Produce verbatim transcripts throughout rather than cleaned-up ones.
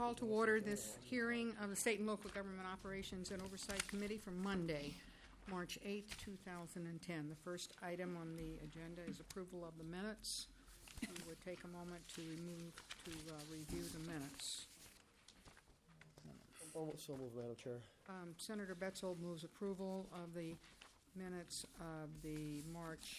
call to order this hearing of the State and Local Government Operations and Oversight Committee for Monday, March eighth, two thousand ten. The first item on the agenda is approval of the minutes. We would take a moment to remove, to uh, review the minutes. Almost so moved, Madam Chair. Um, Senator Betzold moves approval of the minutes of the March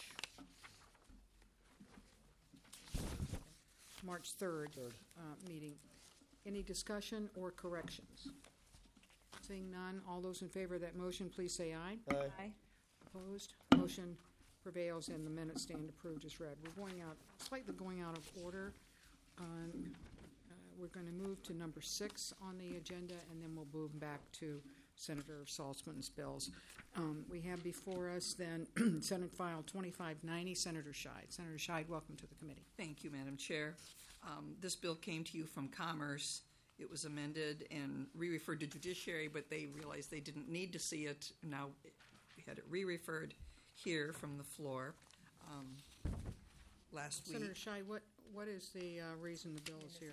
March third, Third. Uh, meeting. Any discussion or corrections? Seeing none, all those in favor of that motion, please say aye. Aye. Opposed? Motion prevails and the minutes stand approved as read. We're going out, slightly going out of order. Um, uh, we're going to move to number six on the agenda, and then we'll move back to Senator Saltzman's bills. Um, we have before us then Senate File twenty-five ninety, Senator Scheid. Senator Scheid, welcome to the committee. Thank you, Madam Chair. Um, this bill came to you from Commerce. It was amended and re-referred to Judiciary, but they realized they didn't need to see it. Now we had it re-referred here from the floor um, last Senator week. Scheid, what, what is the uh, reason the bill is here?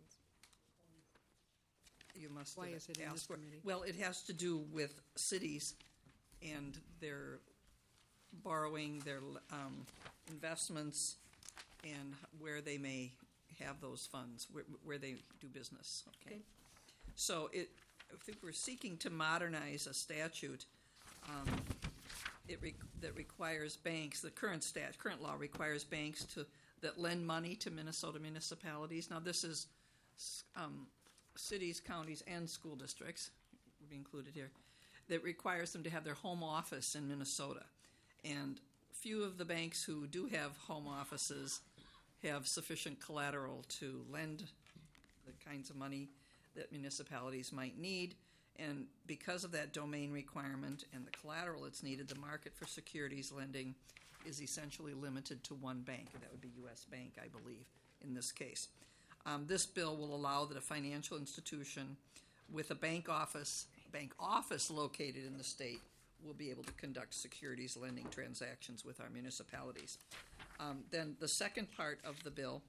You must Why have is it in asked this for- committee? Well, it has to do with cities and their borrowing, their um, investments, and where they may have those funds, where, where they do business. Okay. Okay. So it, I think we're seeking to modernize a statute um, it re- that requires banks. The current stat, current law requires banks to that lend money to Minnesota municipalities. Now, this is um, cities, counties, and school districts would be included here. That requires them to have their home office in Minnesota, and few of the banks who do have home offices have sufficient collateral to lend the kinds of money that municipalities might need. And because of that domain requirement and the collateral that's needed, the market for securities lending is essentially limited to one bank, and that would be U S Bank, I believe, in this case. Um, this bill will allow that a financial institution with a bank office, bank office located in the state will be able to conduct securities lending transactions with our municipalities. Um, then the second part of the bill,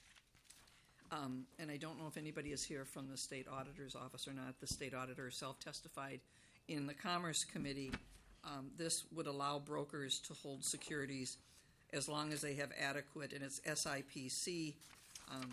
um, and I don't know if anybody is here from the state auditor's office or not. The state auditor herself testified in the Commerce Committee. Um, this would allow brokers to hold securities as long as they have adequate, and it's S I P C um,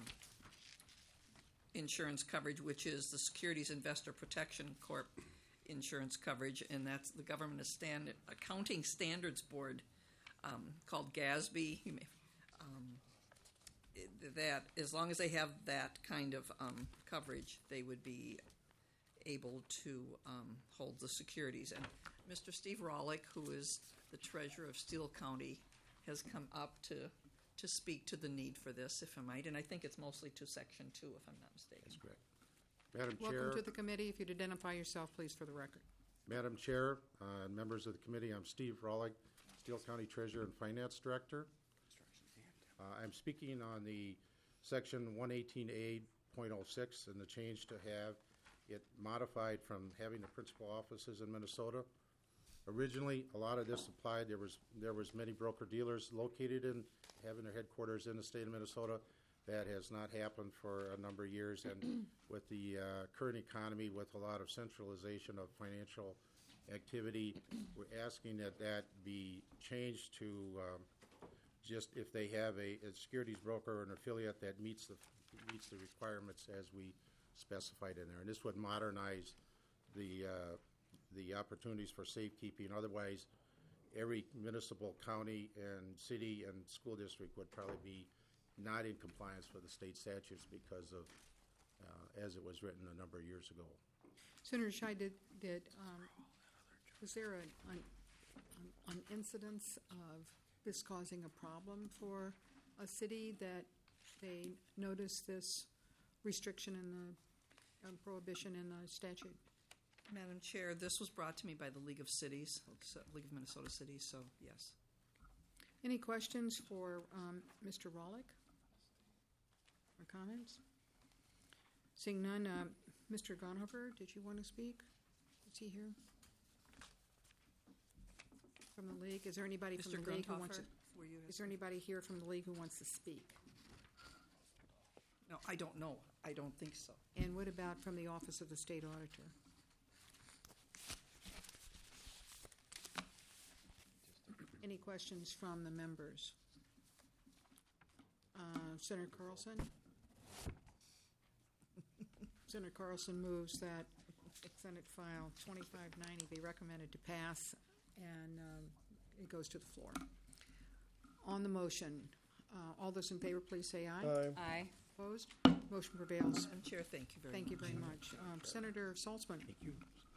insurance coverage, which is the Securities Investor Protection Corp insurance coverage, and that's the Government Stand- Accounting Standards Board um, called GASB. You may, um, it, that as long as they have that kind of um, coverage, they would be able to um, hold the securities. And Mister Steve Rawlik, who is the treasurer of Steele County, has come up to to speak to the need for this, if I might, and I think it's mostly to Section two, if I'm not mistaken. That's correct. Madam Chair. Welcome to the committee. If you'd identify yourself, please, for the record. Madam Chair, uh, and members of the committee, I'm Steve Rawlik, Steele County Treasurer and Finance Director. Uh, I'm speaking on the Section one eighteen A point oh six and the change to have it modified from having the principal offices in Minnesota. Originally, a lot of this applied. There was there was many broker dealers located in having their headquarters in the state of Minnesota. That has not happened for a number of years, and with the uh, current economy, with a lot of centralization of financial activity, we're asking that that be changed to um, just if they have a, a securities broker or an affiliate that meets the meets the requirements as we specified in there, and this would modernize the uh, the opportunities for safekeeping. Otherwise, every municipal, county, and city and school district would probably be not in compliance with the state statutes because of, uh, as it was written a number of years ago. Senator Scheid, did, did um, was there an, an, an incidence of this causing a problem for a city that they noticed this restriction in the um, prohibition in the statute? Madam Chair, this was brought to me by the League of Cities, League of Minnesota Cities, so yes. Any questions for um, Mister Rawlik? Or comments? Seeing none, uh, Mister Gonhofer, did you want to speak? Is he here? From the League? Is there anybody Mister from the League who wants to? Grundhofer, were you? Is there anybody here from the League who wants to speak? No, I don't know. I don't think so. And what about from the Office of the State Auditor? Any questions from the members? Uh, Senator Carlson? Senator Carlson moves that Senate File twenty-five ninety be recommended to pass, and um, it goes to the floor. On the motion, uh, all those in favor, please say aye. Aye. Aye. Opposed? Motion prevails. Madam Chair, thank you very Thank you much. very much. Um, Senator Saltzman. Thank you.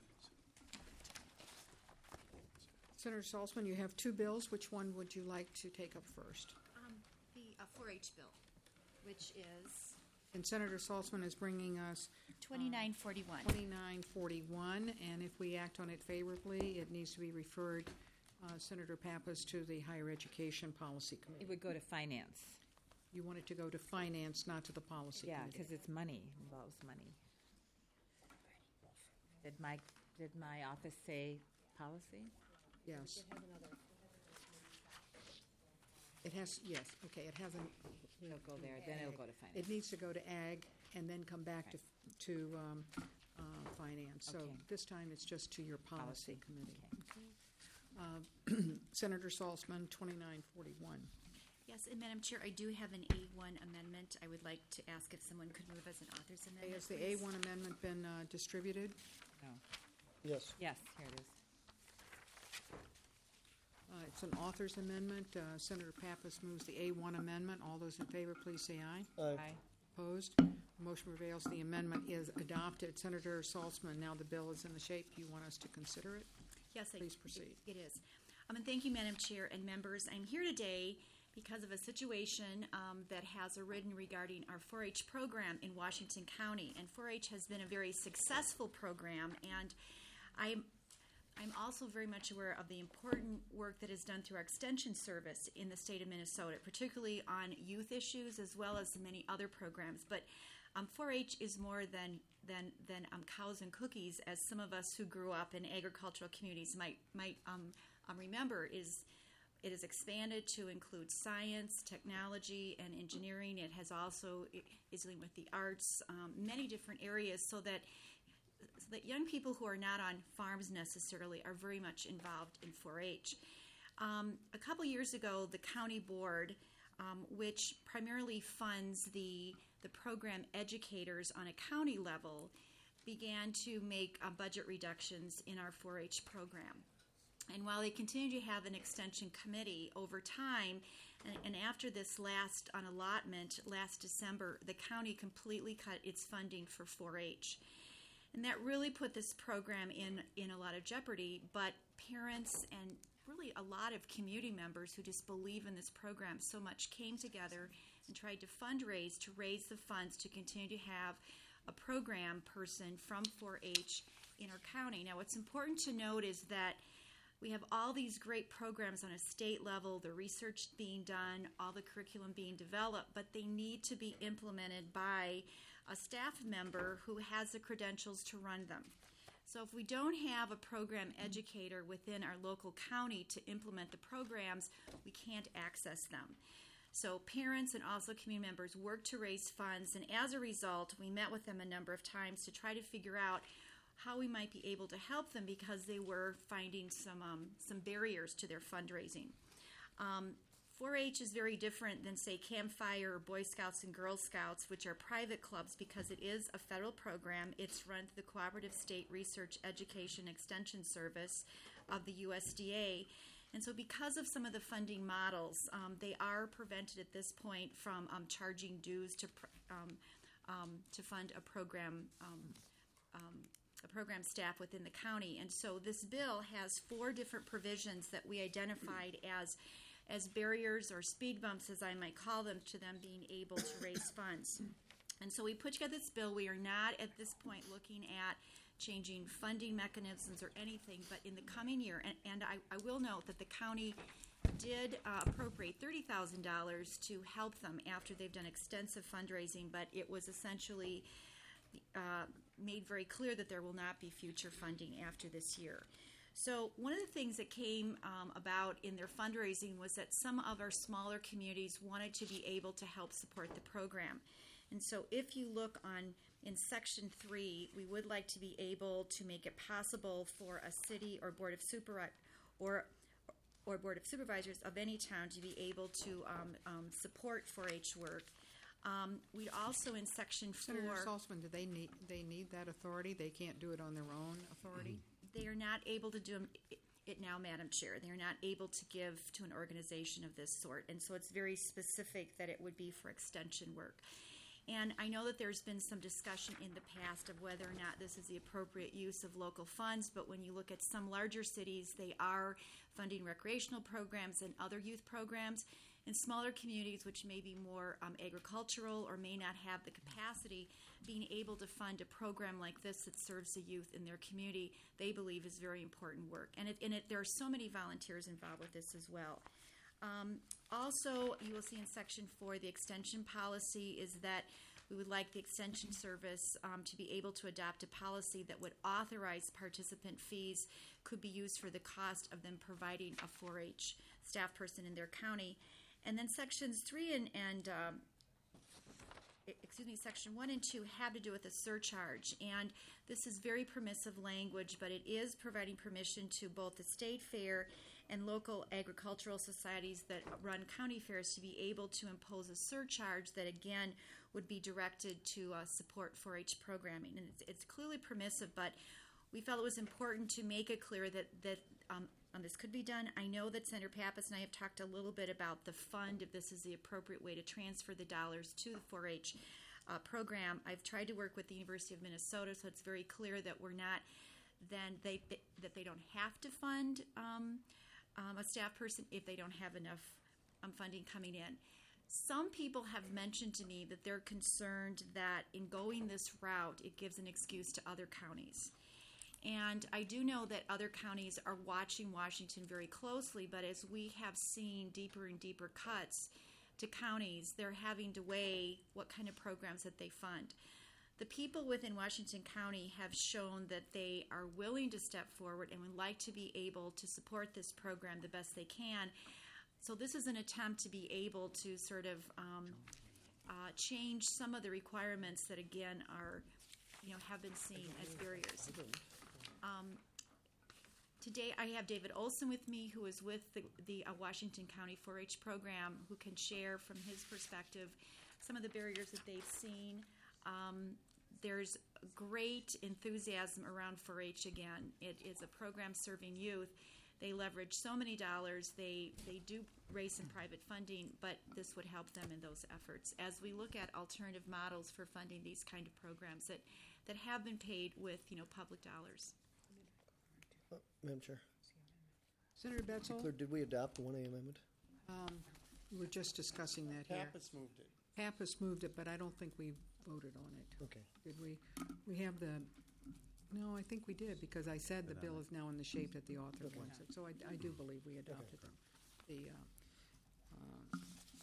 Senator Saltzman, you have two bills. Which one would you like to take up first? Um, the uh, four H bill, which is And Senator Saltzman is bringing us twenty-nine forty-one. twenty-nine forty-one, and if we act on it favorably, it needs to be referred, uh, Senator Pappas, to the Higher Education Policy It Committee. would go to finance. You want it to go to Finance, not to the Policy Yeah, Committee. because it's money, involves money. Did my, did my office say policy? Yes. It has, yes, okay, it hasn't, It'll go there, then it'll go to it finance. needs to go to Ag and then come back to, to um, uh, Finance. So Okay. this time, it's just to your Policy Policy, Committee. okay. Uh, Senator Saltzman, twenty-nine forty-one. Yes, and Madam Chair, I do have an A one amendment. I would like to ask if someone could move as an author's amendment. Has the A please. one amendment been uh, distributed? No. Yes. Yes, here it is. Uh, It's an author's amendment. Uh, Senator Pappas moves the A one amendment. All those in favor, please say aye. Aye. Aye. Opposed? Motion prevails. The amendment is adopted. Senator Saltzman, now the bill is in the shape. Do you want us to consider it? Yes, I- Please proceed. It is. Um, and thank you, Madam Chair and members. I'm here today because of a situation um, that has arisen regarding our four H program in Washington County. And four H has been a very successful program, and I'm I'm also very much aware of the important work that is done through our extension service in the state of Minnesota, particularly on youth issues as well as many other programs. But um, four H is more than than than um, cows and cookies, as some of us who grew up in agricultural communities might might um, um, remember. Is it is expanded to include science, technology, and engineering. It has also it is dealing with the arts, um, many different areas, so that so that young people who are not on farms necessarily are very much involved in four H. Um, a couple years ago, the county board, um, which primarily funds the the program educators on a county level, began to make uh, budget reductions in our four H program. And while they continue to have an extension committee over time, and, and after this last unallotment last December, the county completely cut its funding for four H. And that really put this program in, in a lot of jeopardy, but parents and really a lot of community members who just believe in this program so much came together and tried to fundraise to raise the funds to continue to have a program person from four H in our county. Now, what's important to note is that we have all these great programs on a state level, the research being done, all the curriculum being developed, but they need to be implemented by a staff member who has the credentials to run them. So if we don't have a program educator within our local county to implement the programs, we can't access them. So parents and also community members work to raise funds, and as a result, we met with them a number of times to try to figure out how we might be able to help them, because they were finding some um, some barriers to their fundraising. Um, four H is very different than, say, Campfire or Boy Scouts and Girl Scouts, which are private clubs, because it is a federal program. It's run through the Cooperative State Research Education Extension Service of the U S D A. And so because of some of the funding models, um, they are prevented at this point from um, charging dues to pr- um, um, to fund a program um, um, a program staff within the county. And so this bill has four different provisions that we identified as as barriers or speed bumps, as I might call them, to them being able to raise funds. And so we put together this bill. We are not at this point looking at changing funding mechanisms or anything, but in the coming year, and, and I, I will note that the county did uh, appropriate thirty thousand dollars to help them after they've done extensive fundraising, but it was essentially uh, made very clear that there will not be future funding after this year. So one of the things that came um, about in their fundraising was that some of our smaller communities wanted to be able to help support the program. And so if you look on in section three, we would like to be able to make it possible for a city or board of super or or board of supervisors of any town to be able to um, um, support four H work. Um, we also in section four. Senator Saltzman, do they need, they need that authority? They can't do it on their own authority? They are not able to do it now, Madam Chair. They are not able to give to an organization of this sort. And so it's very specific that it would be for extension work. And I know that there's been some discussion in the past of whether or not this is the appropriate use of local funds, but when you look at some larger cities, they are funding recreational programs and other youth programs. In smaller communities, which may be more um, agricultural or may not have the capacity, being able to fund a program like this that serves the youth in their community, they believe is very important work. And, it, and it, there are so many volunteers involved with this as well. Um, also, you will see in section four, the extension policy is that we would like the extension service um, to be able to adopt a policy that would authorize participant fees could be used for the cost of them providing a four H staff person in their county. And then sections three and, and um, excuse me, section one and two have to do with a surcharge. And this is very permissive language, but it is providing permission to both the state fair and local agricultural societies that run county fairs to be able to impose a surcharge that, again, would be directed to uh, support four H programming. And it's, it's clearly permissive, but we felt it was important to make it clear that, that um, um, this could be done. I know that Senator Pappas and I have talked a little bit about the fund, if this is the appropriate way to transfer the dollars to the four H uh, program. I've tried to work with the University of Minnesota, so it's very clear that we're not, then they, they that they don't have to fund um, um, a staff person if they don't have enough um, funding coming in. Some people have mentioned to me that they're concerned that in going this route, it gives an excuse to other counties. And I do know that other counties are watching Washington very closely, but as we have seen deeper and deeper cuts to counties, they're having to weigh what kind of programs that they fund. The people within Washington County have shown that they are willing to step forward and would like to be able to support this program the best they can. So this is an attempt to be able to sort of um, uh, change some of the requirements that, again, are, you know, have been seen as barriers. Um, today I have David Olson with me, who is with the, the uh, Washington County four H program, who can share from his perspective some of the barriers that they've seen. Um, there's great enthusiasm around four H again. It is a program serving youth. They leverage so many dollars. They they do raise some private funding, but this would help them in those efforts. As we look at alternative models for funding these kind of programs that, that have been paid with, you know, public dollars. Uh, Madam Chair, Senator Betzel, Clerk, did we adopt the one A amendment? um, we were just discussing that here. Pappas moved it. Pappas moved it, but I don't think we voted on it. Okay. Did we? We have the, no, I think we did, because I said the bill is now in the shape that the author wants it. So I, I do believe we adopted the, the, uh, uh,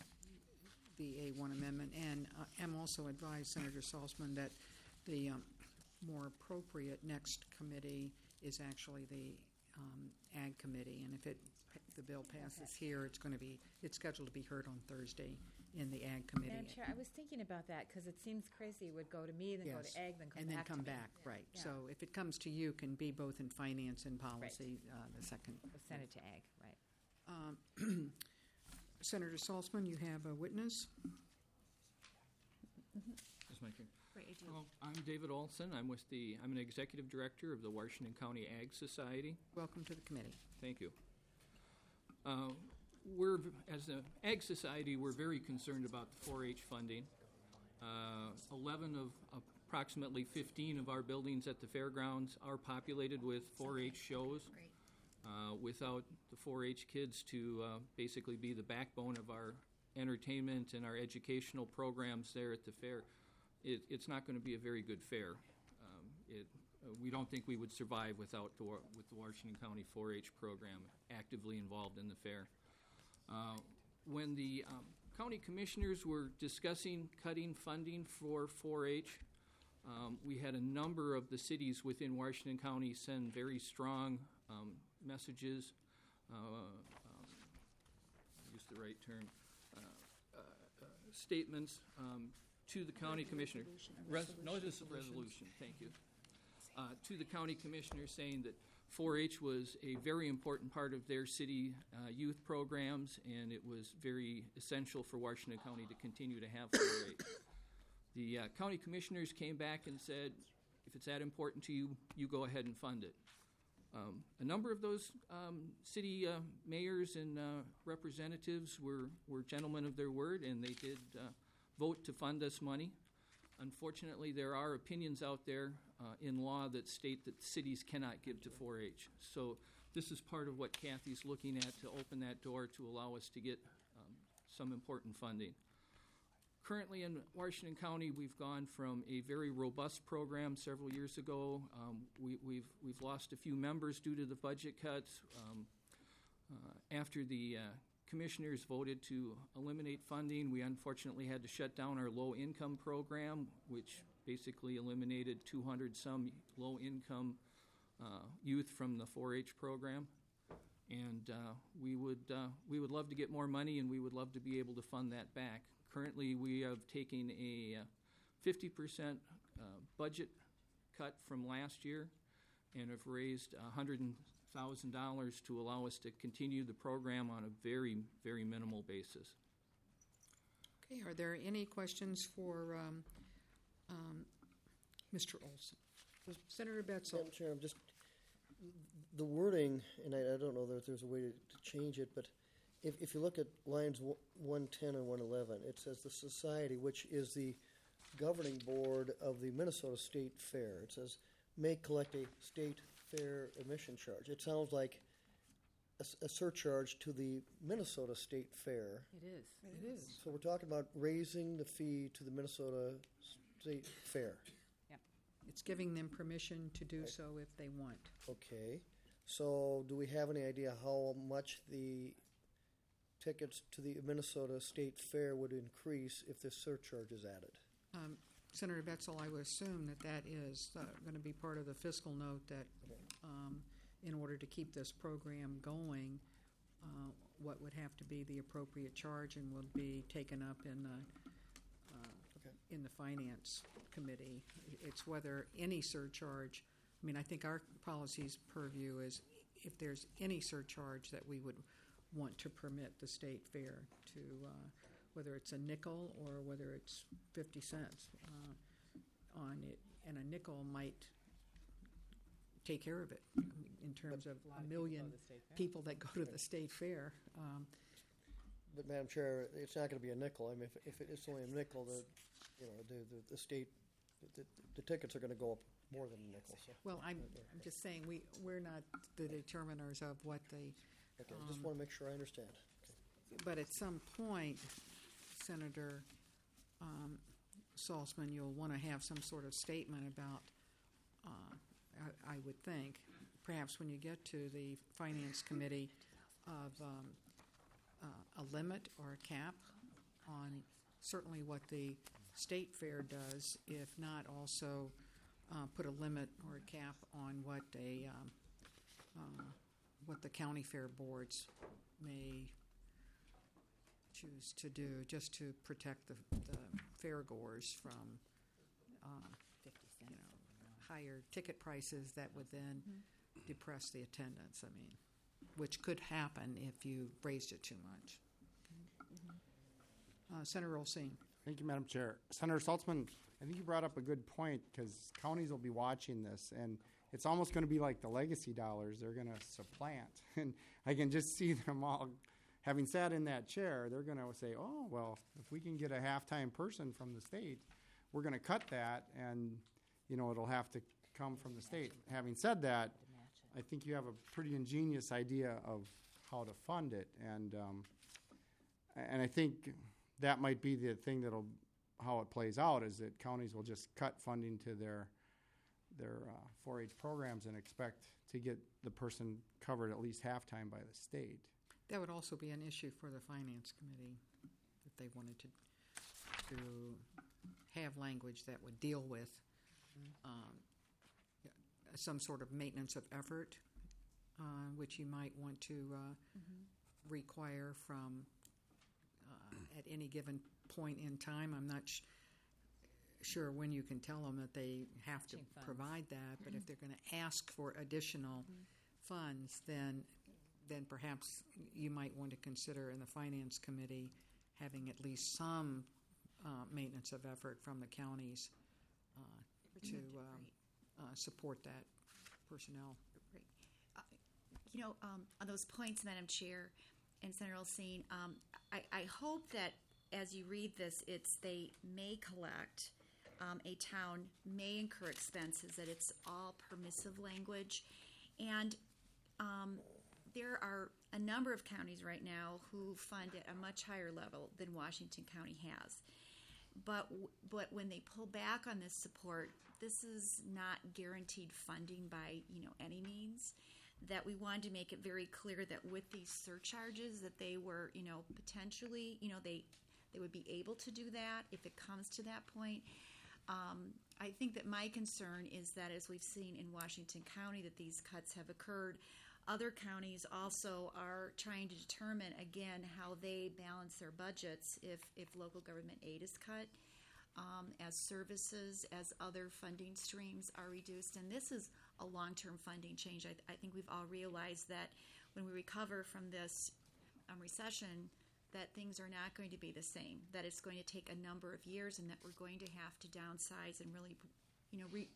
the A one amendment. And uh, I'm also advised, Senator Saltzman, that the um, more appropriate next committee is actually the um, Ag Committee. And if it, if the bill passes here, it's going to be, it's scheduled to be heard on Thursday in the Ag Committee. Madam Chair, I was thinking about that because it seems crazy it would go to me, then go Yes. to Ag, then come and then back come to me. back, right. Yeah. So if it comes to you, can be both in finance and policy, uh, the second. We'll send it to Ag, right. Um, Senator Saltzman, you have a witness. Yes, Madam Chair. Right, I do. Well, I'm David Olson. I'm with the, I'm an executive director of the Washington County Ag Society. Welcome to the committee. Thank you. Uh, we're, as an Ag Society, we're very concerned about the four H funding. Uh, eleven of approximately fifteen of our buildings at the fairgrounds are populated with four H shows. Great. Uh, without the four H kids to uh, basically be the backbone of our entertainment and our educational programs there at the fair, it, it's not going to be a very good fair. Um, it, uh, we don't think we would survive without the, with the Washington County four H program actively involved in the fair. Uh, when the um, county commissioners were discussing cutting funding for four H, um, we had a number of the cities within Washington County send very strong um, messages, uh, um, use the right term, uh, uh, uh, statements um, to the county commissioner. Res- No, this is a resolution, thank you. Uh, To the county commissioner saying that four H was a very important part of their city uh, youth programs, and it was very essential for Washington County to continue to have four H. The uh, county commissioners came back and said, if it's that important to you, you go ahead and fund it. Um, a number of those um, city uh, mayors and uh, representatives were, were gentlemen of their word, and they did uh, vote to fund this money. Unfortunately, there are opinions out there uh, in law that state that cities cannot give to four H. So this is part of what Kathy's looking at, to open that door to allow us to get um, some important funding. Currently in Washington County, we've gone from a very robust program several years ago. Um, we, we've, we've lost a few members due to the budget cuts. Um, uh, after the uh, commissioners voted to eliminate funding, we unfortunately had to shut down our low-income program, which basically eliminated two hundred some low-income uh, youth from the four H program. And uh, we would uh, we would love to get more money, and we would love to be able to fund that back. Currently, we have taken a uh, fifty percent uh, budget cut from last year and have raised one hundred thousand dollars to allow us to continue the program on a very, very minimal basis. Okay, are there any questions for um, um, Mister Olson? Senator Betzel? Madam Chair, I'm just, the wording, and I, I don't know that there's a way to, to change it, but if, if you look at lines one ten and one eleven, it says the society, which is the governing board of the Minnesota State Fair. It says, may collect a state fair admission charge. It sounds like a, s- a surcharge to the Minnesota State Fair. It is. It is. So we're talking about raising the fee to the Minnesota State Fair. It's giving them permission to do so if they want. Okay. So do we have any idea how much the tickets to the Minnesota State Fair would increase if this surcharge is added? Um, Senator Betzel, I would assume that that is uh, going to be part of the fiscal note that um, in order to keep this program going, uh, what would have to be the appropriate charge and will be taken up in the, uh, Okay. in the Finance Committee. It's whether any surcharge, I mean, I think our policy's purview is if there's any surcharge that we would want to permit the state fair to, uh, whether it's a nickel or whether it's fifty cents uh, on it, and a nickel might take care of it in terms of a million people that go to the state fair. Um, But Madam Chair, it's not going to be a nickel. I mean, if, if it's only a nickel, the, you know, the, the, the state, the, the tickets are going to go up more than a nickel. So, Well, I'm, I'm just saying, we, we're not the determiners of what the, okay, just want to make sure I understand. but at some point, Senator um, Salzman, you'll want to have some sort of statement about, uh, I, I would think, perhaps when you get to the Finance Committee, of um, uh, a limit or a cap on certainly what the state fair does, if not also uh, put a limit or a cap on what a um, uh, what the county fair boards may choose to do, just to protect the, the fairgoers from uh, Fifty you cents. know higher ticket prices that would then depress the attendance. I mean, which could happen if you raised it too much. Uh, Senator Olsen. Thank you, Madam Chair. Senator Saltzman, I think you brought up a good point because counties will be watching this, and it's almost going to be like the legacy dollars they're going to supplant. And I can just see them all, having sat in that chair, they're going to say, oh, well, if we can get a halftime person from the state, we're going to cut that, and, you know, it'll have to come from the state. Having said that, I think you have a pretty ingenious idea of how to fund it, and um, and I think that might be the thing that'll how it plays out is that counties will just cut funding to their their uh, four H programs and expect to get the person covered at least halftime by the state. That would also be an issue for the Finance Committee if they wanted to to have language that would deal with um, some sort of maintenance of effort, uh, which you might want to uh, mm-hmm. require from uh, at any given point in time. I'm not. Sh- sure when you can tell them that they have to Matching funds. provide that, but if they're going to ask for additional funds, then, then perhaps you might want to consider in the Finance Committee having at least some uh, maintenance of effort from the counties uh, to uh, uh, support that personnel. Great. Uh, You know, um, on those points, Madam Chair and Senator Olsine, um, I, I hope that as you read this, it's they may collect, um, a town may incur expenses, that it's all permissive language. And um, there are a number of counties right now who fund at a much higher level than Washington County has. But w- but when they pull back on this support, this is not guaranteed funding by, you know, any means. That we wanted to make it very clear that with these surcharges that they were, you know, potentially, you know, they they would be able to do that if it comes to that point. Um, I think that my concern is that, as we've seen in Washington County, that these cuts have occurred. Other counties also are trying to determine, again, how they balance their budgets if, if local government aid is cut, um, as services, as other funding streams are reduced. And this is a long-term funding change. I, I think we've all realized that when we recover from this um, recession, that things are not going to be the same, that it's going to take a number of years, and that we're going to have to downsize and really, you know, re,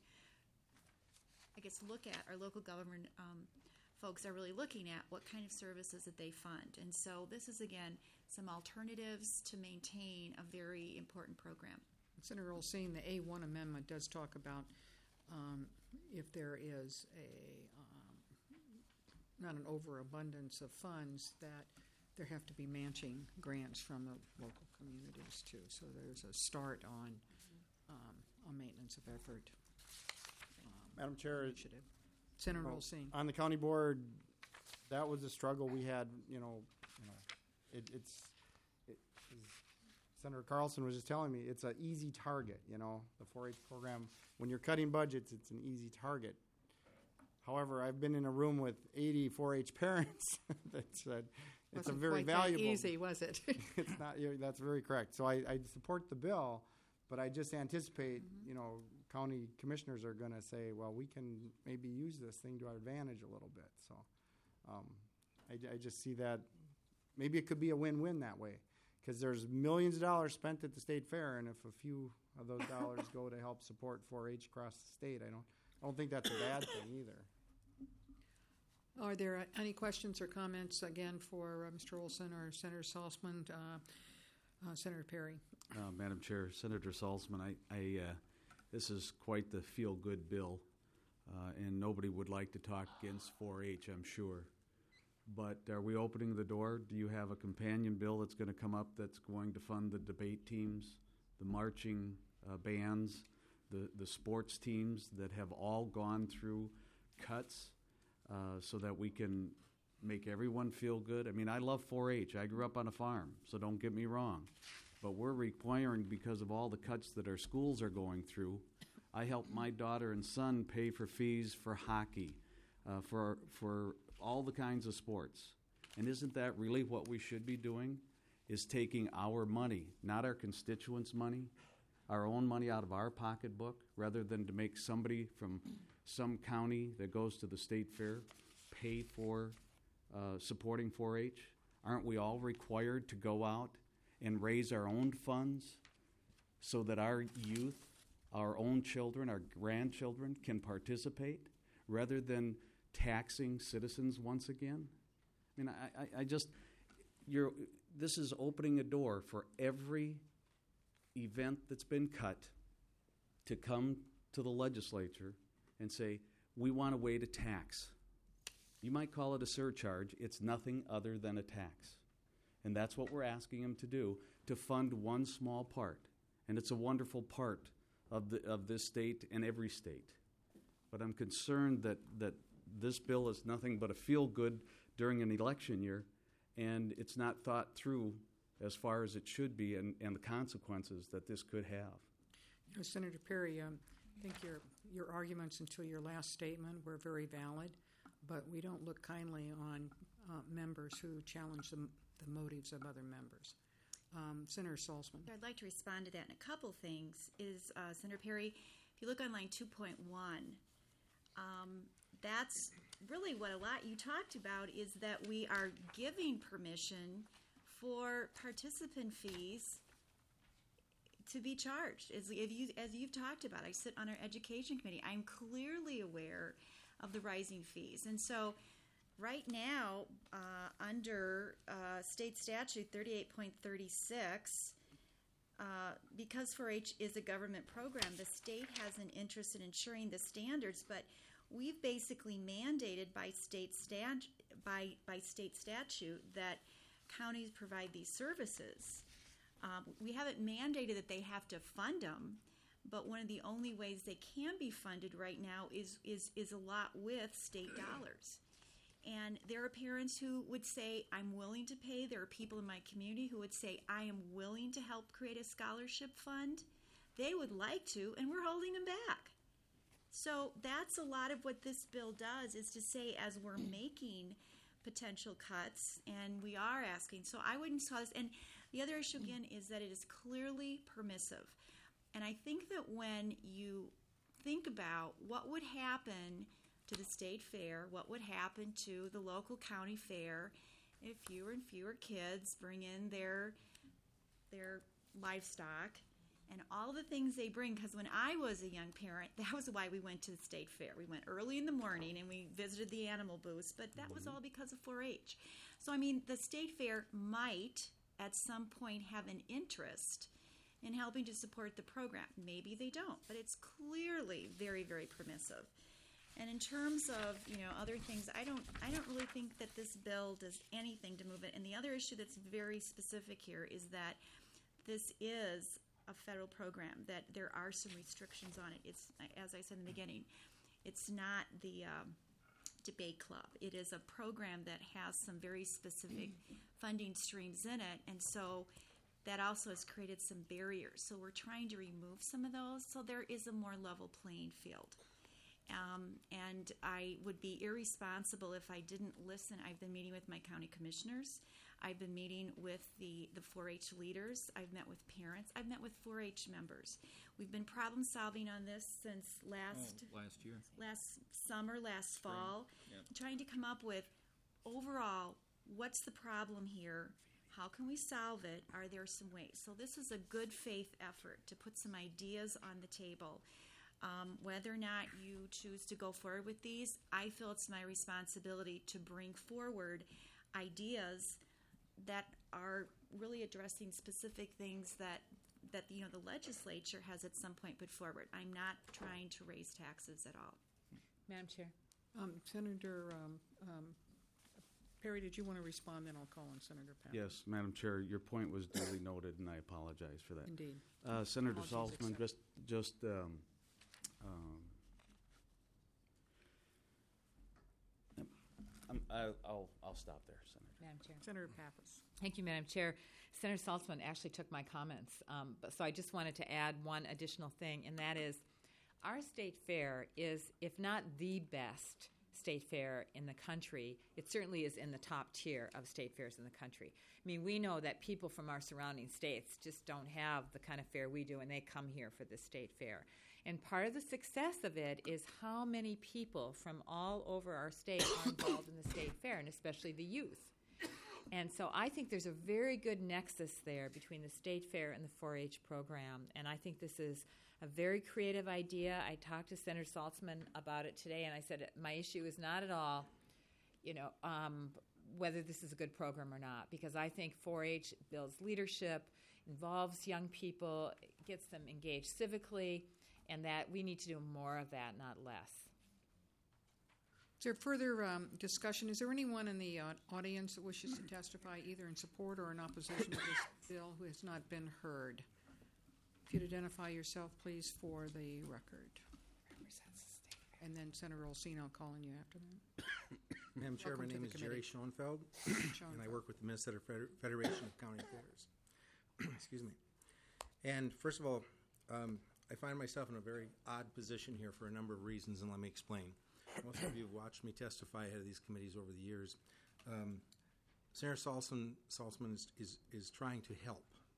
I guess look at our local government um, folks are really looking at what kind of services that they fund. And so this is, again, some alternatives to maintain a very important program. Senator Olsine, the A one amendment does talk about um, if there is a, um, not an overabundance of funds, that there have to be matching grants from the local communities too. So there's a start on um, on maintenance of effort um, Madam Chair, initiative. Senator Well, Olsine. on the county board, that was a struggle we had. You know, you know, it, it's it, as Senator Carlson was just telling me, it's an easy target. You know, the four H program. When you're cutting budgets, it's an easy target. However, I've been in a room with eighty four H parents that said it's Wasn't a very quite that valuable. easy, was it? It's not. You know, that's very correct. So I, I support the bill, but I just anticipate, Mm-hmm. you know, county commissioners are going to say, well, we can maybe use this thing to our advantage a little bit. So um, I, I just see that maybe it could be a win-win that way, because there's millions of dollars spent at the state fair, and if a few of those dollars go to help support four H across the state, I don't, I don't think that's a bad thing either. Are there uh, any questions or comments, again, for uh, Mister Olson or Senator Salzman? Uh, uh, Senator Perry. Uh, Madam Chair, Senator Salzman, I, I uh, this is quite the feel-good bill, uh, and nobody would like to talk against four H, I'm sure. But are we opening the door? Do you have a companion bill that's going to come up that's going to fund the debate teams, the marching uh, bands, the, the sports teams that have all gone through cuts uh, so that we can make everyone feel good? I mean, I love four H. I grew up on a farm, so don't get me wrong. But we're requiring, because of all the cuts that our schools are going through, I helped my daughter and son pay for fees for hockey, uh, for for all the kinds of sports. And isn't that really what we should be doing, is taking our money, not our constituents' money, our own money out of our pocketbook, rather than to make somebody from some county that goes to the state fair pay for uh, supporting four H? Aren't we all required to go out and raise our own funds so that our youth, our own children, our grandchildren can participate, rather than taxing citizens once again? I mean, I, I, I just, you're, this is opening a door for every event that's been cut to come to the legislature and say, we want a way to tax. You might call it a surcharge. It's nothing other than a tax. And that's what we're asking them to do, to fund one small part. And it's a wonderful part of the of this state and every state. But I'm concerned that, that this bill is nothing but a feel-good during an election year, and it's not thought through as far as it should be, and, and the consequences that this could have. You know, Senator Perry, um, I think your your arguments until your last statement were very valid, but we don't look kindly on uh, members who challenge the, the motives of other members. Um, Senator Salzman. I'd like to respond to that in a couple things. Is uh, Senator Perry, if you look on line two point one, um, that's really what a lot you talked about is that we are giving permission for participant fees to be charged. As, if you, as you've talked about, I sit on our education committee. I'm clearly aware of the rising fees. And so right now, uh, under uh, state statute thirty-eight point thirty-six, uh, because four H is a government program, the state has an interest in ensuring the standards, but we've basically mandated by state stat- by, by state statute that counties provide these services. Um, we haven't mandated that they have to fund them, but one of the only ways they can be funded right now is is is a lot with state dollars. And there are parents who would say, I'm willing to pay. There are people in my community who would say, I am willing to help create a scholarship fund. They would like to, and we're holding them back. So that's a lot of what this bill does, is to say, as we're making potential cuts, and we are asking, so I wouldn't call this, and the other issue again is that it is clearly permissive. And I think that when you think about what would happen to the state fair, what would happen to the local county fair if fewer and fewer kids bring in their their livestock and all the things they bring, because when I was a young parent, that was why we went to the state fair. We went early in the morning and we visited the animal booths, but that was all because of four H. So, I mean, the state fair might at some point have an interest in helping to support the program. Maybe they don't, but it's clearly very, very permissive. And in terms of, you know, other things, I don't I don't really think that this bill does anything to move it. And the other issue that's very specific here is that this is a federal program, that there are some restrictions on it. It's, as I said in the beginning, it's not the um, debate club. It is a program that has some very specific funding streams in it, and so that also has created some barriers. So we're trying to remove some of those so there is a more level playing field. Um, and I would be irresponsible if I didn't listen. I've been meeting with my county commissioners. I've been meeting with the, the four H leaders. I've met with parents. I've met with four H members. We've been problem solving on this since last Oh, last year. last summer, last fall, Yep. trying to come up with overall what's the problem here, how can we solve it, are there some ways. So this is a good faith effort to put some ideas on the table. Um, whether or not you choose to go forward with these, I feel it's my responsibility to bring forward ideas that are really addressing specific things that that you know the legislature has at some point put forward. I'm not trying to raise taxes at all. Madam Chair. Um, Senator um, um, Perry, did you want to respond? Then I'll call on Senator Pappas. Yes, Madam Chair, your point was duly noted, and I apologize for that. Indeed. Uh, Senator Apologies Salzman, accepted. just, just, um, um, I'm, I- I'll, I'll stop there, Senator. Madam Chair. Senator Pappas. Thank you, Madam Chair. Senator Saltzman actually took my comments, um, but, so I just wanted to add one additional thing, and that is our state fair is, if not the best state fair in the country, it certainly is in the top tier of state fairs in the country. I mean, we know that people from our surrounding states just don't have the kind of fair we do, and they come here for the state fair. And part of the success of it is how many people from all over our state are involved in the state fair, and especially the youth. And so I think there's a very good nexus there between the state fair and the four H program, and I think this is a very creative idea. I talked to Senator Saltzman about it today, and I said my issue is not at all, you know, um, whether this is a good program or not, because I think four H builds leadership, involves young people, gets them engaged civically, and that we need to do more of that, not less. Is there further um, discussion? Is there anyone in the uh, audience that wishes to testify either in support or in opposition to this bill who has not been heard? If you'd identify yourself, please, for the record. And then Senator Olsino, I'll call on you after that. Madam Chair, my Welcome to name the is committee. Jerry Schoenfeld, and I work with the Minnesota Feder- Federation of County Fairs. Excuse me. And first of all, um, I find myself in a very odd position here for a number of reasons, and let me explain. Most of you have watched me testify ahead of these committees over the years. Um, Senator Salzman, Salzman is, is, is trying to help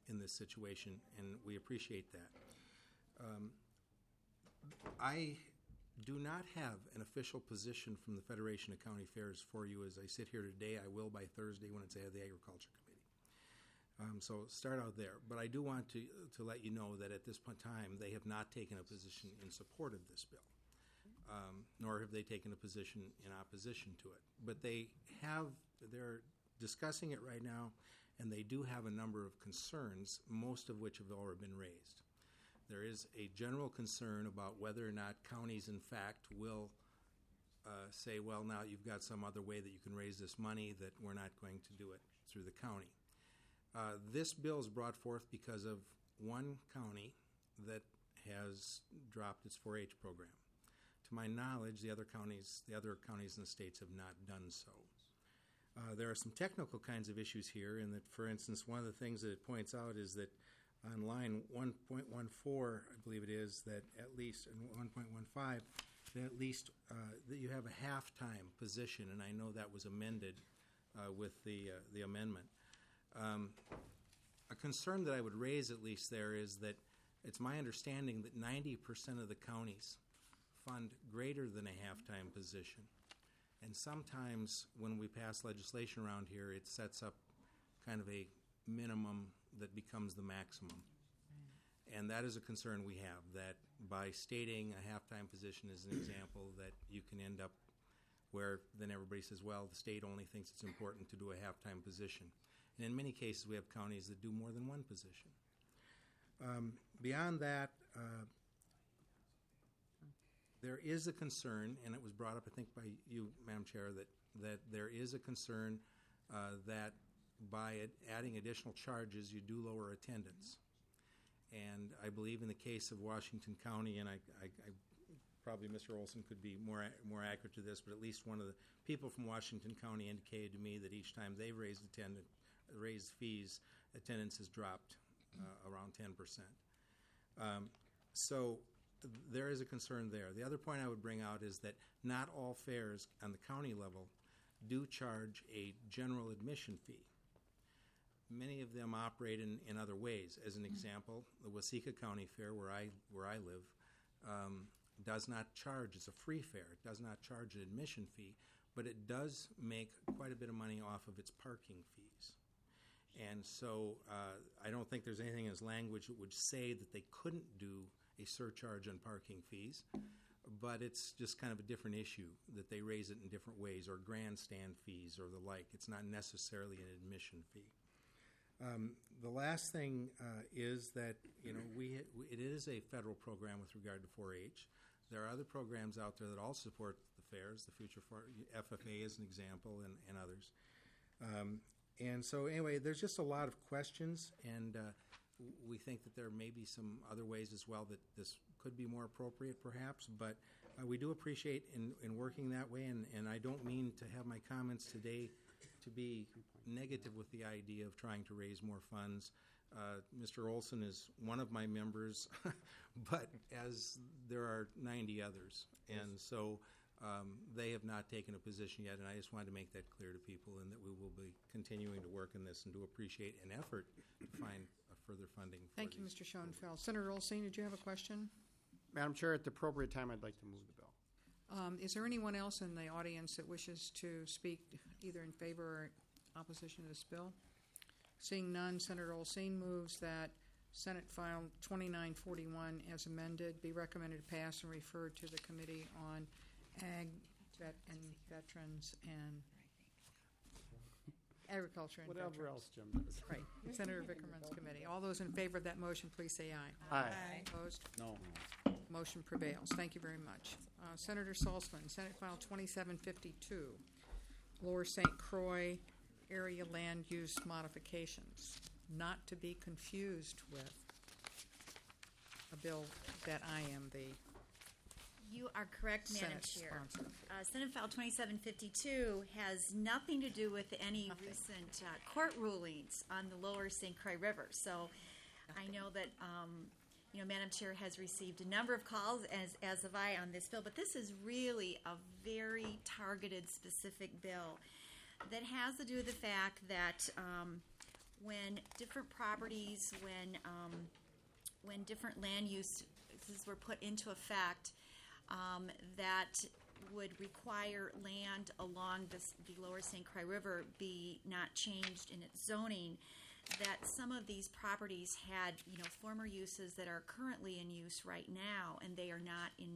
in this situation, and we appreciate that. Um, I do not have an official position from the Federation of County Fairs for you as I sit here today. I will by Thursday when it's at the Agriculture Committee. Um, so start out there. But I do want to, to let you know that at this point in time, they have not taken a position in support of this bill, um, nor have they taken a position in opposition to it. But they have, they're discussing it right now, and they do have a number of concerns, most of which have already been raised. There is a general concern about whether or not counties, in fact, will uh, say, well, now you've got some other way that you can raise this money, that we're not going to do it through the county. Uh, this bill is brought forth because of one county that has dropped its four H program. To my knowledge, the other counties, the other counties in the states have not done so. Uh, there are some technical kinds of issues here, in that, for instance, one of the things that it points out is that on line one point one four, I believe it is, that at least, and one point one five, that at least uh, that you have a half-time position, and I know that was amended uh, with the uh, the amendment. Um, a concern that I would raise, at least there, is that it's my understanding that ninety percent of the counties fund greater than a half-time position. And sometimes when we pass legislation around here, it sets up kind of a minimum that becomes the maximum. And that is a concern we have, that by stating a half-time position as an example, that you can end up where then everybody says, well, the state only thinks it's important to do a half-time position. And in many cases, we have counties that do more than one position. Um, beyond that, uh, there is a concern, and it was brought up, I think, by you, Madam Chair, that, that there is a concern uh, that by it, adding additional charges, you do lower attendance. And I believe in the case of Washington County, and I, I, I probably Mister Olson could be more more accurate to this, but at least one of the people from Washington County indicated to me that each time they've raised attendance, raised fees, attendance has dropped uh, around ten percent. Um, so there is a concern there. The other point I would bring out is that not all fairs on the county level do charge a general admission fee. Many of them operate in, in other ways. As an example, the Waseca County Fair, where I where I live, um, does not charge. It's a free fair. It does not charge an admission fee, but it does make quite a bit of money off of its parking fees. And so uh, I don't think there's anything in its language that would say that they couldn't do a surcharge on parking fees, but it's just kind of a different issue that they raise it in different ways, or grandstand fees or the like. It's not necessarily an admission fee. Um, the last thing uh, is that, you know, we it is a federal program with regard to four H. There are other programs out there that all support the fairs. The Future for F F A is an example, and, and others. Um, and so, anyway, there's just a lot of questions, and uh, we think that there may be some other ways as well that this could be more appropriate, perhaps. But uh, we do appreciate in, in working that way, and, and I don't mean to have my comments today to be negative with the idea of trying to raise more funds. Uh, Mister Olson is one of my members, but as there are ninety others, and so um, they have not taken a position yet, and I just wanted to make that clear to people, and that we will be continuing to work in this and to appreciate an effort to find a further funding for Thank you, these Mister Schoenfeld. Senator Olson, did you have a question? Madam Chair, at the appropriate time, I'd like to move the bill. Um, is there anyone else in the audience that wishes to speak either in favor or opposition to this bill? Seeing none, Senator Olson moves that Senate File twenty-nine forty-one as amended be recommended to pass and referred to the Committee on Ag, Vet, and Veterans and Agriculture and Whatever Veterans. else Jim does. Right, Senator Vickerman's committee. All those in favor of that motion, please say aye. Aye. Opposed? No. Motion prevails. Thank you very much. Uh, Senator Salzman, Senate File twenty-seven fifty-two, Lower Saint Croix Area Land Use Modifications, not to be confused with a bill that I am the You are correct, Madam Senate Chair. sponsor. Uh, Senate File twenty-seven fifty-two has nothing to do with any Nothing. recent uh, court rulings on the lower Saint Croix River. So I know that, um, you know, Madam Chair has received a number of calls, as, as have I, on this bill, but this is really a very targeted, specific bill that has to do with the fact that um, when different properties, when um, when different land uses were put into effect, um, that would require land along this, the Lower Saint Croix River be not changed in its zoning, that some of these properties had, you know, former uses that are currently in use right now, and they are not in,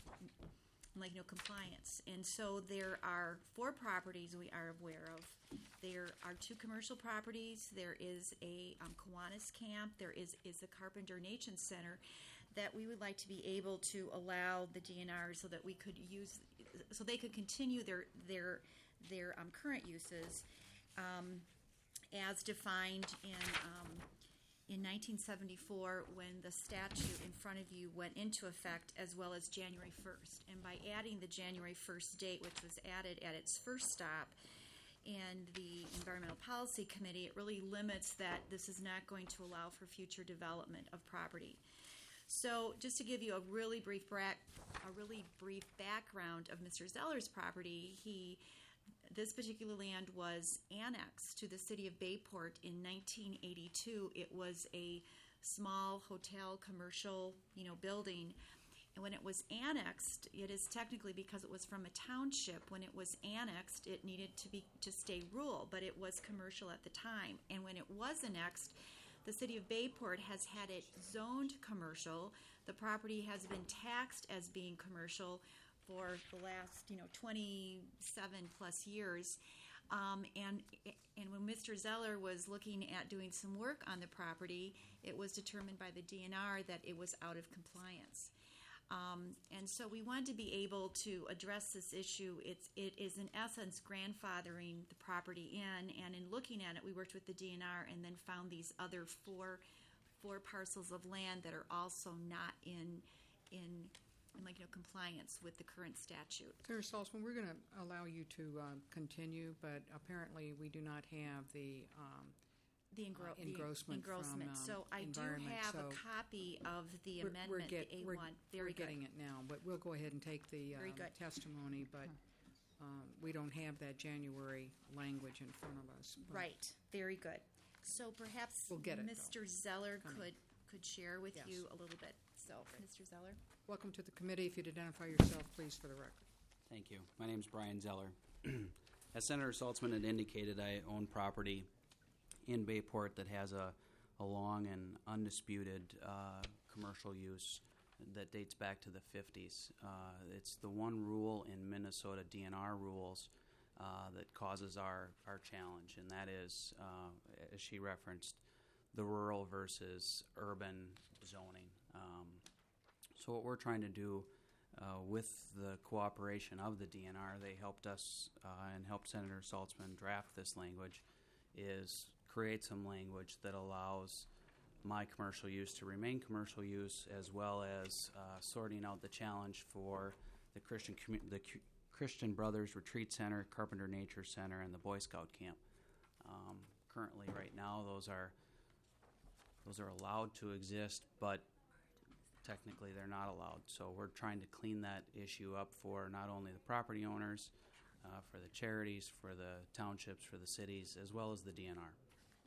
like, no compliance. And so there are four properties we are aware of. There are two commercial properties. There is a um, Kiwanis camp. There is, is the Carpenter Nation Center that we would like to be able to allow the D N R so that we could use, so they could continue their their their um, current uses um, as defined in um, in nineteen seventy-four when the statute in front of you went into effect, as well as January first. And by adding the January first date, which was added at its first stop, and the Environmental Policy Committee, it really limits that this is not going to allow for future development of property. So, just to give you a really brief bra- a really brief background of Mister Zeller's property, he this particular land was annexed to the city of Bayport in nineteen eighty-two. It was a small hotel commercial, you know, building. And when it was annexed, it is technically, because it was from a township, when it was annexed, it needed to be to stay rural, but it was commercial at the time. And when it was annexed, the city of Bayport has had it zoned commercial. The property has been taxed as being commercial for the last, you know, twenty-seven plus years. Um, and and when Mister Zeller was looking at doing some work on the property, it was determined by the D N R that it was out of compliance. Um, and so we wanted to be able to address this issue. It's, it is in essence grandfathering the property in, and in looking at it, we worked with the D N R and then found these other four four parcels of land that are also not in in, in like, you know, compliance with the current statute. Senator Saltzman, we're going to allow you to um, continue, but apparently we do not have the um, The, engro- Uh, engrossment the engrossment. from, um, So I do environment, have a so copy of the We're- amendment, we're get- the A we're- one. We're Very good. getting it now, but we'll go ahead and take the Very um, good. testimony, but um, we don't have that January language in front of us. But Right, very good. So perhaps We'll get it, though. Mister Zeller Coming. could, could share with Yes. you a little bit. So, Mister Zeller? Welcome to the committee. If you'd identify yourself, please, for the record. Thank you. My name is Brian Zeller. As Senator Saltzman had indicated, I own property in Bayport that has a, a long and undisputed uh, commercial use that dates back to the fifties. Uh, it's the one rule in Minnesota D N R rules uh, that causes our, our challenge, and that is, uh, as she referenced, the rural versus urban zoning. Um, so what we're trying to do uh, with the cooperation of the D N R, they helped us uh, and helped Senator Saltzman draft this language, is create some language that allows my commercial use to remain commercial use, as well as uh, sorting out the challenge for the Christian commu- the C- Christian Brothers Retreat Center, Carpenter Nature Center, and the Boy Scout Camp. Um, currently, right now, those are those are allowed to exist, but technically they're not allowed. So we're trying to clean that issue up for not only the property owners, uh, for the charities, for the townships, for the cities, as well as the D N R.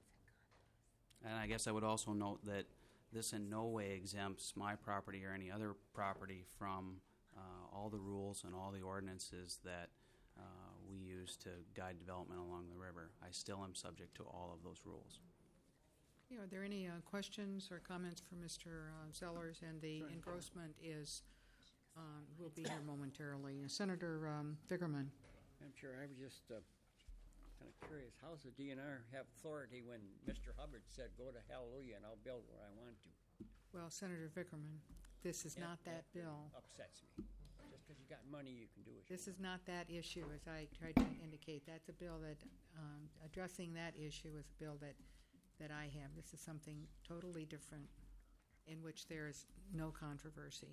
And I guess I would also note that this in no way exempts my property or any other property from uh, all the rules and all the ordinances that uh, we use to guide development along the river. I still am subject to all of those rules. Yeah, are there any uh, questions or comments for Mister Uh, Zellers? And the engrossment is, um, will be here momentarily. Senator um, Fickerman. Madam Chair, I was just uh, kind of curious, how does the D N R have authority when Mister Hubbard said, go to Hallelujah and I'll build where I want to? Well, Senator Fickerman, this is not that bill. Upsets me. Just because you got money, you can do what you This want. is not that issue, as I tried to indicate. That's a bill that, um, addressing that issue is a bill that, that I have. This is something totally different, in which there is no controversy.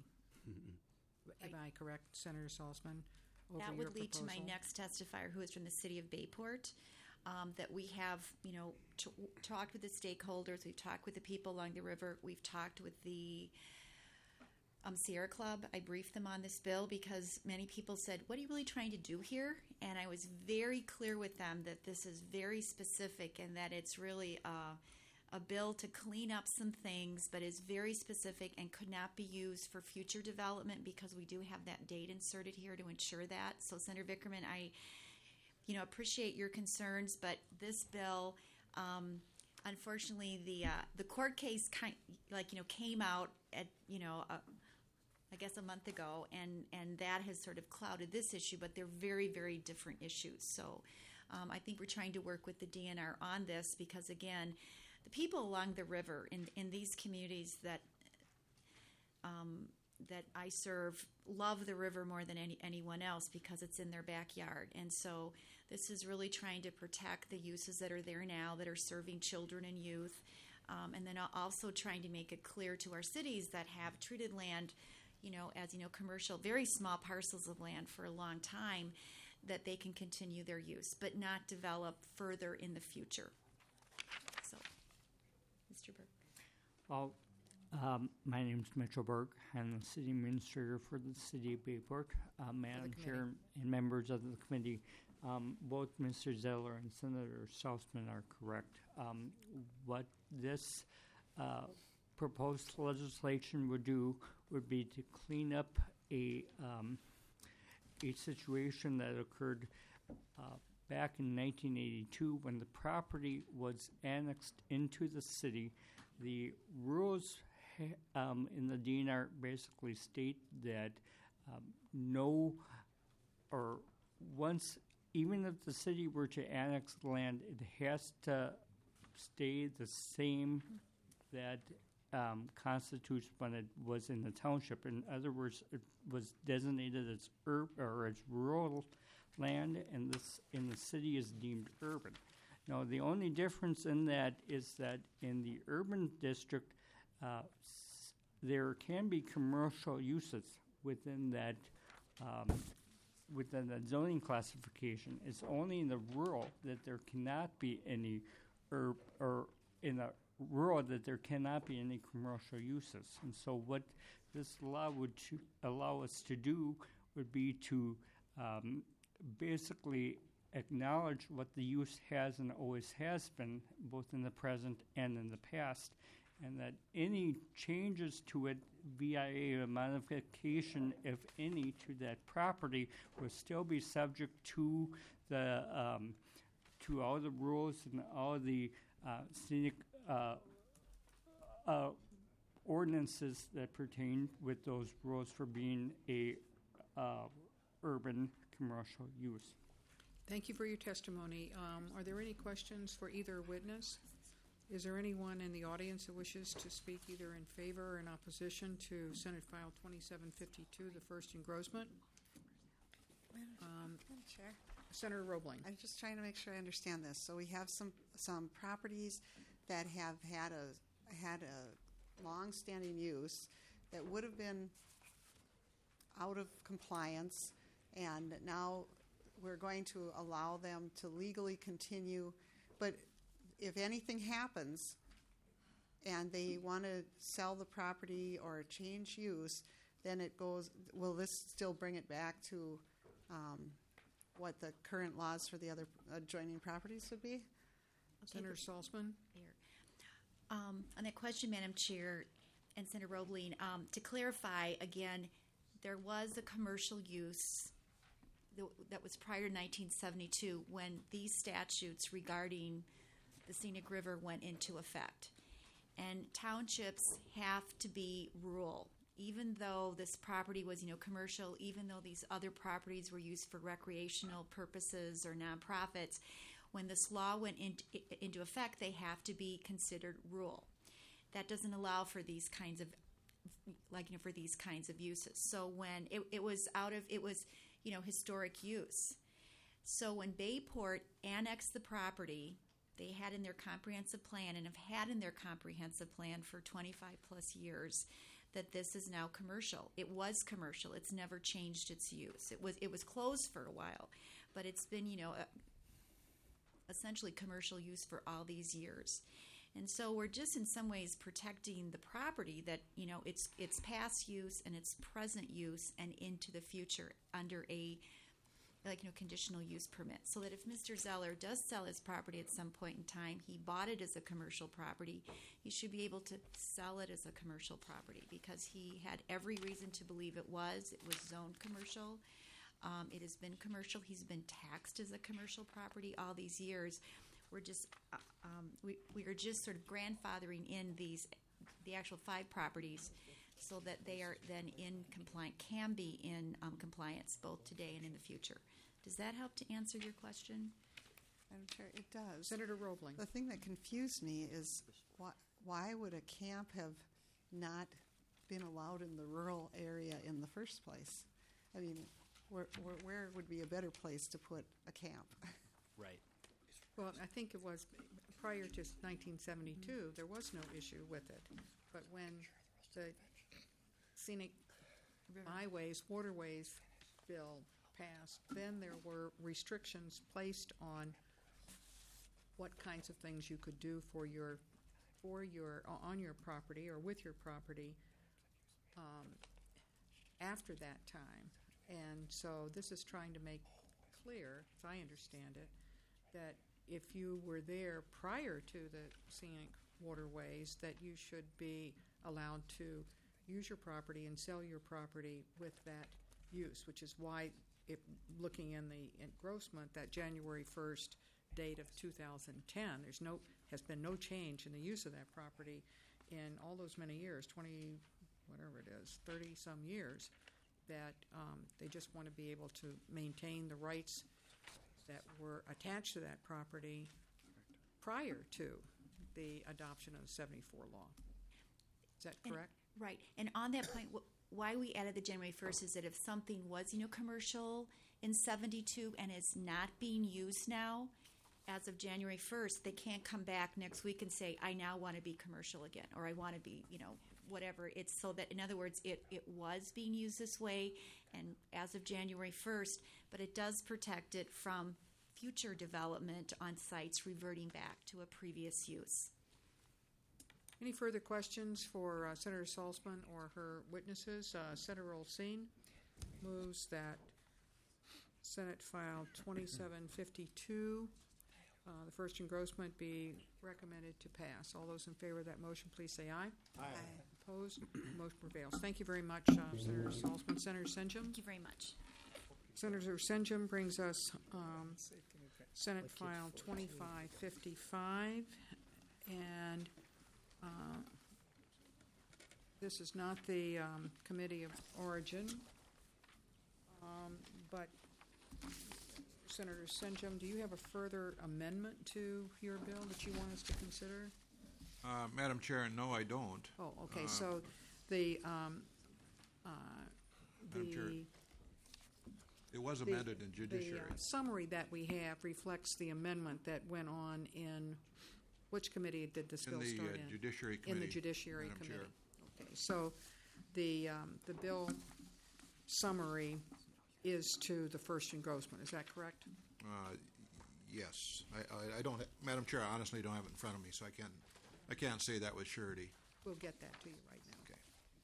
Am I correct, Senator Saltzman? Over That your would lead to my proposal? next testifier, who is from the city of Bayport, um, that we have, you know, t- talked with the stakeholders, we've talked with the people along the river, we've talked with the um, Sierra Club. I briefed them on this bill because many people said, what are you really trying to do here? And I was very clear with them that this is very specific and that it's really uh, a bill to clean up some things, but is very specific and could not be used for future development because we do have that date inserted here to ensure that. So, Senator Vickerman, I you know, appreciate your concerns, but this bill, um, unfortunately, the uh, the court case kind like you know came out at you know uh, I guess a month ago, and and that has sort of clouded this issue. But they're very very different issues. So um, I think we're trying to work with the D N R on this because again, the people along the river in in these communities that. Um, that I serve love the river more than any, anyone else because it's in their backyard. And so this is really trying to protect the uses that are there now that are serving children and youth. Um, and then also trying to make it clear to our cities that have treated land, you know, as, you know, commercial, very small parcels of land for a long time, that they can continue their use, but not develop further in the future. So, Mister Burke. Well, Um, my name is Mitchell Burke. I'm the city administrator for the city of Bayport. Uh, Madam Chair and members of the committee, um, both Mister Zeller and Senator Saltzman are correct. Um, what this uh, proposed legislation would do would be to clean up a um, a situation that occurred uh, back in nineteen eighty-two when the property was annexed into the city. The rules Um, in the D N R basically state that um, no, or once, even if the city were to annex land, it has to stay the same that um, constitutes when it was in the township. In other words, it was designated as ur- or as rural land, and this in the city is deemed urban. Now, the only difference in that is that in the urban district, Uh, s- there can be commercial uses within that um, within that zoning classification. It's only in the rural that there cannot be any, or or in the rural that there cannot be any commercial uses. And so, what this law would to allow us to do would be to um, basically acknowledge what the use has and always has been, both in the present and in the past. And that any changes to it via a modification, if any, to that property will still be subject to the um, to all the rules and all the uh, scenic uh, uh, ordinances that pertain with those rules for being a uh, urban commercial use. Thank you for your testimony. Um, are there any questions for either witness? Is there anyone in the audience that wishes to speak either in favor or in opposition to Senate File twenty-seven fifty-two, the first engrossment? Um, Madam Chair, Senator Roebling. I'm just trying to make sure I understand this. So we have some some properties that have had a had a long-standing use that would have been out of compliance, and now we're going to allow them to legally continue, but if anything happens and they want to sell the property or change use, then it goes, will this still bring it back to um, what the current laws for the other adjoining properties would be? Senator Saltzman. Um, on that question, Madam Chair and Senator Roebling, um, to clarify again, there was a commercial use that was prior to nineteen seventy-two when these statutes regarding the Scenic River went into effect. And townships have to be rural. Even though this property was, you know, commercial, even though these other properties were used for recreational purposes or nonprofits, when this law went in, into effect, they have to be considered rural. That doesn't allow for these kinds of, like, you know, for these kinds of uses. So when it, it was out of, it was, you know, historic use. So when Bayport annexed the property, they had in their comprehensive plan and have had in their comprehensive plan for twenty-five plus years that this is now commercial. It was commercial. It's never changed its use. It was it was closed for a while, but it's been, you know, a, essentially commercial use for all these years. And so we're just in some ways protecting the property that, you know, it's it's past use and it's present use and into the future under a, like, you know, conditional use permit. So that if Mister Zeller does sell his property at some point in time, he bought it as a commercial property, he should be able to sell it as a commercial property because he had every reason to believe it was. It was zoned commercial. Um, it has been commercial. He's been taxed as a commercial property all these years. We're just uh, um, we we are just sort of grandfathering in these the actual five properties, so that they are then in compliant can be in um, compliance both today and in the future. Does that help to answer your question? Madam Chair, it does. Senator Roebling. The thing that confused me is why, why would a camp have not been allowed in the rural area in the first place? I mean, where, where, where would be a better place to put a camp? Right. Well, I think it was prior to nineteen seventy-two, there was no issue with it. But when the Scenic Byways, Waterways bill passed, then there were restrictions placed on what kinds of things you could do for your, for your, on your property or with your property um, after that time. And so this is trying to make clear, as I understand it, that if you were there prior to the scenic waterways, that you should be allowed to use your property and sell your property with that use, which is why, if looking in the engrossment, that January first date of two thousand ten, there's no has been no change in the use of that property in all those many years, twenty, whatever it is, thirty some years, that um, they just want to be able to maintain the rights that were attached to that property prior to the adoption of the seventy-four law. Is that correct? And, right. And on that point, wh- why we added the January first is that if something was, you know, commercial in seventy-two and is not being used now, as of January first, they can't come back next week and say, I now want to be commercial again, or I want to be, you know, whatever. It's so that, in other words, it, it was being used this way and as of January first, but it does protect it from future development on sites reverting back to a previous use. Any further questions for uh, Senator Salzman or her witnesses? Uh, Senator Olsine moves that Senate File twenty-seven fifty-two, uh, the first engrossment, be recommended to pass. All those in favor of that motion, please say aye. Aye. Opposed? Motion prevails. Thank you very much, uh, Senator Salzman. Senator Senjum? Thank you very much. Senator Senjum brings us um, Senate File twenty-five fifty-five, and uh, this is not the um, Committee of Origin, um, but Senator Senjum, do you have a further amendment to your bill that you want us to consider? Uh, Madam Chair, no, I don't. Oh, okay, Uh, so the, um, uh, Madam Chair, the it was The- amended in judiciary. The uh, summary that we have reflects the amendment that went on in, which committee did this In bill the, start uh, in? Judiciary In the Committee, Judiciary Madam Committee. Chair. Okay, so the, um, the bill summary is to the first engrossment, is that correct? Uh, yes, I, I, I don't. ha- Madam Chair, I honestly don't have it in front of me, so I can't. I can't say that with surety. We'll get that to you right now. Okay.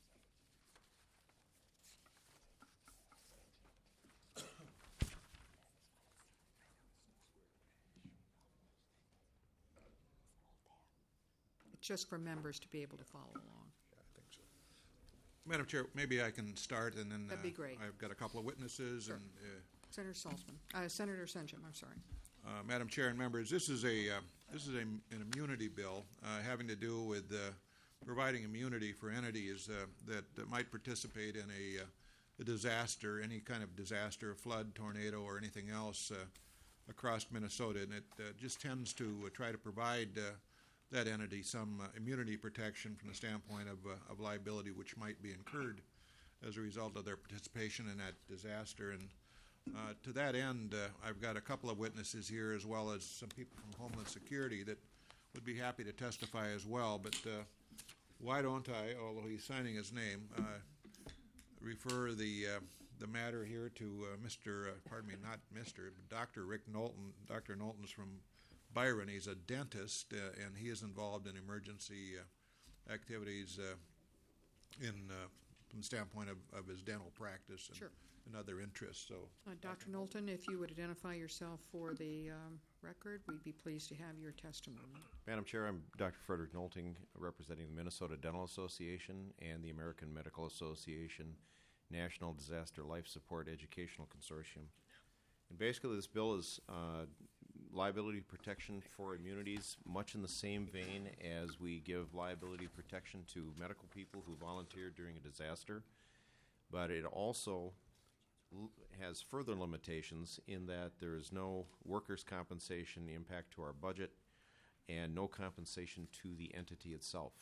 Just for members to be able to follow along. I think so. Madam Chair, maybe I can start, and then That'd be uh, great. I've got a couple of witnesses, Sure. and uh, Senator Salzman, uh, Senator Senjum, I'm sorry. Uh, Madam Chair and members, this is a uh, this is a, an immunity bill uh, having to do with uh, providing immunity for entities uh, that, that might participate in a, uh, a disaster, any kind of disaster, flood, tornado, or anything else uh, across Minnesota, and it uh, just tends to uh, try to provide uh, that entity some uh, immunity protection from the standpoint of, uh, of liability which might be incurred as a result of their participation in that disaster. And Uh, to that end, uh, I've got a couple of witnesses here, as well as some people from Homeland Security that would be happy to testify as well. But uh, why don't I, although he's signing his name, uh, refer the uh, the matter here to uh, Mister Uh, pardon me, not Mister but Doctor Rick Knowlton. Doctor Knowlton's from Byron. He's a dentist, uh, and he is involved in emergency uh, activities uh, in uh, from the standpoint of, of his dental practice and, Sure. and other interests. So, Uh, Doctor Knowlton, if you would identify yourself for the um, record, we'd be pleased to have your testimony. Madam Chair, I'm Doctor Frederick Knowlting, representing the Minnesota Dental Association and the American Medical Association National Disaster Life Support Educational Consortium. And basically, this bill is uh, liability protection for immunities, much in the same vein as we give liability protection to medical people who volunteer during a disaster. But it also l- has further limitations in that there is no workers' compensation impact to our budget and no compensation to the entity itself.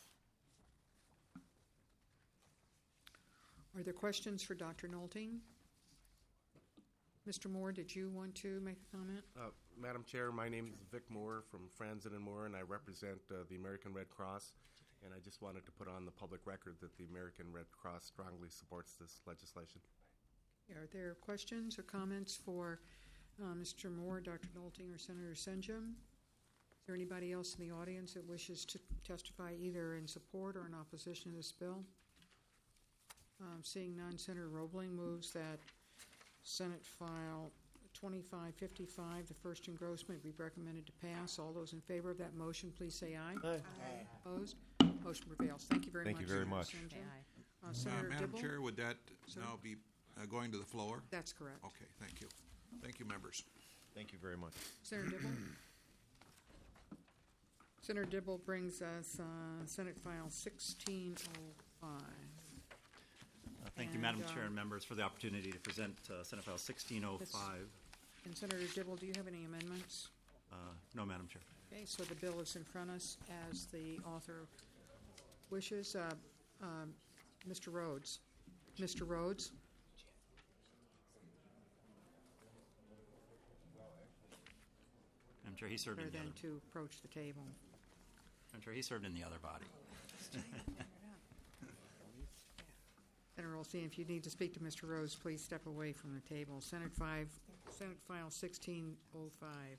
Are there questions for Doctor Knowlting? Mister Moore, did you want to make a comment? Uh, Madam Chair, my name is Vic Moore from Franzen and Moore, and I represent uh, the American Red Cross. And I just wanted to put on the public record that the American Red Cross strongly supports this legislation. Are there questions or comments for uh, Mister Moore, Doctor Knowlting, or Senator Senjum? Is there anybody else in the audience that wishes to testify either in support or in opposition to this bill? Um, seeing none, Senator Roebling moves that Senate File twenty-five fifty-five, the first engrossment, be recommended to pass. All those in favor of that motion, please say aye. Aye. Aye. Opposed? Motion prevails. Thank you very Thank much. you very Senator much. Senjum. Aye. Uh, uh, Senator Madam Dibble? Chair, would that Sir? now be uh, going to the floor? That's correct. Okay, thank you. Thank you, members. Thank you very much. Senator Dibble? Senator Dibble brings us uh, Senate File sixteen oh five. Uh, Thank you, And, Madam uh, Chair and members, for the opportunity to present uh, Senate File sixteen oh five. And Senator Dibble, do you have any amendments? Uh, No, Madam Chair. Okay, so the bill is in front of us as the author wishes. Uh, um, Mister Rhodes. Mister Rhodes? Madam Chair, he served in Better the than other. to approach the table. Madam Chair, he served in the other body. Senator Olsen, if you need to speak to Mister Rhodes, please step away from the table. Senate five, Senate File sixteen oh five.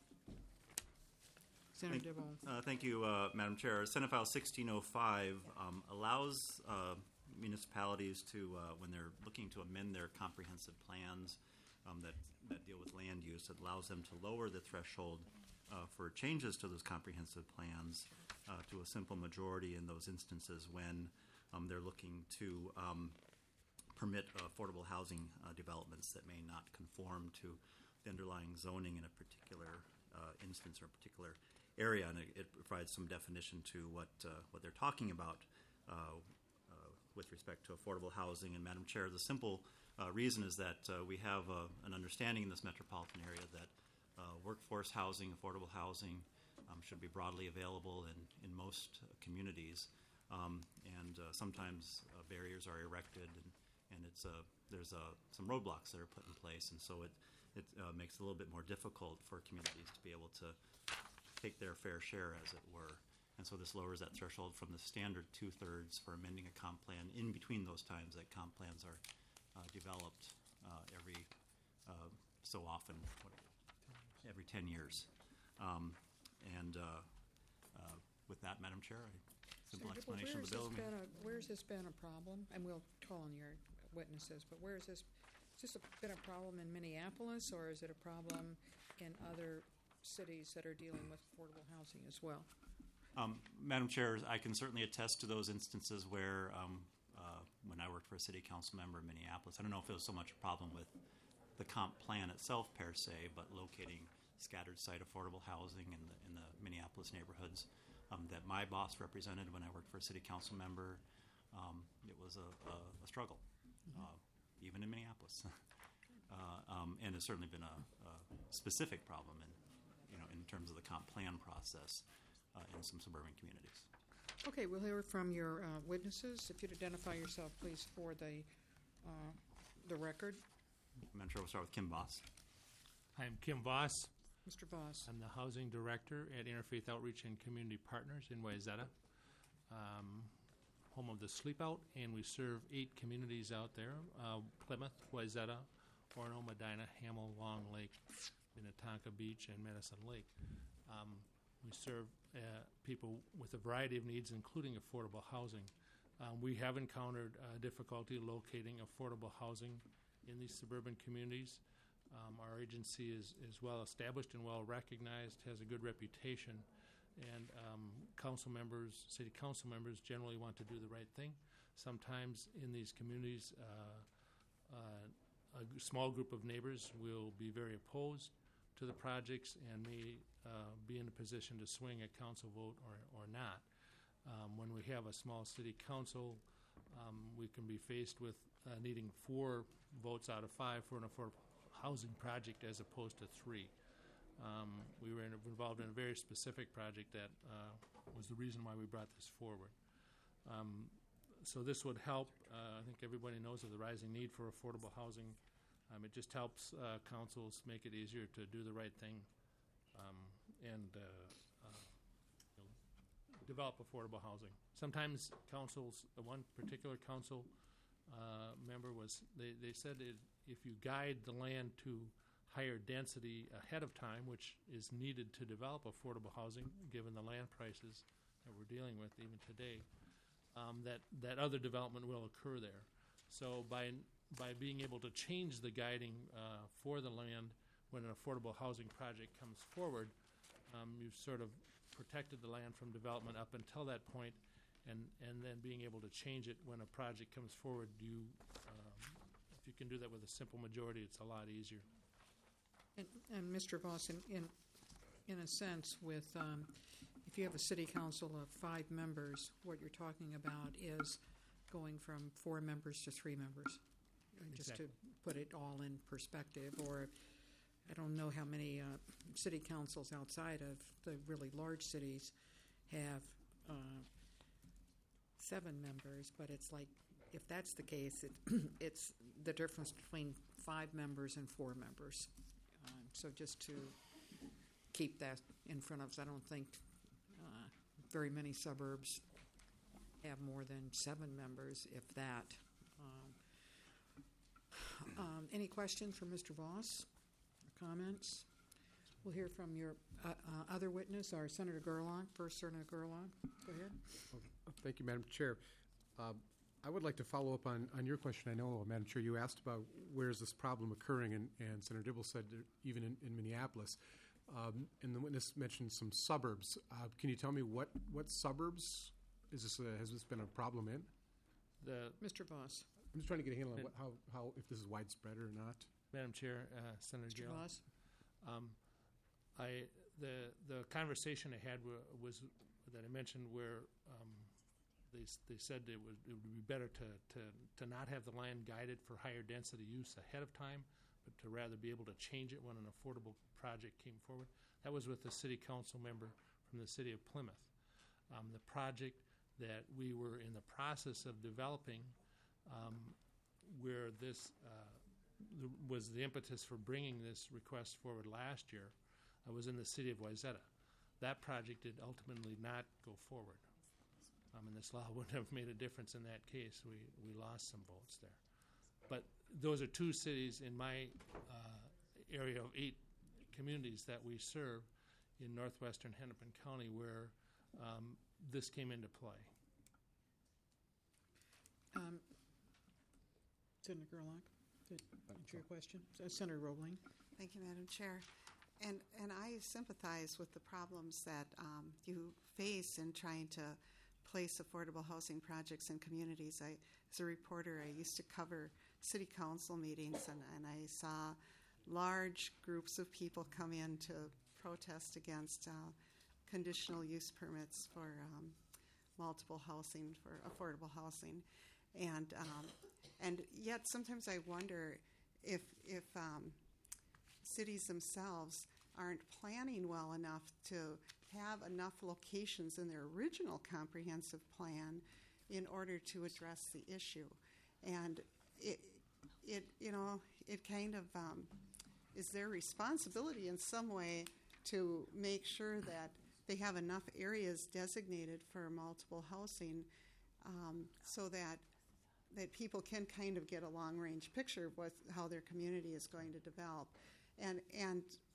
Senator Thank, Dibble. uh, thank you, uh, Madam Chair. Senate File sixteen oh five um, allows uh, municipalities to, uh, when they're looking to amend their comprehensive plans um, that, that deal with land use, it allows them to lower the threshold uh, for changes to those comprehensive plans uh, to a simple majority in those instances when um, they're looking to um, permit affordable housing uh, developments that may not conform to the underlying zoning in a particular uh, instance or a particular area, and it, it provides some definition to what uh, what they're talking about uh, uh, with respect to affordable housing. And Madam Chair, the simple uh, reason is that uh, we have uh, an understanding in this metropolitan area that uh, workforce housing, affordable housing, um, should be broadly available in in most uh, communities, um, and uh, sometimes uh, barriers are erected, and and it's uh, there's uh, some roadblocks that are put in place, and so it it uh, makes it a little bit more difficult for communities to be able to take their fair share, as it were. And so this lowers that threshold from the standard two-thirds for amending a comp plan in between those times that comp plans are uh, developed uh, every uh, so often, what, every ten years. Um, and uh, uh, with that, Madam Chair, a simple Senator Dibble, explanation of the bill. Where's this, been a, where's this been a problem? And we'll call on your witnesses, but where is this? Is this a, been a problem in Minneapolis, or is it a problem in other cities that are dealing with affordable housing as well? Um, Madam Chair, I can certainly attest to those instances where, um, uh, when I worked for a city council member in Minneapolis, I don't know if it was so much a problem with the comp plan itself per se, but locating scattered site affordable housing in the, in the Minneapolis neighborhoods um, that my boss represented when I worked for a city council member. Um, it was a, a, a struggle, mm-hmm. uh, even in Minneapolis, uh, um, and it's certainly been a, a specific problem in, you know, in terms of the comp plan process. Uh, in some suburban communities. Okay, we'll hear from your uh, witnesses. If you'd identify yourself, please, for the uh, the record. Madam Chair, we'll start with Kim Voss. I'm Kim Voss. Mister Voss. I'm the Housing Director at Interfaith Outreach and Community Partners in Wayzata, um, home of the Sleep Out, and we serve eight communities out there, uh, Plymouth, Wayzata, Orono, Medina, Hamel, Long Lake, Minnetonka Beach, and Medicine Lake. Um, We serve uh, people with a variety of needs, including affordable housing. Um, we have encountered uh, difficulty locating affordable housing in these suburban communities. Um, our agency is, is well established and well recognized, has a good reputation, and um, council members, city council members generally want to do the right thing. Sometimes in these communities, uh, uh, a g- small group of neighbors will be very opposed to the projects and may uh, be in a position to swing a council vote or, or not. Um, when we have a small city council, um, we can be faced with uh, needing four votes out of five for an affordable housing project as opposed to three. Um, we were in, involved in a very specific project that uh, was the reason why we brought this forward. Um, so this would help. Uh, I think everybody knows of the rising need for affordable housing. Um, it just helps uh, councils make it easier to do the right thing um, and uh, uh, you know, develop affordable housing. Sometimes councils, uh, one particular council uh, member was, they, they said it, if you guide the land to higher density ahead of time, which is needed to develop affordable housing, given the land prices that we're dealing with even today, um, that, that other development will occur there. So by by being able to change the guiding uh, for the land when an affordable housing project comes forward, um, you've sort of protected the land from development up until that point, and, and then being able to change it when a project comes forward, you, um, if you can do that with a simple majority, it's a lot easier. And, and Mister Voss, in, in, in a sense, with um, if you have a city council of five members, what you're talking about is going from four members to three members, uh, just Exactly. to put it all in perspective. Or I don't know how many uh, city councils outside of the really large cities have uh, seven members, but it's like, if that's the case, it, it's the difference between five members and four members. Um, so just to keep that in front of us, I don't think uh, very many suburbs have more than seven members, if that. Um, um, any questions for Mister Voss? Or comments? We'll hear from your uh, uh, other witness, our Senator Gerlach. First, Senator Gerlach. Go ahead. Thank you, Madam Chair. Uh, I would like to follow up on, on your question. I know, Madam Chair, you asked about where is this problem occurring, and, and Senator Dibble said that even in, in Minneapolis. Um, and the witness mentioned some suburbs. Uh, can you tell me what, what suburbs is this? A, has this been a problem in? The Mister Voss. I'm just trying to get a handle on what, how, how if this is widespread or not. Madam Chair, uh, Senator Mister Gill. Voss. Um, I the the conversation I had wa- was that I mentioned where um, they s- they said it would it would be better to, to to not have the land guided for higher density use ahead of time, but to rather be able to change it when an affordable project came forward. That was with the city council member from the city of Plymouth. Um, the project that we were in the process of developing, um, where this uh, the, was the impetus for bringing this request forward last year, uh, was in the city of Wayzata. That project did ultimately not go forward. Um, and this law wouldn't have made a difference in that case. We, we lost some votes there. But those are two cities in my uh, area of eight communities that we serve in northwestern Hennepin County where um, this came into play. Um, Senator Gerlach, did answer your question? Uh, Senator Roebling. Thank you, Madam Chair. And and I sympathize with the problems that um, you face in trying to place affordable housing projects in communities. I, as a reporter, I used to cover city council meetings, and, and I saw large groups of people come in to protest against uh, conditional use permits for um, multiple housing, for affordable housing. And um, and yet sometimes I wonder if if um, cities themselves aren't planning well enough to have enough locations in their original comprehensive plan in order to address the issue. And it, it you know, it kind of um, is their responsibility in some way to make sure that they have enough areas designated for multiple housing um, so that that people can kind of get a long-range picture of what, how their community is going to develop. And and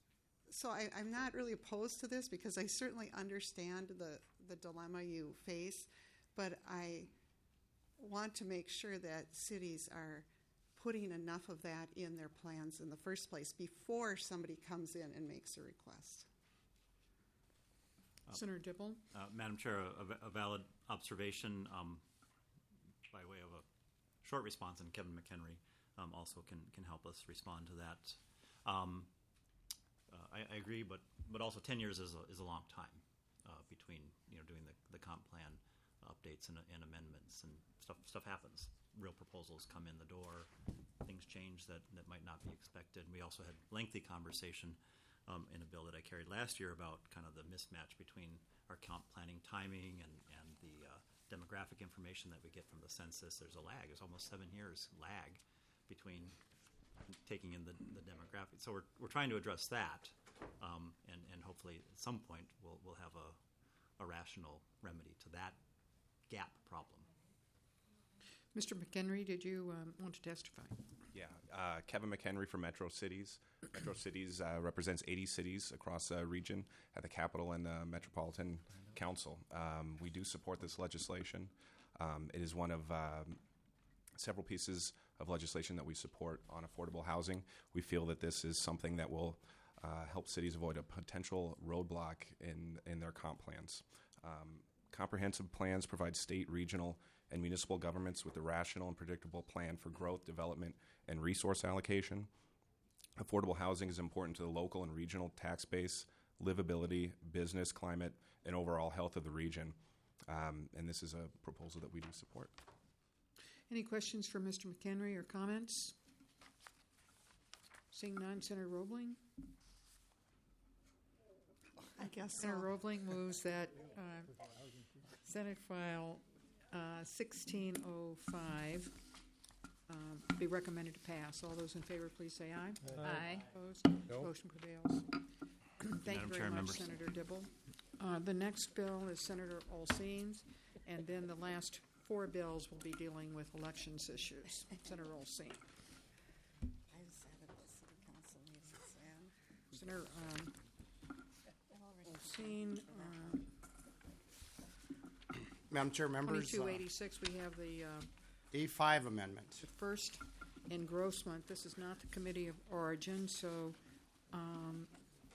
so I, I'm not really opposed to this because I certainly understand the, the dilemma you face, but I want to make sure that cities are putting enough of that in their plans in the first place before somebody comes in and makes a request. Uh, Senator Dibble? Uh, Madam Chair, a, a valid observation um, by way of a short response, and Kevin McHenry um, also can, can help us respond to that. Um, uh, I, I agree, but, but also ten years is a, is a long time uh, between you know doing the, the comp plan updates and, and amendments, and stuff stuff happens. Real proposals come in the door, things change that, that might not be expected. We also had lengthy conversation um, in a bill that I carried last year about kind of the mismatch between our comp planning timing and, and the uh, demographic information that we get from the census. There's a lag. There's almost seven years lag between taking in the, the demographic. So we're, we're trying to address that, um, and, and hopefully at some point we'll, we'll have a, a rational remedy to that gap problem. Mister McHenry, did you um, want to testify? Yeah, uh, Kevin McHenry from Metro Cities. Metro Cities uh, represents eighty cities across the region at the Capital and uh, Metropolitan Council. Um, we do support this legislation. Um, it is one of um, several pieces of legislation that we support on affordable housing. We feel that this is something that will uh, help cities avoid a potential roadblock in, in their comp plans. Um, comprehensive plans provide state, regional, and municipal governments with a rational and predictable plan for growth, development, and resource allocation. Affordable housing is important to the local and regional tax base, livability, business climate, and overall health of the region. Um, and this is a proposal that we do support. Any questions for Mister McHenry or comments? Seeing none, Senator Roebling? I guess so. Senator Roebling moves that uh, Senate File uh, sixteen oh five um, be recommended to pass. All those in favor, please say aye. Aye. Aye. Opposed? No. Motion prevails. Thank Madam you very Chair, much, members. Senator Dibble. Uh, the next bill is Senator Olseen's, and then the last four bills will be dealing with elections issues. Senator Olseen. I sat at the city council meetings and Senator um, Olseen, uh, Madam Chair, members, twenty-two eighty-six, we have the uh, A five amendment. the first engrossment. This is not the committee of origin, so um,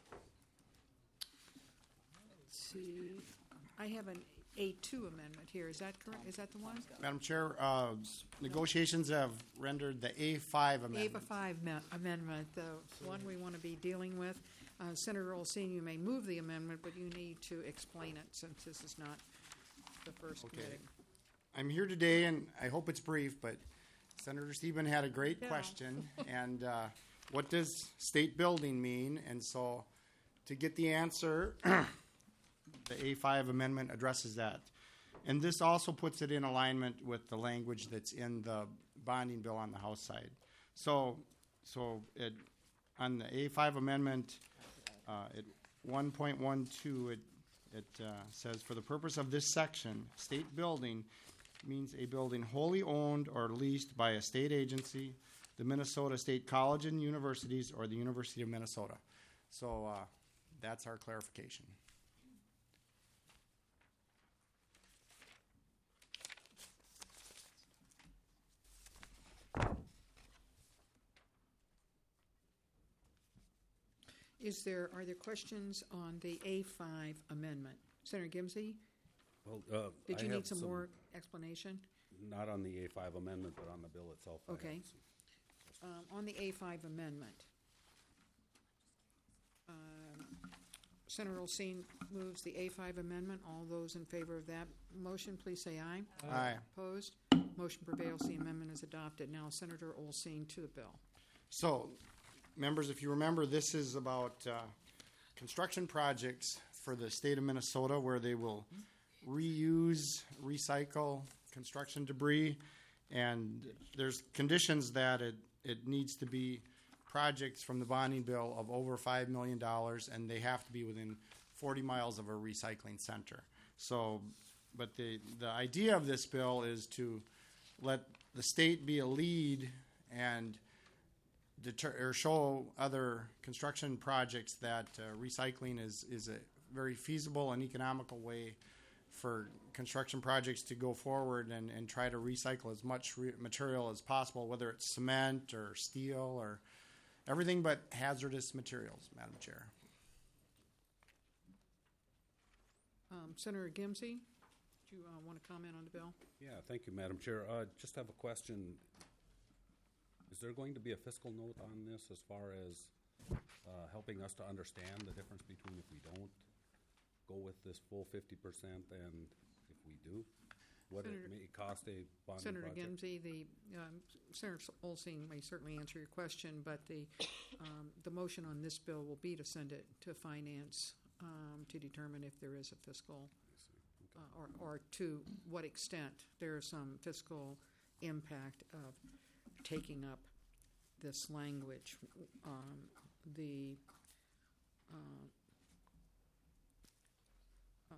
let's see. I have an A two amendment here. Is that correct? Is that the one? Madam Chair, uh, negotiations have rendered the A five A amendment. five me- amendment, the one we want to be dealing with. Uh, Senator Olseen, you may move the amendment, but you need to explain it since this is not the first Okay. committee. I'm here today, and I hope it's brief, but Senator Steben had a great Yeah. question. And uh, what does state building mean? And so to get the answer, the A five amendment addresses that. And this also puts it in alignment with the language that's in the bonding bill on the House side. So, so it, on the A five amendment, uh, at one point one two, it, it uh, says, for the purpose of this section, state building means a building wholly owned or leased by a state agency, the Minnesota State College and Universities, or the University of Minnesota. So uh, that's our clarification. Is there, are there questions on the A five amendment? Senator Gimsey, Well, uh, did I you have need some more explanation? Not on the A five amendment, but on the bill itself. I have Okay. some. Um, On the A five amendment, um, Senator Olseen moves the A five amendment. All those in favor of that motion, please say aye. Aye. Opposed? Motion prevails. The amendment is adopted. Now Senator Olseen to the bill. So, members, if you remember, this is about uh, construction projects for the state of Minnesota where they will reuse, recycle construction debris, and there's conditions that it, it needs to be projects from the bonding bill of over five million dollars, and they have to be within forty miles of a recycling center. So, but the, the idea of this bill is to let the state be a lead and deter or show other construction projects that uh, recycling is is a very feasible and economical way for construction projects to go forward and, and try to recycle as much re- material as possible, whether it's cement or steel or everything but hazardous materials, Madam Chair. Um, Senator Gimsey, do you uh, want to comment on the bill? Yeah, thank you, Madam Chair. Uh, just have a question. Is there going to be a fiscal note on this as far as uh, helping us to understand the difference between if we don't go with this full fifty percent and if we do? What Senator, it may cost a bonding Senator project? Gimsey, the um, Senator Olsing may certainly answer your question, but the um, the motion on this bill will be to send it to finance um, to determine if there is a fiscal uh, or, or to what extent there is some fiscal impact of taking up this language. Um, the uh, uh,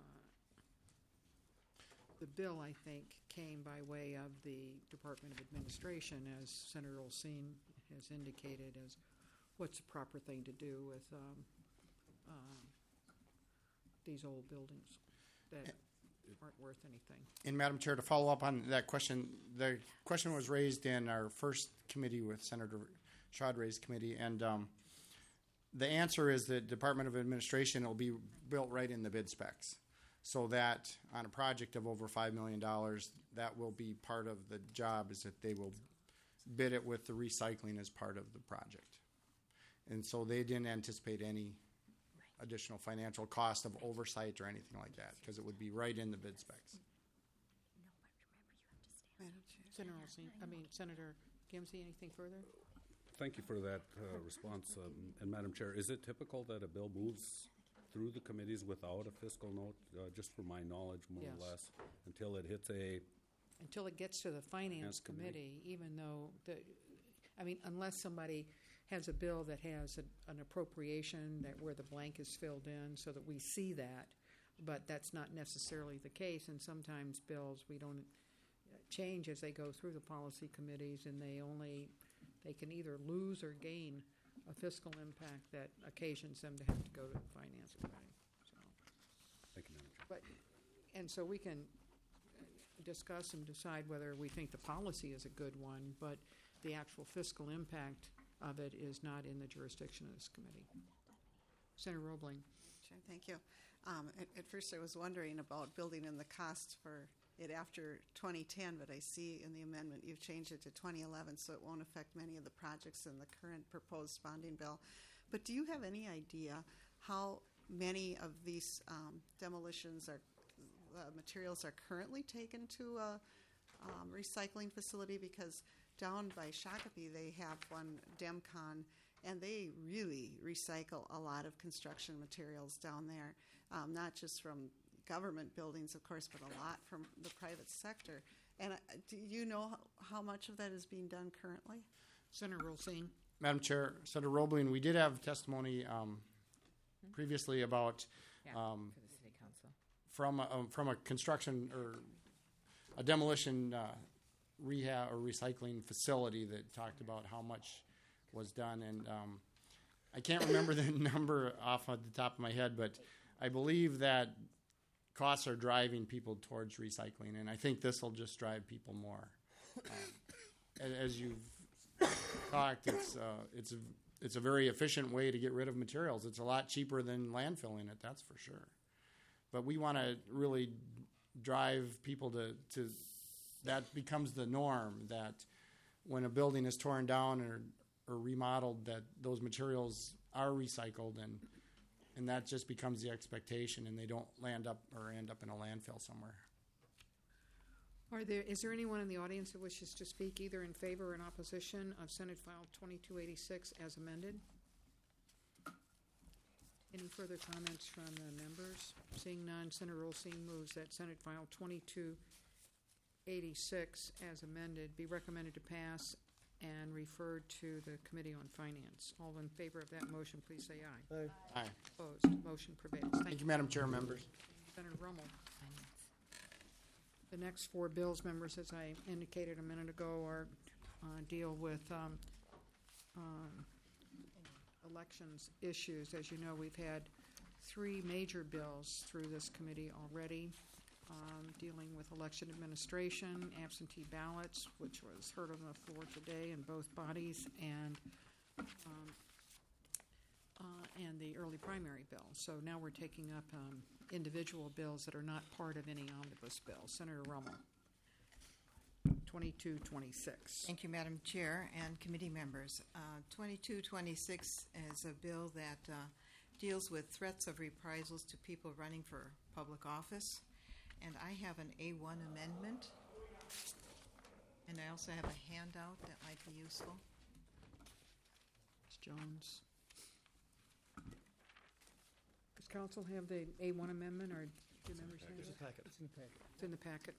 the bill, I think, came by way of the Department of Administration, as Senator Olseen has indicated, as what's the proper thing to do with um, um, these old buildings that aren't worth anything. And Madam Chair, to follow up on that question, the question was raised in our first committee with Senator Chaudhry's committee, and um, the answer is that Department of Administration will be built right in the bid specs, so that on a project of over five million dollars, that will be part of the job, is that they will bid it with the recycling as part of the project. And so they didn't anticipate any additional financial cost of oversight or anything like that, because it would be right in the bid specs. Senator Olseen, I mean, Senator Gimsey, anything further? Thank you for that uh, response. Um, and Madam Chair, is it typical that a bill moves through the committees without a fiscal note, uh, just for my knowledge, more Yes. or less, until it hits a Until it gets to the Finance Finance Committee. Committee, even though, the, I mean, unless somebody has a bill that has a, an appropriation that where the blank is filled in so that we see that, but that's not necessarily the case, and sometimes bills we don't change as they go through the policy committees, and they only, they can either lose or gain a fiscal impact that occasions them to have to go to the Finance Committee. So. Thank you, Madam Chair. But, and so we can discuss and decide whether we think the policy is a good one, but the actual fiscal impact of it is not in the jurisdiction of this committee. Senator Roebling. Sure, thank you. Um, at, at first I was wondering about building in the cost for it after twenty ten, but I see in the amendment you've changed it to twenty eleven, so it won't affect many of the projects in the current proposed bonding bill. But do you have any idea how many of these um, demolitions are uh, materials are currently taken to a um, recycling facility? Because down by Shakopee they have one DEMCON, and they really recycle a lot of construction materials down there, um, not just from government buildings, of course, but a lot from the private sector. And uh, do you know how, how much of that is being done currently? Senator Olseen. Madam Chair, Senator Roebling, we did have testimony um, previously about Yeah, um, for the city council. from a, um, from a construction or a demolition uh, rehab or recycling facility that talked about how much was done, and um, I can't remember the number off of the top of my head, but I believe that costs are driving people towards recycling, and I think this will just drive people more. Um, as, as you've talked, it's uh, it's a, it's a very efficient way to get rid of materials. It's a lot cheaper than landfilling it, that's for sure. But we want to really drive people to, to that becomes the norm, that when a building is torn down or, or remodeled, that those materials are recycled, and and that just becomes the expectation, and they don't land up or end up in a landfill somewhere. Are there, is there anyone in the audience that wishes to speak either in favor or in opposition of Senate File twenty-two eighty-six as amended? Any further comments from the members? Seeing none, Senator Olseen moves that Senate File twenty-two eighty-six as amended be recommended to pass and referred to the Committee on Finance. All in favor of that motion, please say aye. Aye. Aye. Opposed? Motion prevails. Thank, Thank you, Madam Chair, members. Senator Rummel. The next four bills, members, as I indicated a minute ago, are uh, deal with um, um, elections issues. As you know, we've had three major bills through this committee already, um, dealing with election administration, absentee ballots, which was heard on the floor today in both bodies, and um, uh, and the early primary bill. So now we're taking up um, individual bills that are not part of any omnibus bill. Senator Rummel. twenty-two twenty-six. Thank you, Madam Chair and committee members. Uh, twenty-two twenty-six is a bill that uh, deals with threats of reprisals to people running for public office. And I have an A one amendment. And I also have a handout that might be useful. Miz Jones. Does council have the A one amendment, or do members have it? It's in the packet. It's in the packet. It's in the packet.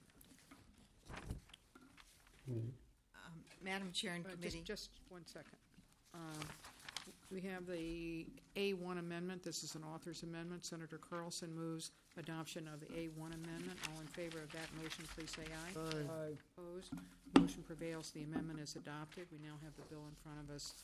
Um, Madam Chair and Uh, committee. Just, just one second. Uh, We have the A one amendment. This is an author's amendment. Senator Carlson moves adoption of the A one amendment. All in favor of that motion, please say aye. Aye. Aye. Opposed? Motion prevails. The amendment is adopted. We now have the bill in front of us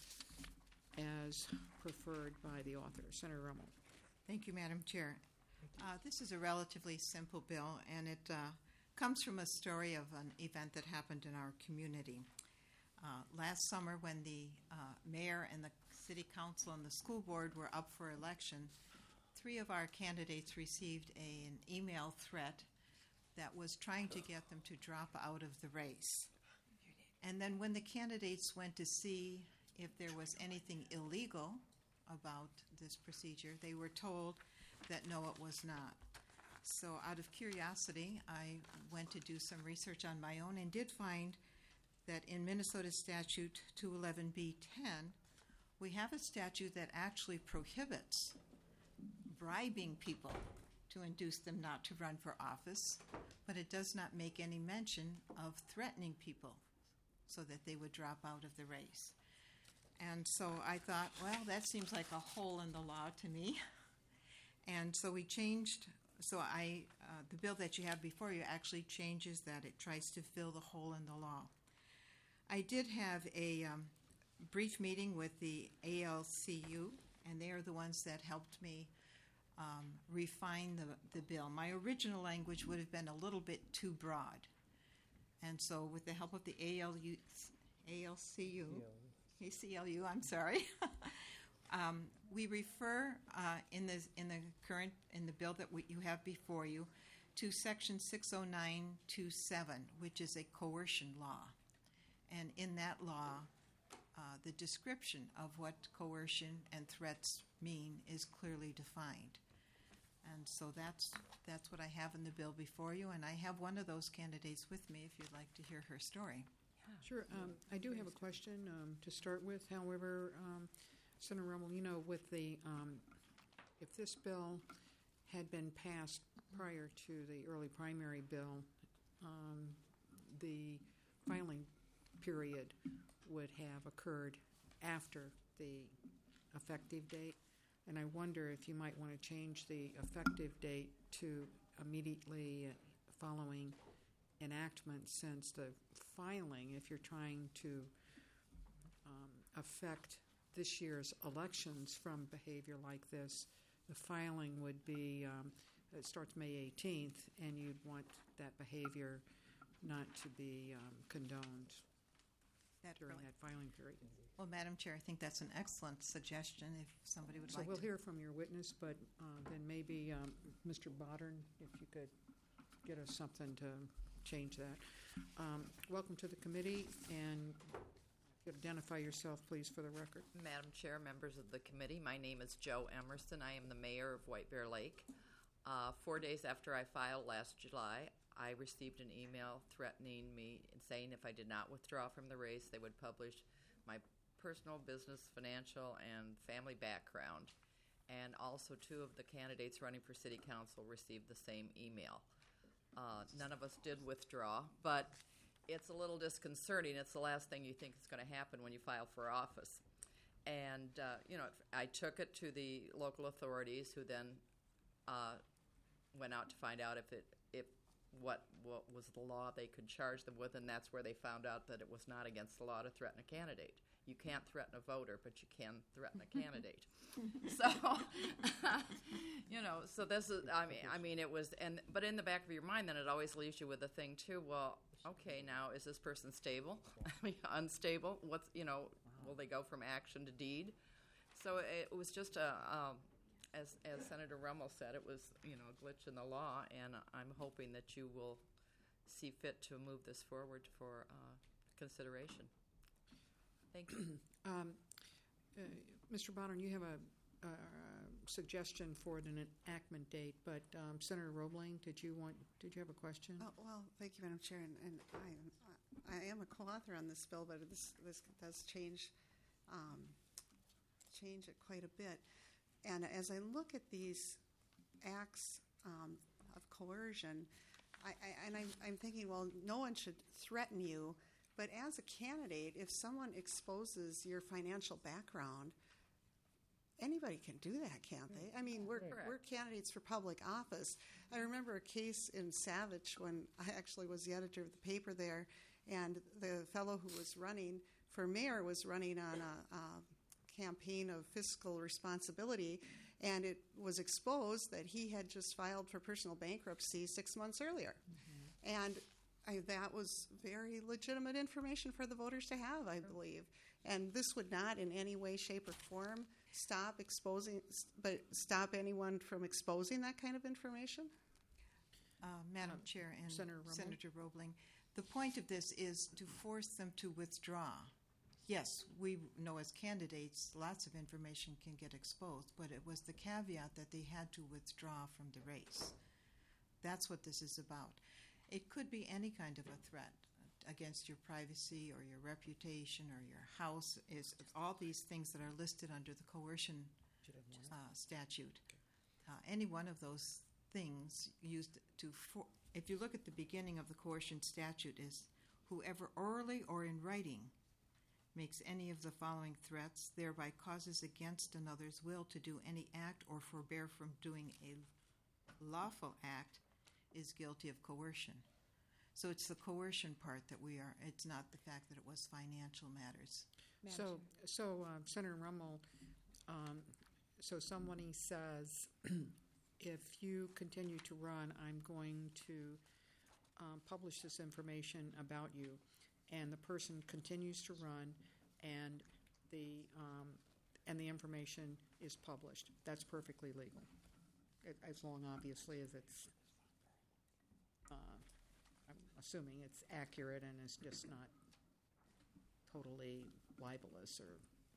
as preferred by the author. Senator Rummel. Thank you, Madam Chair. Uh, this is a relatively simple bill, and it uh, comes from a story of an event that happened in our community. Uh, last summer, when the uh, mayor and the city council and the school board were up for election, three of our candidates received a, an email threat that was trying to get them to drop out of the race. And then when the candidates went to see if there was anything illegal about this procedure, they were told that no, it was not. So out of curiosity, I went to do some research on my own and did find that in Minnesota Statute two eleven B ten, we have a statute that actually prohibits bribing people to induce them not to run for office, but it does not make any mention of threatening people so that they would drop out of the race. And so I thought, well, that seems like a hole in the law to me. And so we changed, so I, uh, the bill that you have before you actually changes that. It tries to fill the hole in the law. I did have a um, brief meeting with the A L C U, and they are the ones that helped me um, refine the, the bill. My original language would have been a little bit too broad. And so with the help of the A L U, A L C U, A C L U, I'm sorry, um, we refer uh, in the in the current in the bill that we, you have before you to Section six oh nine twenty-seven, which is a coercion law. And in that law, uh, the description of what coercion and threats mean is clearly defined. And so that's that's what I have in the bill before you, and I have one of those candidates with me if you'd like to hear her story. Sure. Um, I do have a question um, to start with. However, um, Senator Rummel, you know, with the um, if this bill had been passed prior to the early primary bill, um, the filing period would have occurred after the effective date. And I wonder if you might want to change the effective date to immediately following enactment, since the filing, if you're trying to um, affect this year's elections from behavior like this, the filing would be, um, it starts May eighteenth, and you'd want that behavior not to be um, condoned That during really- that filing period. Well, Madam Chair, I think that's an excellent suggestion if somebody would So like we'll to. hear from your witness, but uh, then maybe um, Mister Bodern, if you could get us something to change that. Um, Welcome to the committee, and if you identify yourself, please, for the record. Madam Chair, members of the committee, my name is Joe Emerson. I am the mayor of White Bear Lake. Uh, four days after I filed last July, I received an email threatening me and saying if I did not withdraw from the race, they would publish my personal, business, financial, and family background. And also two of the candidates running for city council received the same email. Uh, none of us did withdraw, but it's a little disconcerting. It's the last thing you think is going to happen when you file for office. And, uh, you know, I took it to the local authorities, who then uh, went out to find out if it if what what was the law they could charge them with, and that's where they found out that it was not against the law to threaten a candidate. You can't threaten a voter, but you can threaten a candidate. So, you know, so this is, I mean, I mean, it was, and but in the back of your mind, then it always leaves you with a thing too. Well, okay, now is this person stable? I mean, unstable? What's, you know, will they go from action to deed? So it was just a, um, as as Senator Rummel said, it was, you know, a glitch in the law, and I'm hoping that you will see fit to move this forward for uh, consideration. Thank you. Um, uh, Mister Bonner, you have a, a suggestion for an enactment date, but um, Senator Roebling, did you want? Did you have a question? Oh, well, thank you, Madam Chair, and, and I, I am a co-author on this bill, but this this does change um, change it quite a bit. And as I look at these acts um, of coercion, I, I, and I'm, I'm thinking, well, no one should threaten you. But as a candidate, if someone exposes your financial background, anybody can do that, can't they? I mean, we're Correct. we're candidates for public office. I remember a case in Savage when I actually was the editor of the paper there, and the fellow who was running for mayor was running on a, a campaign of fiscal responsibility, and it was exposed that he had just filed for personal bankruptcy six months earlier. Mm-hmm. And I, that was very legitimate information for the voters to have, I believe. And this would not in any way, shape, or form stop exposing, but stop anyone from exposing that kind of information? Uh, Madam Chair and Senator Rummel? Senator Roebling, the point of this is to force them to withdraw. Yes, we know as candidates lots of information can get exposed, but it was the caveat that they had to withdraw from the race. That's what this is about. It could be any kind of a threat against your privacy or your reputation or your house. Is all these things that are listed under the coercion uh, statute. Uh, any one of those things used to, for, if you look at the beginning of the coercion statute, is whoever orally or in writing makes any of the following threats, thereby causes against another's will to do any act or forbear from doing a lawful act, is guilty of coercion. So it's the coercion part that we are, it's not the fact that it was financial matters. So, so uh, Senator Rummel, um, so somebody says, if you continue to run, I'm going to um, publish this information about you, and the person continues to run, and the um, and the information is published. That's perfectly legal, it, as long, obviously, as it's. Uh, I'm assuming it's accurate and it's just not totally libelous or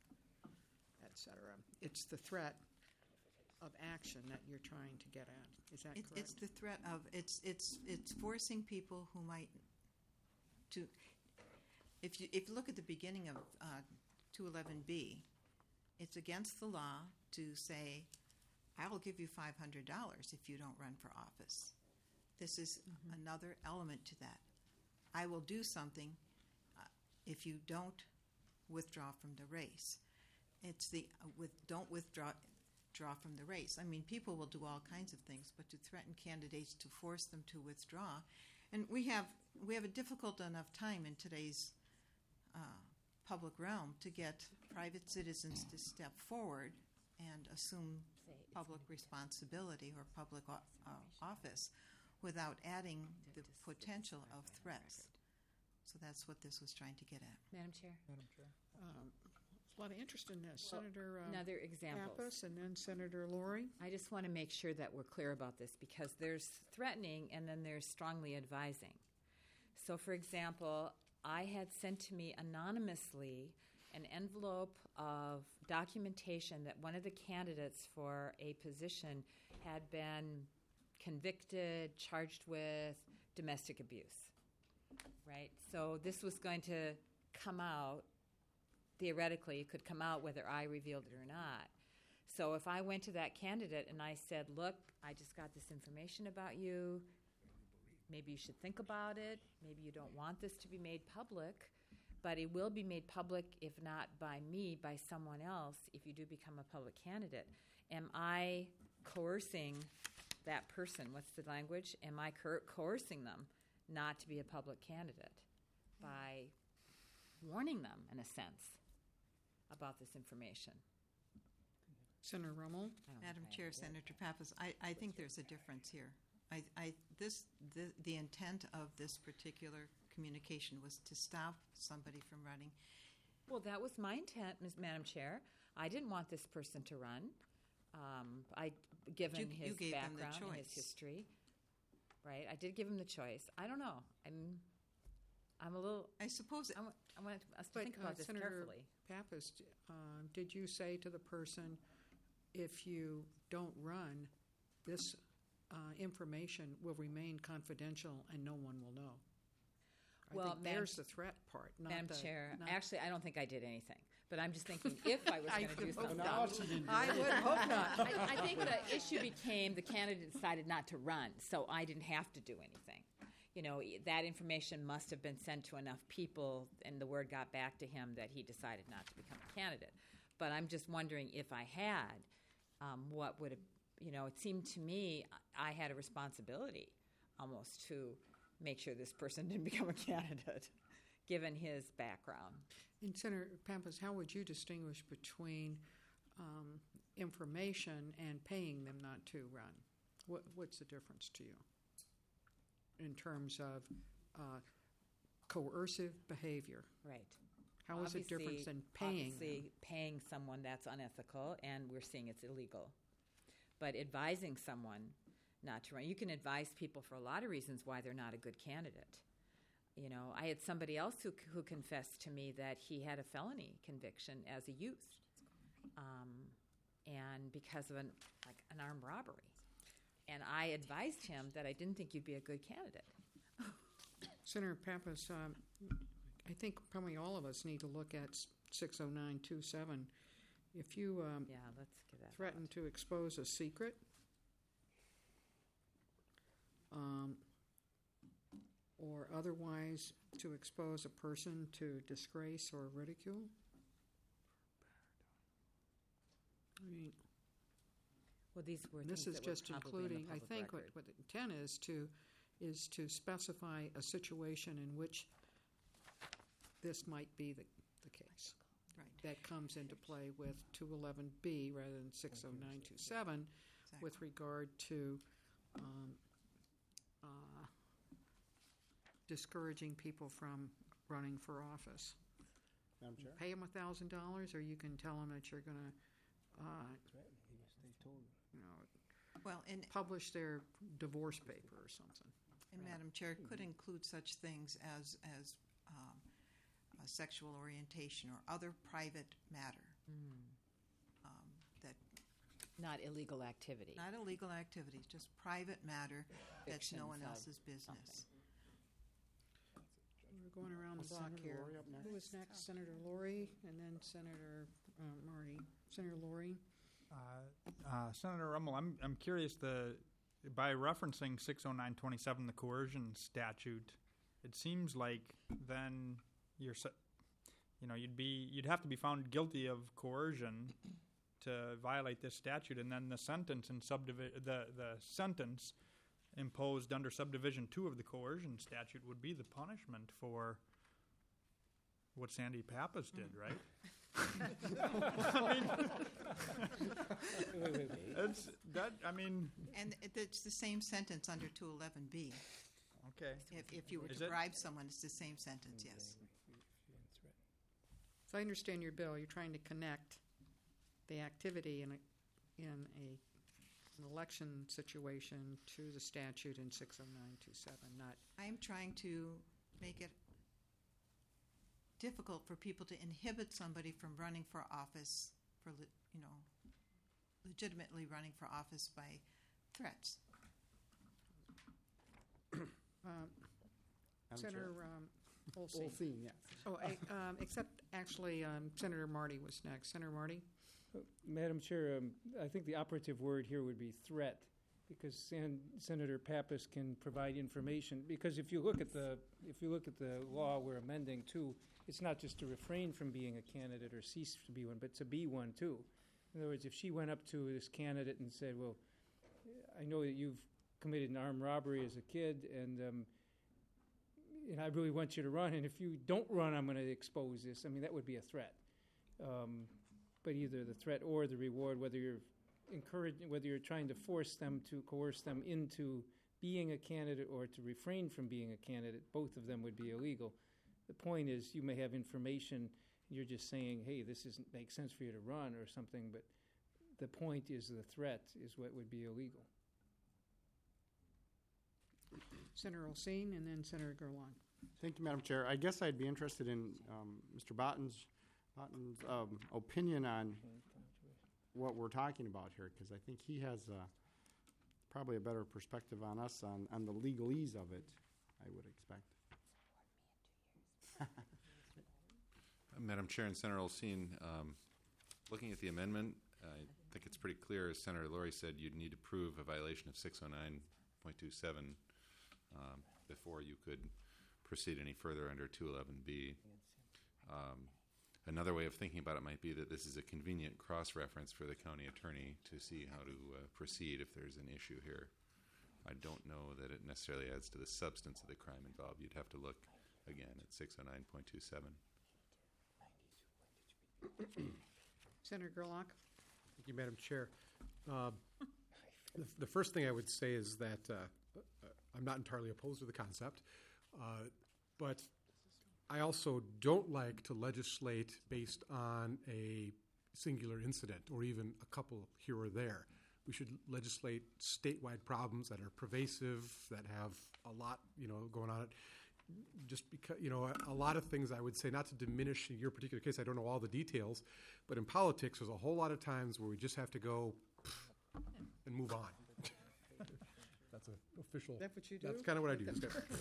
et cetera. It's the threat of action that you're trying to get at. Is that It's, correct? it's the threat of it's it's it's forcing people who might to. If you if you look at the beginning of uh, two eleven B, it's against the law to say, "I will give you five hundred dollars if you don't run for office." This is mm-hmm. another element to that. I will do something uh, if you don't withdraw from the race. It's the uh, with don't withdraw draw from the race. I mean, people will do all kinds of things, but to threaten candidates to force them to withdraw, and we have we have a difficult enough time in today's uh, public realm to get private citizens to step forward and assume public responsibility or public o- uh, office without adding the potential of threats. So that's what this was trying to get at. Madam Chair? Madam Chair. Um, a lot of interest in this. Well, Senator uh, another example. Pappas and then Senator Laurie. I just want to make sure that we're clear about this because there's threatening and then there's strongly advising. So, for example, I had sent to me anonymously an envelope of documentation that one of the candidates for a position had been convicted, charged with domestic abuse, right? So this was going to come out, theoretically, it could come out whether I revealed it or not. So if I went to that candidate and I said, look, I just got this information about you, maybe you should think about it, maybe you don't want this to be made public, but it will be made public, if not by me, by someone else, if you do become a public candidate. Am I coercing that person? What's the language? Am I coer- coercing them not to be a public candidate by warning them, in a sense? about this information. Senator Rummel? Madam Chair, Senator Pappas, I, I think there's a difference here. I, I, this, the, the intent of this particular communication was to stop somebody from running. Well, that was my intent, Miz Madam Chair. I didn't want this person to run. Um, I, given You- you his gave them the background and his choice. history, right? I did give him the choice. I don't know. I'm, I'm a little. I suppose. I want, I want us to But, think about uh, this Senator carefully. Pappas, uh, did you say to the person, if you don't run, this uh, information will remain confidential and no one will know? I Well, think Madam- there's the threat part, not Madam the... Chair, not- actually, I don't think I did anything. But I'm just thinking, if I was I going to do would something, hope not. I would hope not. I, I think the issue became the candidate decided not to run, so I didn't have to do anything. You know, that information must have been sent to enough people, and the word got back to him that he decided not to become a candidate. But I'm just wondering if I had, um, what would have, you know, it seemed to me I had a responsibility almost to make sure this person didn't become a candidate, given his background. And Senator Pappas, how would you distinguish between um, information and paying them not to run? What, what's the difference to you in terms of uh, coercive behavior? Right. How is it different Obviously- than paying obviously them? paying someone that's unethical, and we're seeing it's illegal. But advising someone not to run, you can advise people for a lot of reasons why they're not a good candidate. You know, I had somebody else who who confessed to me that he had a felony conviction as a youth, um, and because of an like an armed robbery, and I advised him that I didn't think you'd be a good candidate. Senator Pappas, um, I think probably all of us need to look at six oh nine two seven. If you um, yeah, let's get that threaten to expose a secret, um, or otherwise to expose a person to disgrace or ridicule. I mean, Well, these were this things is that were just probably in the including. I public think what, record. what the intent is to is to specify a situation in which this might be the, the case. Right. That comes into play with two eleven B rather than six oh nine two seven with regard to um, uh, discouraging people from running for office. Madam Chair? Pay them a thousand dollars, or you can tell them that you're going to, uh, you know, Well, and publish their divorce paper or something. And Madam Chair, it could include such things as, as um, a sexual orientation or other private matter. Um, that Not illegal activity. Not illegal activities, just private matter that's no Fictions one of else's business. We're going around the Was block Senator here. Lori up next? Who was next? Senator Lori, and then Senator uh, Marty. Senator Lori. Uh, uh, Senator Rummel, I'm I'm curious. The by referencing six oh nine twenty-seven, the coercion statute, it seems like then you're, se- you know, you'd be you'd have to be found guilty of coercion to violate this statute, and then the sentence in subdivi- the the sentence imposed under subdivision two of the coercion statute would be the punishment for what Sandy Pappas did, right? I mean, it's that. I mean, And it- it's the same sentence under two eleven B. okay. If, if you were Is to it? bribe someone, it's the same sentence, yes. So I understand your bill. You're trying to connect the activity in a in a an election situation to the statute in six oh nine two seven. Not I'm trying to make it difficult for people to inhibit somebody from running for office, for, le- you know, legitimately running for office by threats. um, Madam Senator Chair? um, Olson. Olsen, yes. Oh, I, um, except actually, um, Senator Marty was next. Senator Marty. Madam Chair, um, I think the operative word here would be threat, because Sen- Senator Pappas can provide information. Because if you look at the if you look at the law we're amending too, it's not just to refrain from being a candidate or cease to be one, but to be one too. In other words, if she went up to this candidate and said, "Well, I know that you've committed an armed robbery as a kid, and um, and I really want you to run, and if you don't run, I'm going to expose this." I mean, that would be a threat. Um, but either the threat or the reward, whether you're encouraging, whether you're trying to force them to coerce them into being a candidate or to refrain from being a candidate, both of them would be illegal. The point is, you may have information, and you're just saying, hey, this doesn't make sense for you to run or something, but the point is the threat is what would be illegal. Senator Olsine and then Senator Gerlach. Thank you, Madam Chair. I guess I'd be interested in um, Mister Botton's, Botton's um, opinion on what we're talking about here, because I think he has uh, probably a better perspective on us on, on the legalese of it, I would expect. Madam Chair and Senator Olsine, um, looking at the amendment, I think it's pretty clear, as Senator Laurie said, you'd need to prove a violation of six oh nine point two seven um, before you could proceed any further under two eleven B. Um, another way of thinking about it might be that this is a convenient cross-reference for the county attorney to see how to uh, proceed if there's an issue here. I don't know that it necessarily adds to the substance of the crime involved. You'd have to look, again, at six oh nine point two seven. Senator Gerlach. Thank you, Madam Chair. Uh, the, the first thing I would say is that uh, uh, I'm not entirely opposed to the concept, uh, but I also don't like to legislate based on a singular incident or even a couple here or there. We should legislate statewide problems that are pervasive, that have a lot, you know, going on. Just because, you know, a, a lot of things I would say, not to diminish in your particular case, I don't know all the details, but in politics, there's a whole lot of times where we just have to go and move on. That's an official. That's what you do? That's kind of what I do.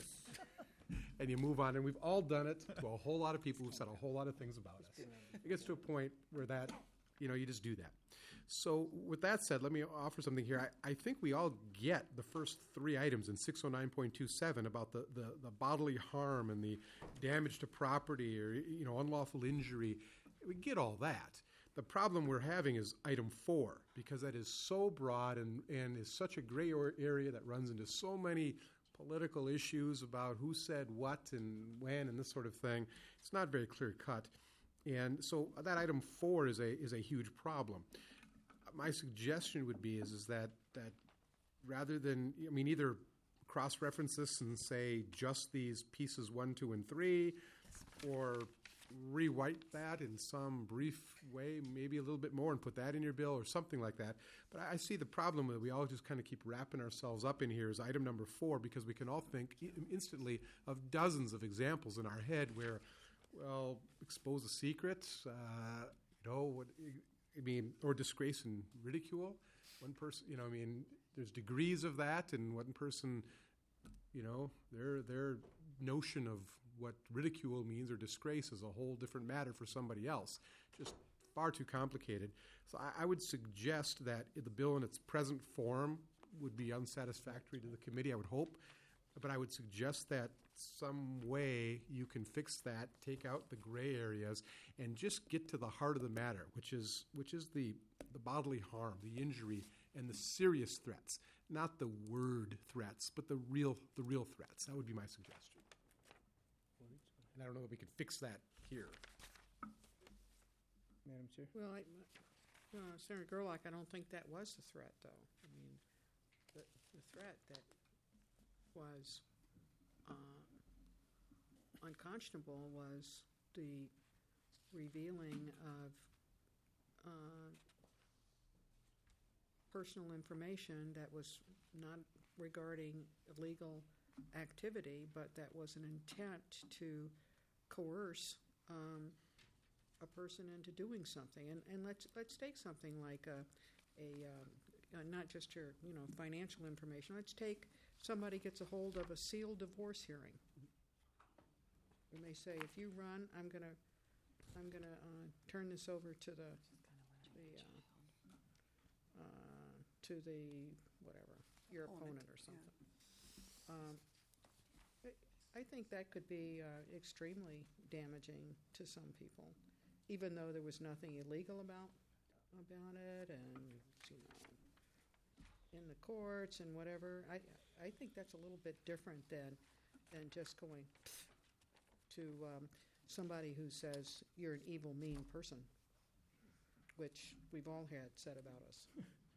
And you move on, and we've all done it to a whole lot of people who've said a whole lot of things about us. It gets to a point where that, you know, you just do that. So with that said, let me offer something here. I, I think we all get the first three items in six oh nine point two seven about the, the, the bodily harm and the damage to property or, you know, unlawful injury. We get all that. The problem we're having is item four, because that is so broad and, and is such a gray area that runs into so many political issues about who said what and when and this sort of thing. It's not very clear cut. And so that item four is a is a huge problem. My suggestion would be is, is that, that rather than, I mean, either cross-reference this and say just these pieces one, two, and three, or rewrite that in some brief way, maybe a little bit more, and put that in your bill or something like that. But I see the problem that we all just kind of keep wrapping ourselves up in here is item number four, because we can all think instantly of dozens of examples in our head where, well, expose a secret, uh, you know, what, I mean, or disgrace and ridicule. One person, you know, I mean, there's degrees of that, and one person, you know, their their notion of what ridicule means or disgrace is a whole different matter for somebody else. Just far too complicated. So I, I would suggest that the bill in its present form would be unsatisfactory to the committee, I would hope. But I would suggest that some way you can fix that, take out the gray areas, and just get to the heart of the matter, which is which is the, the bodily harm, the injury, and the serious threats. Not the word threats, but the real the real threats. That would be my suggestion. And I don't know that we can fix that here. Madam Chair? Well, I, uh, Senator Gerlach, I don't think that was the threat, though. I mean, the, the threat that was uh, unconscionable was the revealing of uh, personal information that was not regarding illegal activity, but that was an intent to coerce um, a person into doing something. And, and let's let's take something like a, a um, uh, not just your you know financial information. Let's take somebody gets a hold of a sealed divorce hearing, and they say, if you run, I'm gonna I'm gonna uh, turn this over to the the uh, uh, to the whatever your opponent, opponent or something. Yeah. Um, I think that could be uh, extremely damaging to some people, even though there was nothing illegal about about it, and you know, in the courts and whatever. I I think that's a little bit different than than just going to um, somebody who says you're an evil, mean person. which we've all had said about us.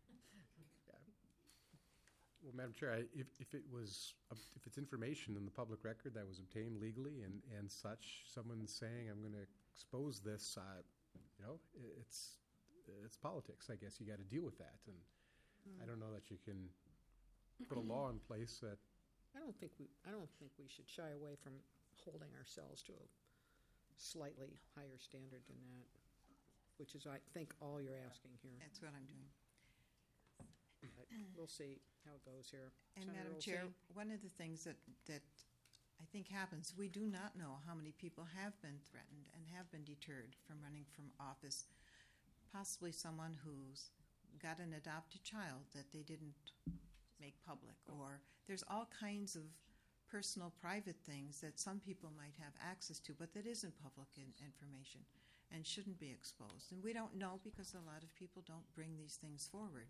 Well, Madam Chair, I, if, if it was, uh, if it's information in the public record that was obtained legally and, and such, someone's saying, I'm going to expose this, uh, you know, i- it's, it's politics, I guess. You got to deal with that. And I don't know that you can put a law in place that, I don't think we, I don't think we should shy away from holding ourselves to a slightly higher standard than that, which is, I think, all you're asking here. That's what I'm doing. But we'll see how it goes here. And Senator Madam Chair, Olsen? one of the things that, that I think happens, we do not know how many people have been threatened and have been deterred from running from office. Possibly someone who's got an adopted child that they didn't make public, or there's all kinds of personal, private things that some people might have access to, but that isn't public in, information and shouldn't be exposed. And we don't know because a lot of people don't bring these things forward.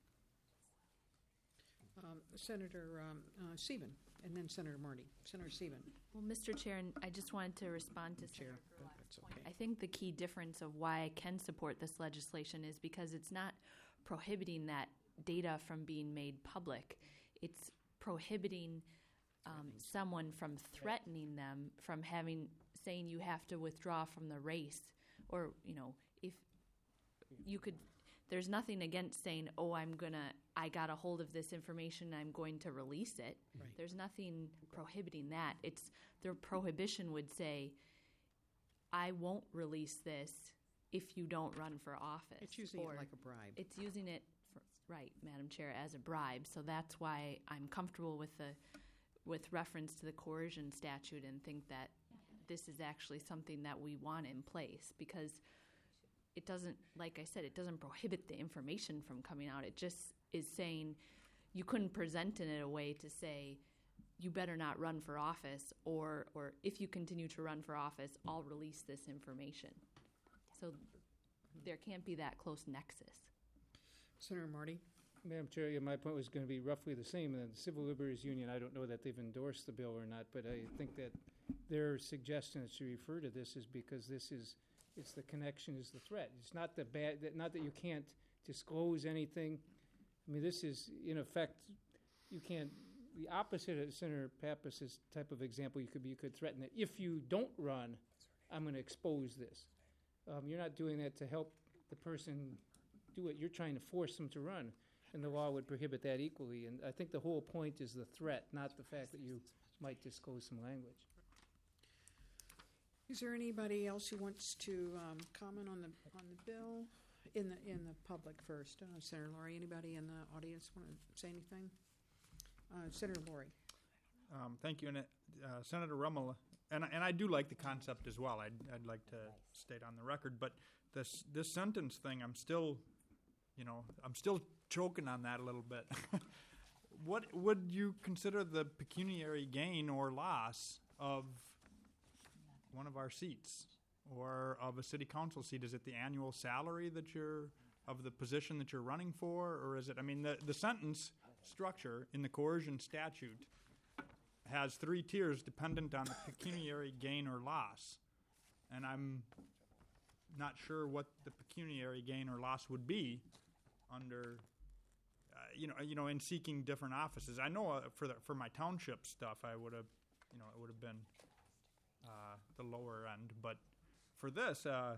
Um, Senator um, uh, Sieben, and then Senator Marty. Senator Sieben. Well, Mister Chair, and I just wanted to respond to Chair. Senator That's Gullad's point. okay. I think the key difference of why I can support this legislation is because it's not prohibiting that data from being made public. It's prohibiting um, someone from threatening them from having, saying you have to withdraw from the race, or, you know, if you could, there's nothing against saying, oh, I'm gonna, I got a hold of this information, I'm going to release it. Right. There's nothing prohibiting that. It's, the prohibition would say, I won't release this if you don't run for office. It's using it Or like a bribe. It's using it, for, right, Madam Chair, as a bribe. So that's why I'm comfortable with the, with reference to the coercion statute and think that this is actually something that we want in place, because it doesn't, like I said, it doesn't prohibit the information from coming out. It just is saying you couldn't present it in a way to say you better not run for office, or, or if you continue to run for office, I'll release this information. So there can't be that close nexus. Senator Marty. Madam Chair, yeah, my point was going to be roughly the same. And the Civil Liberties Union, I don't know that they've endorsed the bill or not, but I think that their suggestion that you refer to this is because this is, it's the connection is the threat. It's not the bad, that, not that you can't disclose anything. I mean, this is, in effect, you can't, the opposite of Senator Pappas's type of example, you could be, you could threaten that if you don't run, I'm going to expose this. Um, you're not doing that to help the person do it. You're trying to force them to run, and the law would prohibit that equally. And I think the whole point is the threat, not the fact that you might disclose some language. Is there anybody else who wants to um, comment on the on the bill in the in the public first? Uh, Senator Laurie, anybody in the audience want to say anything? Uh, Senator Laurie. Um, thank you, and uh, Senator Rummel, and and I do like the concept as well. I'd I'd like to state on the record, but this this sentence thing, I'm still, you know, I'm still choking on that a little bit. What would you consider the pecuniary gain or loss of one of our seats or of a city council seat? Is it the annual salary that you're of the position that you're running for, or is it? I mean, the the sentence structure in the coercion statute has three tiers dependent on the pecuniary gain or loss, and I'm not sure what the pecuniary gain or loss would be under, uh, you know, you know, in seeking different offices. I know uh, for the, for my township stuff, I would have, you know, it would have been uh, the lower end, but for this, uh,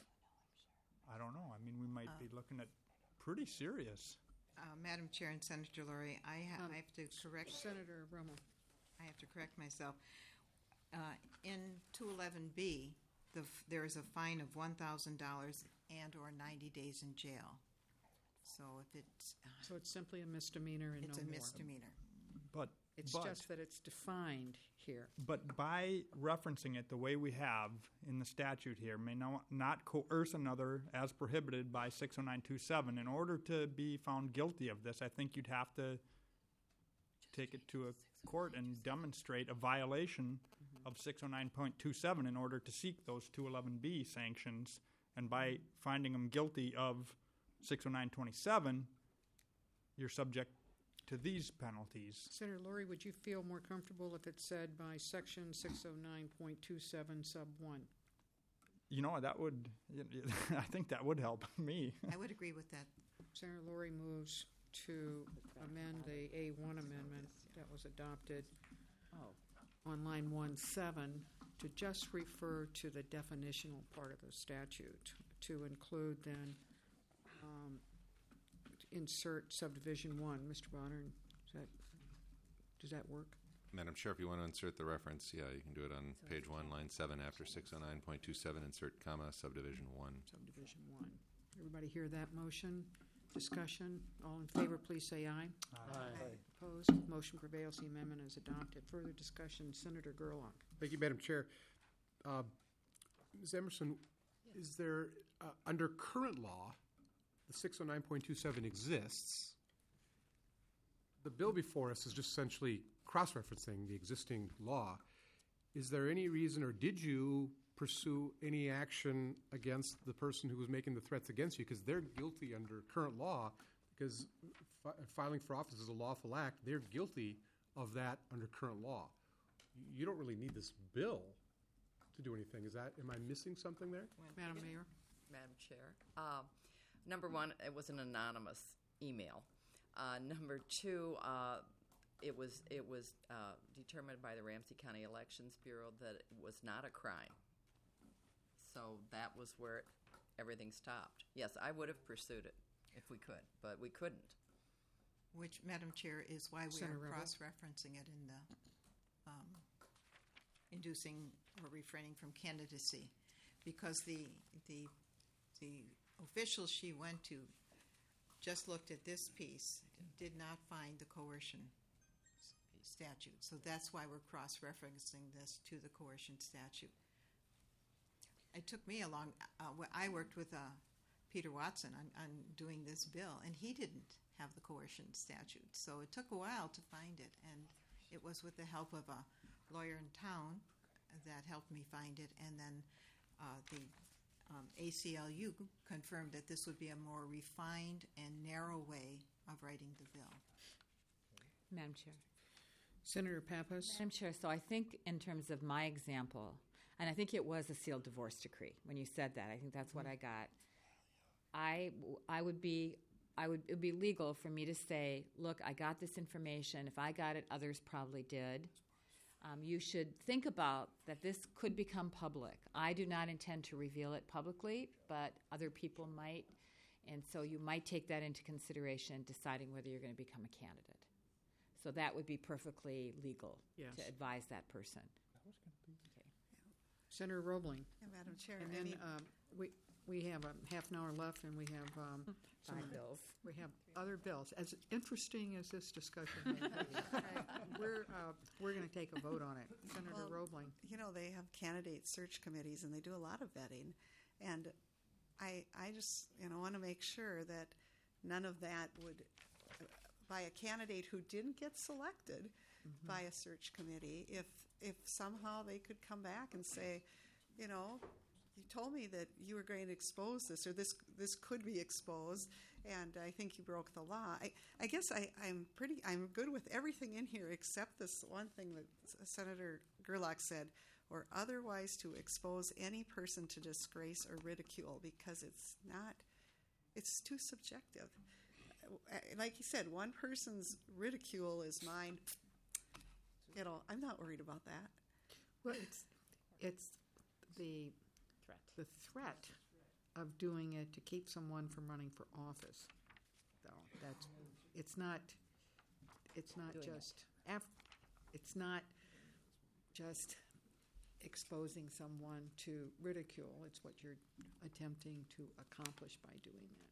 I don't know. I mean, we might be looking at pretty serious. Uh, Madam Chair and Senator Laurie, I, ha- Um, I have to correct Senator Rummel. I have to correct myself. Uh, in two eleven B, the f- there is a fine of one thousand dollars and or ninety days in jail. So if it's uh, So it's simply a misdemeanor and it's no a more. misdemeanor. But It's but, just that it's defined here. But by referencing it the way we have in the statute here, may no, not coerce another as prohibited by six oh nine two seven. In order to be found guilty of this, I think you'd have to take it to a court and demonstrate a violation of six oh nine point two seven in order to seek those two eleven B sanctions. And by finding them guilty of six oh nine twenty-seven, you're subject to these penalties. Senator Laurie, would you feel more comfortable if it said by section six oh nine point two seven sub one? you know, that would, I think that would help me. I would agree with that. Senator Lori moves to amend the A one amendment that was adopted on line one seven to just refer to the definitional part of the statute, to include then, um, insert subdivision one. Mister Bonner, is that, does that work? Madam Chair, if you want to insert the reference, yeah, you can do it on page one, line seven, after six oh nine point two seven, insert comma, subdivision one. Subdivision one. Everybody hear that motion? Discussion? All in favor, please say aye. Aye. Opposed? Motion prevails. The amendment is adopted. Further discussion, Senator Gerlach. Thank you, Madam Chair. Uh, Miz Emerson, is there, uh, under current law, the six oh nine point two seven exists. The bill before us is just essentially cross-referencing the existing law. Is there any reason, or did you pursue any action against the person who was making the threats against you? Because they're guilty under current law, because fi- filing for office is a lawful act. They're guilty of that under current law. You don't really need this bill to do anything. Is that, am I missing something there? Madam Mayor? Madam Chair. Uh, number one, it was an anonymous email. Uh, number two, uh, it was it was uh, determined by the Ramsey County Elections Bureau that it was not a crime. So that was where it, everything stopped. Yes, I would have pursued it if we could, but we couldn't. Which, Madam Chair, is why we Senator are Rebel. cross-referencing it in the um, inducing or refraining from candidacy, because the the the officials she went to just looked at this piece, did not find the coercion statute. So that's why we're cross-referencing this to the coercion statute. It took me a long, uh, I worked with uh, Peter Watson on, on doing this bill, and he didn't have the coercion statute. So it took a while to find it, and it was with the help of a lawyer in town that helped me find it, and then uh, the um, A C L U confirmed that this would be a more refined and narrow way of writing the bill. Madam Chair. Senator Pappas? Madam Chair, so I think in terms of my example, and I think it was a sealed divorce decree. When you said that, I think that's what I got. I, I would be, I would, it would be legal for me to say, look, I got this information. If I got it, others probably did. Um, you should think about that this could become public. I do not intend to reveal it publicly, but other people might. And so you might take that into consideration deciding whether you're going to become a candidate. So that would be perfectly legal Yes. to advise that person. Senator Roebling. Yeah, Madam Chair, And I then mean- um, we we have a half an hour left, and we have um, some Five bills. We have other bills. As interesting as this discussion may be, we're uh, we're going to take a vote on it. Senator Well, Roebling. You know, they have candidate search committees, and they do a lot of vetting. And I, I just, you know, want to make sure that none of that would, uh, by a candidate who didn't get selected Mm-hmm. by a search committee, if if somehow they could come back and say, you know, you told me that you were going to expose this, or this this could be exposed, and I think you broke the law. I, I guess I, I'm pretty I'm good with everything in here except this one thing that Senator Gerlach said, or otherwise to expose any person to disgrace or ridicule, because it's not, it's too subjective. Like you said, one person's ridicule is mine. You know, I'm not worried about that. Well, it's it's the threat. The threat of doing it to keep someone from running for office. Though that's it's not it's not Doing it. just af, it's not just exposing someone to ridicule. It's what you're attempting to accomplish by doing that.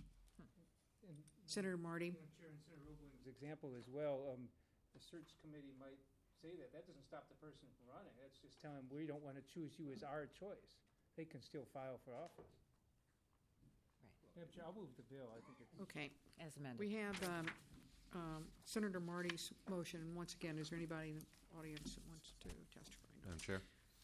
And Senator Marty. I'm sure in Senator Roebling's example as well, um, the search committee might say that. That doesn't stop the person from running. That's just telling them we don't want to choose you as our choice. They can still file for office. Right. Madam Chair, I'll move the bill. I think it's Okay. As amended. We have um, um, Senator Marty's motion. And once again, is there anybody in the audience that wants to testify? Madam Chair?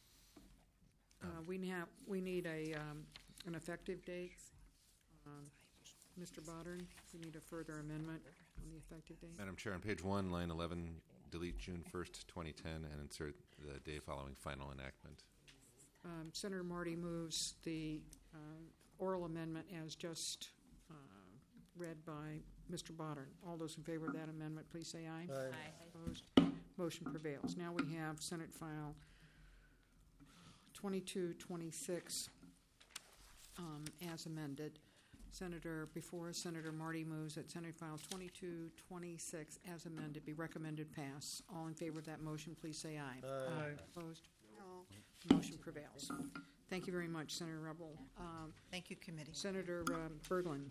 Uh, we have we need a um, an effective date. Um, Mister Bodern, we need a further amendment on the effective date. Madam Chair, on page one, line eleven, delete June first, twenty ten, and insert the day following final enactment. um, Senator Marty moves the uh, oral amendment as just uh, read by Mister Boddern. All those in favor of that amendment, please say aye. Aye. Aye. Opposed? Motion prevails. Now we have Senate File twenty-two twenty-six um, as amended. Senator, before us, Senator Marty moves that Senate File twenty-two twenty-six as amended be recommended pass. All in favor of that motion, please say aye. Aye. Aye. Opposed? No. Motion prevails. Thank you very much, Senator Rebel. Um, Thank you, committee. Senator um, Berglund.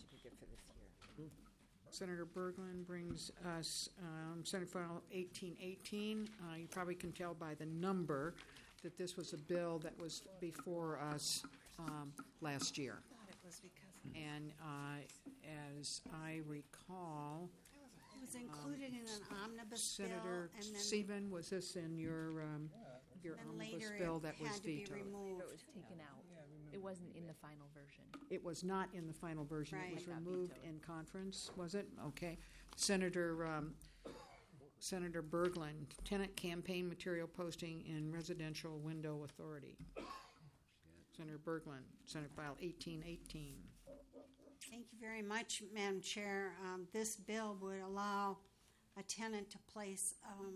Senator Berglund brings us um, Senate File eighteen eighteen. Uh, you probably can tell by the number that this was a bill that was before us um, last year. And uh, as I recall, It was included in an omnibus bill, Senator and then, Sieben, was this in your um, your then omnibus later bill it that was had to be vetoed? removed. It was taken out. It wasn't in the final version. It was not in the final version. Right. It was It got removed vetoed. in conference, was it? Okay. Senator um, Senator Berglund, tenant campaign material posting in residential window authority. Senator Berglund, Senate File eighteen eighteen. Thank you very much, Madam Chair. Um, This bill would allow a tenant to place um,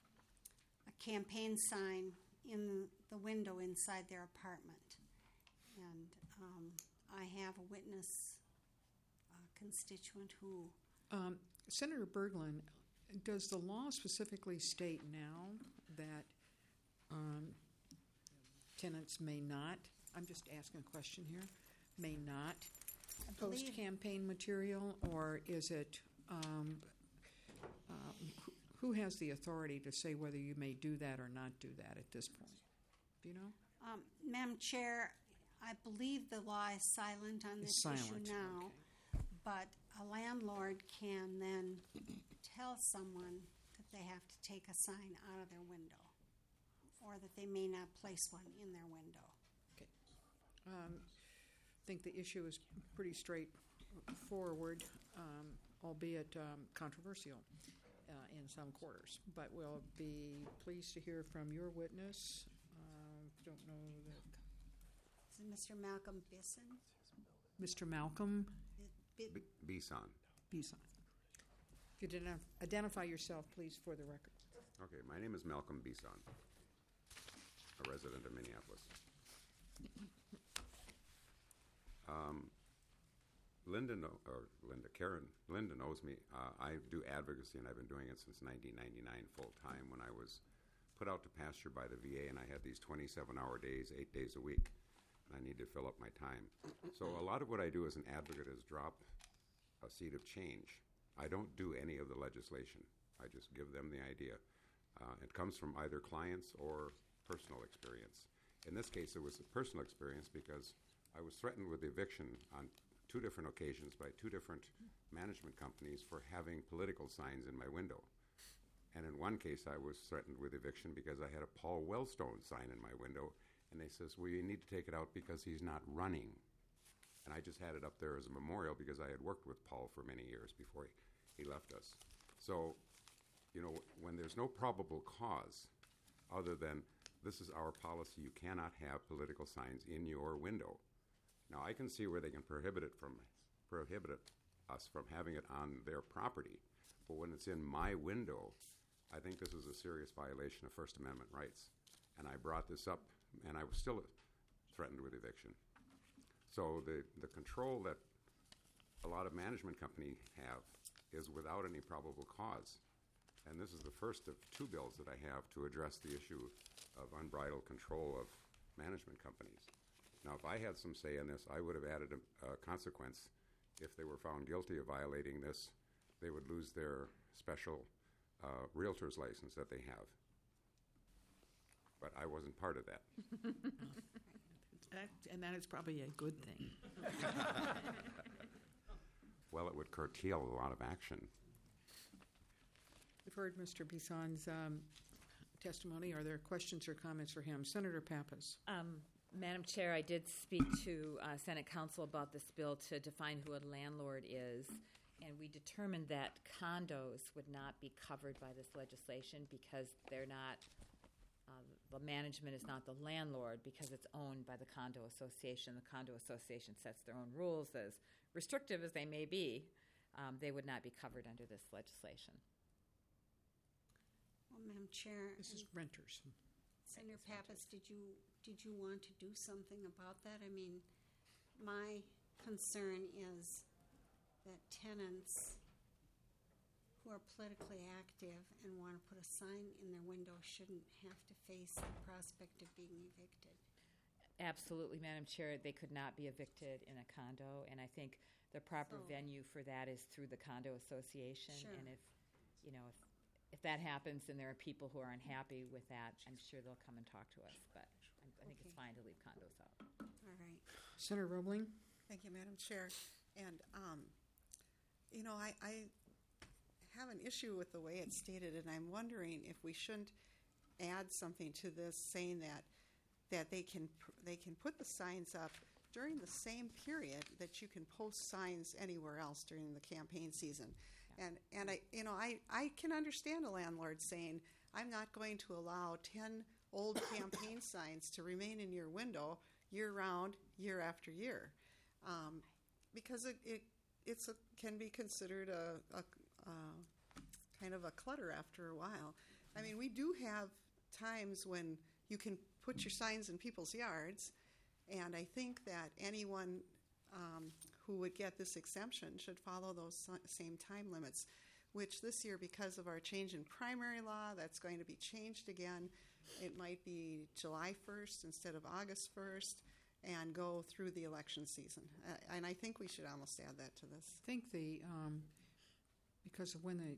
a campaign sign in the window inside their apartment. And um, I have a witness, a constituent who, Um, Senator Berglund, does the law specifically state now that um, tenants may not, I'm just asking a question here, may not post believe- campaign material, or is it, um, uh, who- who has the authority to say whether you may do that or not do that at this point? Do you know? um, Madam Chair, I believe the law is silent on It's this issue silent, now. But a landlord can then tell someone that they have to take a sign out of their window, or that they may not place one in their window. Um, I think the issue is pretty straightforward, um, albeit um, controversial uh, in some quarters. But we'll be pleased to hear from your witness. Uh, Don't know that. Is it Mister Malcolm Bisson? Mister Malcolm Bi- B- Bison. Bison. If you didn't identify yourself, please, for the record. Okay, my name is Malcolm Bison, a resident of Minneapolis. Um, Linda, know, or Linda, Karen, Linda knows me. Uh, I do advocacy, and I've been doing it since nineteen ninety-nine full time. When I was put out to pasture by the V A, and I had these twenty-seven hour days, eight days a week, and I need to fill up my time. So a lot of what I do as an advocate is drop a seed of change. I don't do any of the legislation. I just give them the idea. Uh, it comes from either clients or personal experience. In this case, it was a personal experience because I was threatened with eviction on two different occasions by two different management companies for having political signs in my window. And in one case, I was threatened with eviction because I had a Paul Wellstone sign in my window, and they says, well, you need to take it out because he's not running. And I just had it up there as a memorial because I had worked with Paul for many years before he, he left us. So, you know, when there's no probable cause other than this is our policy, you cannot have political signs in your window. Now, I can see where they can prohibit it from prohibit it, us from having it on their property, but when it's in my window, I think this is a serious violation of First Amendment rights. And I brought this up, and I was still threatened with eviction. So the, the control that a lot of management companies have is without any probable cause. And this is the first of two bills that I have to address the issue of unbridled control of management companies. Now, if I had some say in this, I would have added a, a consequence. If they were found guilty of violating this, they would lose their special uh, realtor's license that they have. But I wasn't part of that. That- And that is probably a good thing. Well, it would curtail a lot of action. We've heard Mister Bison's um, testimony. Are there questions or comments for him? Senator Pappas. Um, Madam Chair, I did speak to uh, Senate Council about this bill to define who a landlord is, and we determined that condos would not be covered by this legislation because they're not uh, the management is not the landlord because it's owned by the condo association. The condo association sets their own rules, as restrictive as they may be. Um, they would not be covered under this legislation. Well, Madam Chair. This is renters. Senator Pappas, did you, did you want to do something about that? I mean, my concern is that tenants who are politically active and want to put a sign in their window shouldn't have to face the prospect of being evicted. Absolutely, Madam Chair. They could not be evicted in a condo, and I think the proper So- venue for that is through the condo association. Sure. And if, you know, if, if that happens and there are people who are unhappy with that, I'm sure they'll come and talk to us. But I, I think it's Okay. fine to leave condos out. All right. Senator Roebling? Thank you, Madam Chair. And, um, you know, I, I have an issue with the way it's stated, and I'm wondering if we shouldn't add something to this saying that that they can pr- they can put the signs up during the same period that you can post signs anywhere else during the campaign season. And and I you know I, I can understand a landlord saying, I'm not going to allow ten old campaign signs to remain in your window year round, year after year, um, because it, it it's a, can be considered a, a uh, kind of a clutter after a while. I mean, we do have times when you can put your signs in people's yards, and I think that anyone um, who would get this exemption should follow those si- same time limits, which this year, because of our change in primary law, that's going to be changed again. It might be July first instead of August first, and go through the election season. Uh, and I think we should almost add that to this. I think the, um, because of when the,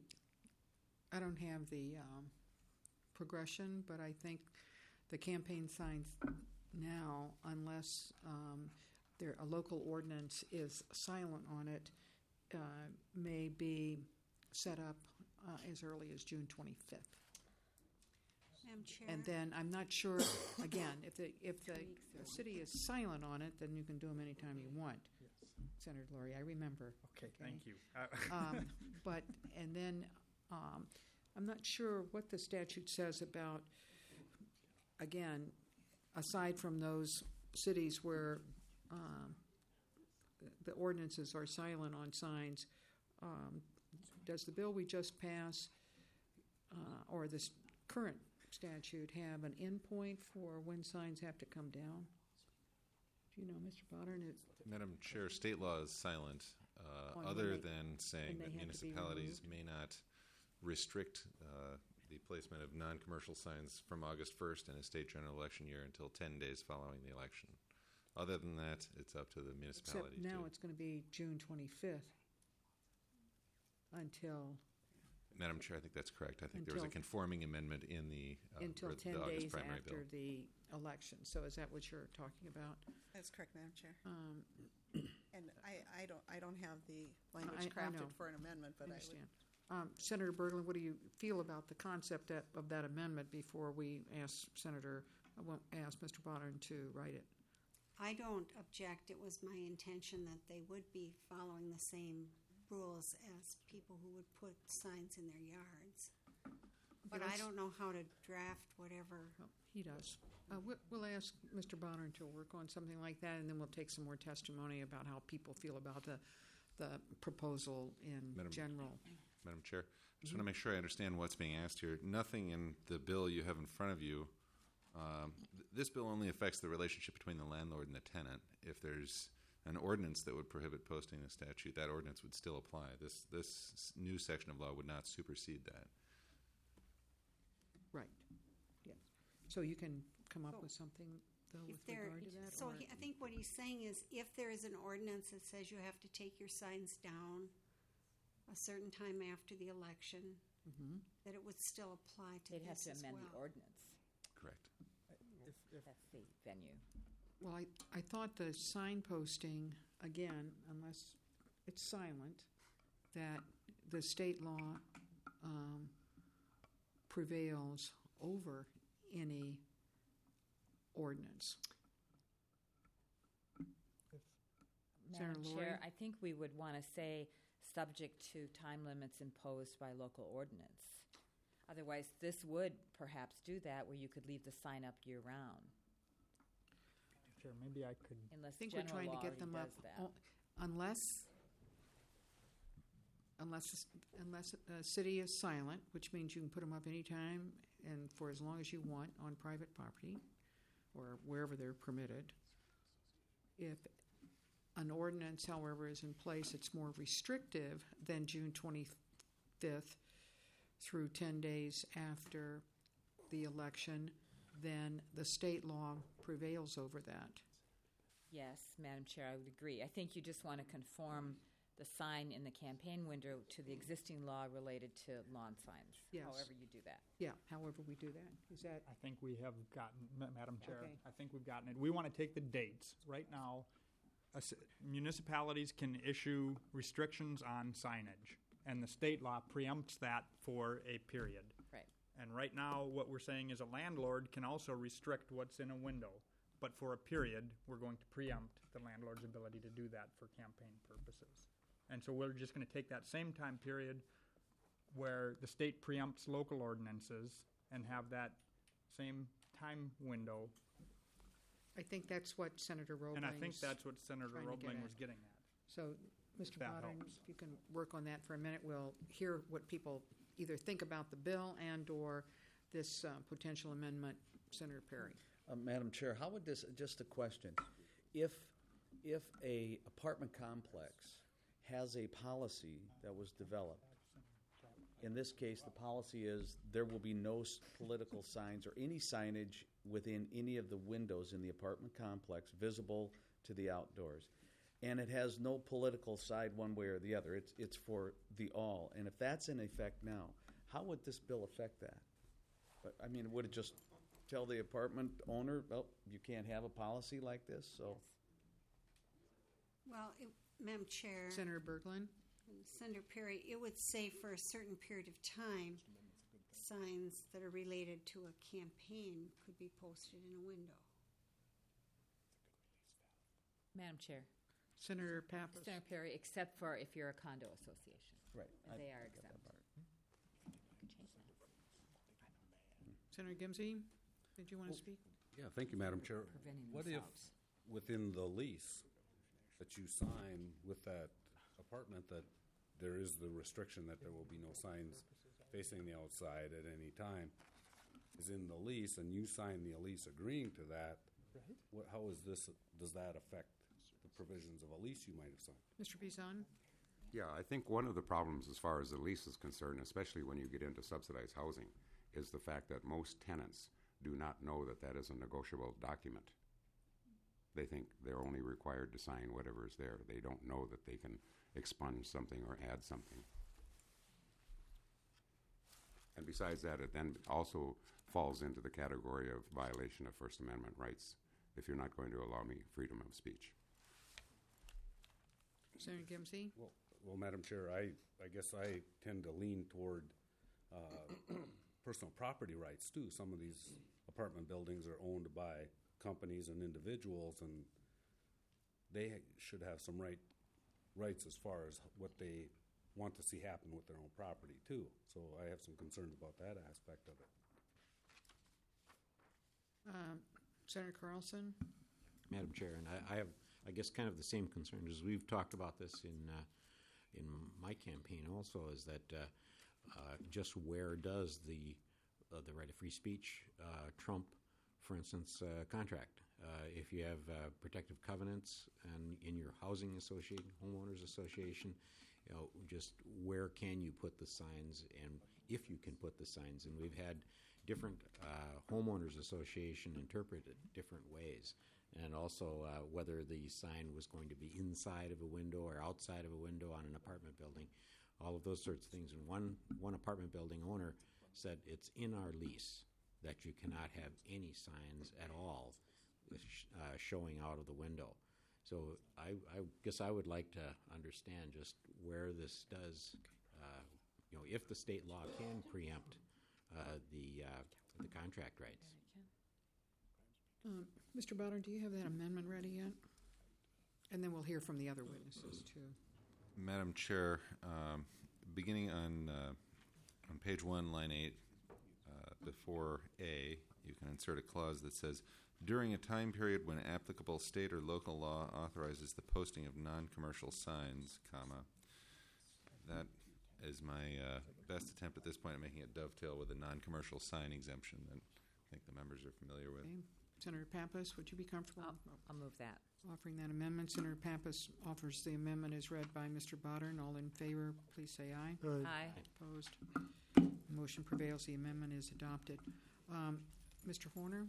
I don't have the um, progression, but I think the campaign signs now, unless um, there, a local ordinance is silent on it, uh, may be set up uh, as early as June twenty-fifth. Madam Chair. And then I'm not sure, again, if the, if the city is silent on it, then you can do them anytime you want. Senator Laurie, I remember. Okay, thank you. Uh, Um, But, and then, um, I'm not sure what the statute says about, again, aside from those cities where um, the ordinances are silent on signs, um, does the bill we just passed uh, or this current statute have an endpoint for when signs have to come down? Do you know, Mister Bodern? It- Madam Chair, state law is silent, uh, On when other they- than saying when they that have to be municipalities may not restrict uh, the placement of non-commercial signs from August first in a state general election year until ten days following the election. Other than that, it's up to the Except municipality now to. it's going to be June twenty-fifth until, Madam Chair, I think that's correct. I think there was a Until- conforming amendment in the, uh, until or ten the August days primary bill. after the election. So is that what you're talking about? That's correct, Madam Chair. Um, And I, I don't I don't have the I- language I know. crafted for an amendment, but I, would. understand. Um, Senator Berglund, what do you feel about the concept that, of that amendment before we ask Senator, I won't ask Mister Bodern to write it? I don't object. It was my intention that they would be following the same rules as people who would put signs in their yards. But I Yes. don't know how to draft whatever. Well, he does. Uh, we- We'll ask Mister Bonner to work on something like that, and then we'll take some more testimony about how people feel about the, the proposal in Madam- general. Madam Chair, just Mhm. want to make sure I understand what's being asked here. Nothing in the bill you have in front of you, um, th- this bill only affects the relationship between the landlord and the tenant. If there's an ordinance that would prohibit posting the statute, that ordinance would still apply. This, this s- new section of law would not supersede that. Right, yes. So you can come up So, with something, though, If with there, regard to that? so or- he- I think what he's saying is if there is an ordinance that says you have to take your signs down a certain time after the election, Mhm. that it would still apply to They'd have this to as amend well. the ordinance. Correct. That's the venue. Well, I, I thought the signposting, again, unless it's silent, that the state law um, prevails over any ordinance. Senator Madam Laurie? Chair, I think we would want to say, subject to time limits imposed by local ordinance. Otherwise, this would perhaps do that, where you could leave the sign up year-round, Sure, maybe I could. unless I think we're general trying law to get already them up, does that. o- unless, unless, unless a city is silent, which means you can put them up anytime and for as long as you want on private property or wherever they're permitted. If an ordinance, however, is in place, it's more restrictive than June twenty-fifth through ten days after the election, then the state law prevails over that. Yes, Madam Chair, I would agree. I think you just want to conform the sign in the campaign window to the existing law related to lawn signs, Yes. however you do that. Yeah, however we do that. Is that, I think we have gotten, Ma- Madam Chair, Okay. I think we've gotten it. We want to take the dates. Right now, a s- municipalities can issue restrictions on signage, and the state law preempts that for a period. Right. And right now, what we're saying is a landlord can also restrict what's in a window, but for a period, we're going to preempt the landlord's ability to do that for campaign purposes. And so we're just going to take that same time period where the state preempts local ordinances and have that same time window. I think that's what Senator Roebling And I think is that's what Senator trying to get Roebling at. was getting at. So, Mister That Bodden, helps. if you can work on that for a minute, we'll hear what people either think about the bill and/or this uh, potential amendment. Senator Perry. Uh, Madam Chair, how would this, just a question, if, if a apartment complex has a policy that was developed, in this case, the policy is there will be no s- political signs or any signage within any of the windows in the apartment complex visible to the outdoors. And it has no political side one way or the other. It's, it's for the all. And if that's in effect now, how would this bill affect that? But, I mean, would it just tell the apartment owner, well, you can't have a policy like this, so? Well, it, Madam Chair. Senator Berglund. Senator Perry, it would say for a certain period of time, signs that are related to a campaign could be posted in a window. Madam Chair. Senator Pappas. Senator Perry, except for if you're a condo association. Right. And they I- are I get that exempt. part. You could change that. Senator Gimsey, did you want to speak? Yeah, thank you, Madam Chair. Preventing What if, themselves. within the lease that you sign with that apartment, that there is the restriction that there will be no signs facing the outside at any time, is in the lease, and you sign the lease agreeing to that, what, how is this, does that affect the provisions of a lease you might have signed? Mister Pizon? Yeah, I think one of the problems as far as the lease is concerned, especially when you get into subsidized housing, is the fact that most tenants do not know that that is a negotiable document. They think they're only required to sign whatever is there. They don't know that they can expunge something or add something. And besides that, it then also falls into the category of violation of First Amendment rights if you're not going to allow me freedom of speech. Senator Gimsey? Well, well, Madam Chair, I, I guess I tend to lean toward uh, personal property rights too. Some of these apartment buildings are owned by companies and individuals, and they should have some right rights as far as what they want to see happen with their own property too. So I have some concerns about that aspect of it. Um, Senator Carlson? Madam Chair, and I, I have, I guess, kind of the same concerns as we've talked about this in uh, in my campaign. Also, is that uh, uh, just where does the uh, the right of free speech uh, trump, for instance, uh, contract? Uh, if you have uh, protective covenants and in your housing association, homeowners association, you know, just where can you put the signs, and if you can put the signs? And we've had different uh, homeowners association interpret it different ways. And also uh, whether the sign was going to be inside of a window or outside of a window on an apartment building, all of those sorts of things. And one, one apartment building owner said it's in our lease that you cannot have any signs at all uh, showing out of the window. So I, I guess I would like to understand just where this does, uh, you know, if the state law can preempt uh, the, uh, the contract rights. Um, Mister Bowder, do you have that amendment ready yet? And then we'll hear from the other witnesses, too. Madam Chair, um, beginning on uh, on page one, line eight, before A, you can insert a clause that says, during a time period when applicable state or local law authorizes the posting of non-commercial signs, comma. That is my uh, best attempt at this point at making it dovetail with a non-commercial sign exemption that I think the members are familiar with. Okay. Senator Pappas, would you be comfortable I'll, I'll move that. offering that amendment? Senator Pappas offers the amendment as read by Mister Bodern. All in favor, please say aye. Aye. Aye. Opposed? Motion prevails. The amendment is adopted. Um, Mister Horner?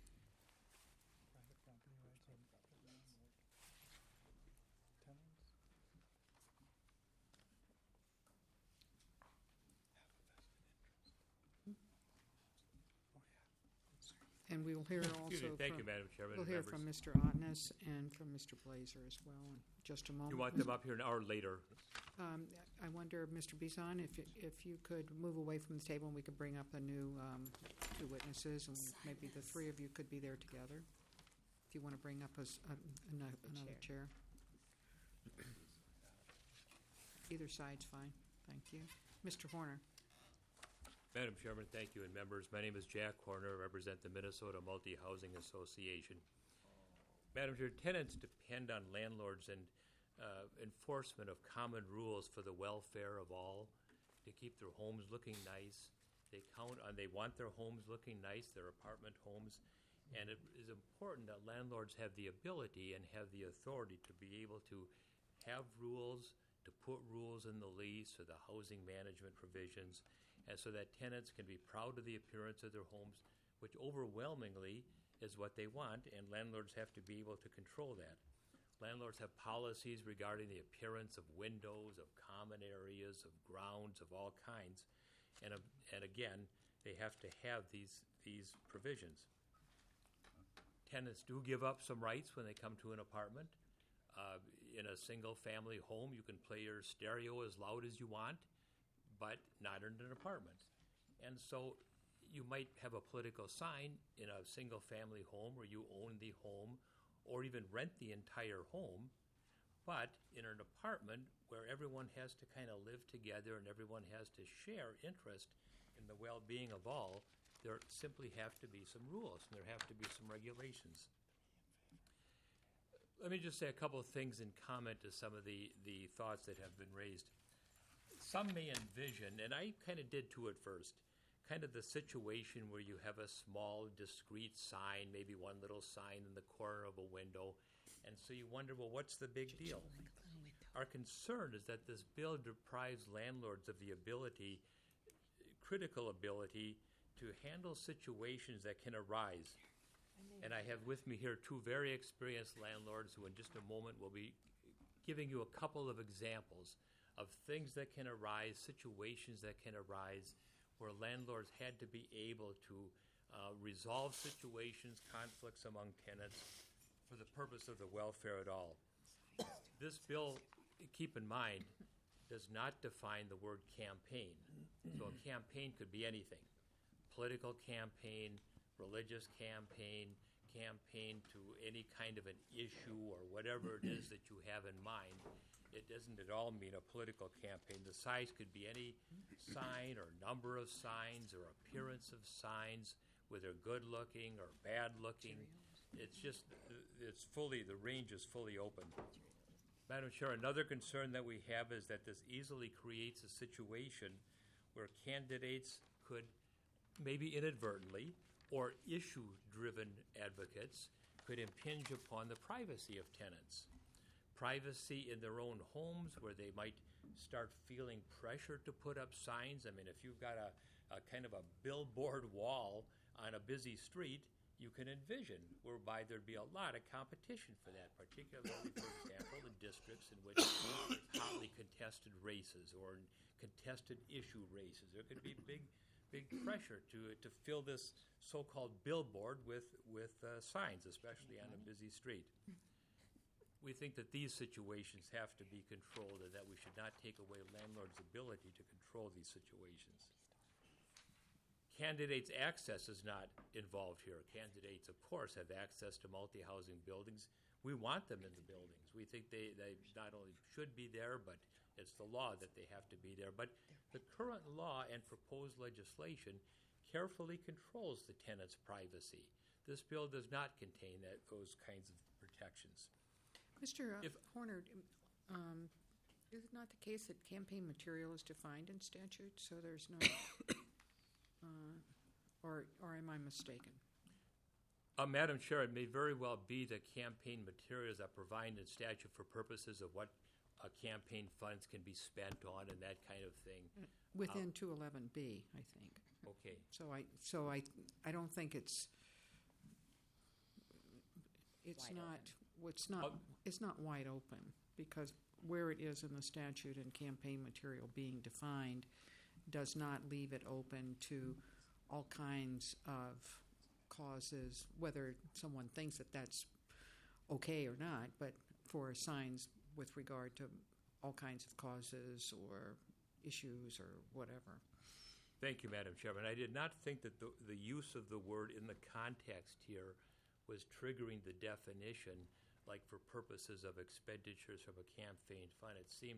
And we will hear Excuse me. also Thank from, you, Madam Chairman. we'll and hear members. from Mister Otness and from Mister Blazer as well in just a moment. You want them up here an hour later? Um, I wonder, Mister Bison, if, if you could move away from the table and we could bring up the new um, two witnesses, and maybe the three of you could be there together. If you want to bring up a s- a- ano- another chair. Either side's fine. Thank you. Mister Horner. Madam Chairman, thank you, and members. My name is Jack Horner. I represent the Minnesota Multi-Housing Association. Madam Chair, tenants depend on landlords and uh, enforcement of common rules for the welfare of all, to keep their homes looking nice. They count on, they want their homes looking nice, their apartment homes, and it is important that landlords have the ability and have the authority to be able to have rules, to put rules in the lease or the housing management provisions, and so that tenants can be proud of the appearance of their homes, which overwhelmingly is what they want, and landlords have to be able to control that. Landlords have policies regarding the appearance of windows, of common areas, of grounds, of all kinds, and, uh, and again, they have to have these, these provisions. Tenants do give up some rights when they come to an apartment. Uh, in a single-family home, you can play your stereo as loud as you want, but not in an apartment. And so you might have a political sign in a single-family home where you own the home or even rent the entire home, but in an apartment where everyone has to kind of live together and everyone has to share interest in the well-being of all, there simply have to be some rules and there have to be some regulations. Let me just say a couple of things in comment to some of the, the thoughts that have been raised. Some may envision, and I kind of did too at first, kind of the situation where you have a small, discrete sign, maybe one little sign in the corner of a window, and so you wonder, well, what's the big deal? Our concern is that this bill deprives landlords of the ability, critical ability, to handle situations that can arise. And I have with me here two very experienced landlords who in just a moment will be giving you a couple of examples of things that can arise, situations that can arise, where landlords had to be able to uh, resolve situations, conflicts among tenants, for the purpose of the welfare at all. This bill, keep in mind, does not define the word campaign. So a campaign could be anything. Political campaign, religious campaign, campaign to any kind of an issue or whatever it is that you have in mind. It doesn't at all mean a political campaign. The size could be any sign or number of signs or appearance of signs, whether good looking or bad looking. It's just, it's fully, the range is fully open. Madam Chair, another concern that we have is that this easily creates a situation where candidates could, maybe inadvertently, or issue-driven advocates could impinge upon the privacy of tenants. Privacy in their own homes, where they might start feeling pressure to put up signs. I mean, if you've got a, a kind of a billboard wall on a busy street, you can envision whereby there'd be a lot of competition for that, particularly, for example, in districts in which there's hotly contested races or contested issue races. There could be big, big pressure to to fill this so-called billboard with with uh, signs, especially on a busy street. We think that these situations have to be controlled and that we should not take away landlords' ability to control these situations. Candidates' access is not involved here. Candidates, of course, have access to multi-housing buildings. We want them in the buildings. We think they, they not only should be there, but it's the law that they have to be there. But the current law and proposed legislation carefully controls the tenant's privacy. This bill does not contain that, those kinds of protections. Mister If- Horner, um, is it not the case that campaign material is defined in statute, so there's no, uh, or, or am I mistaken? Uh, Madam Chair, it may very well be that campaign materials are provided in statute for purposes of what uh, campaign funds can be spent on and that kind of thing. Within two eleven B, I think. Okay. So I, so I, I don't think it's, it's Wide not, well, it's not, it's not wide open, because where it is in the statute and campaign material being defined does not leave it open to all kinds of causes, whether someone thinks that that's okay or not, but for signs with regard to all kinds of causes or issues or whatever. Thank you, Madam Chairman. I did not think that the, the use of the word in the context here was triggering the definition, like for purposes of expenditures from a campaign fund. It seemed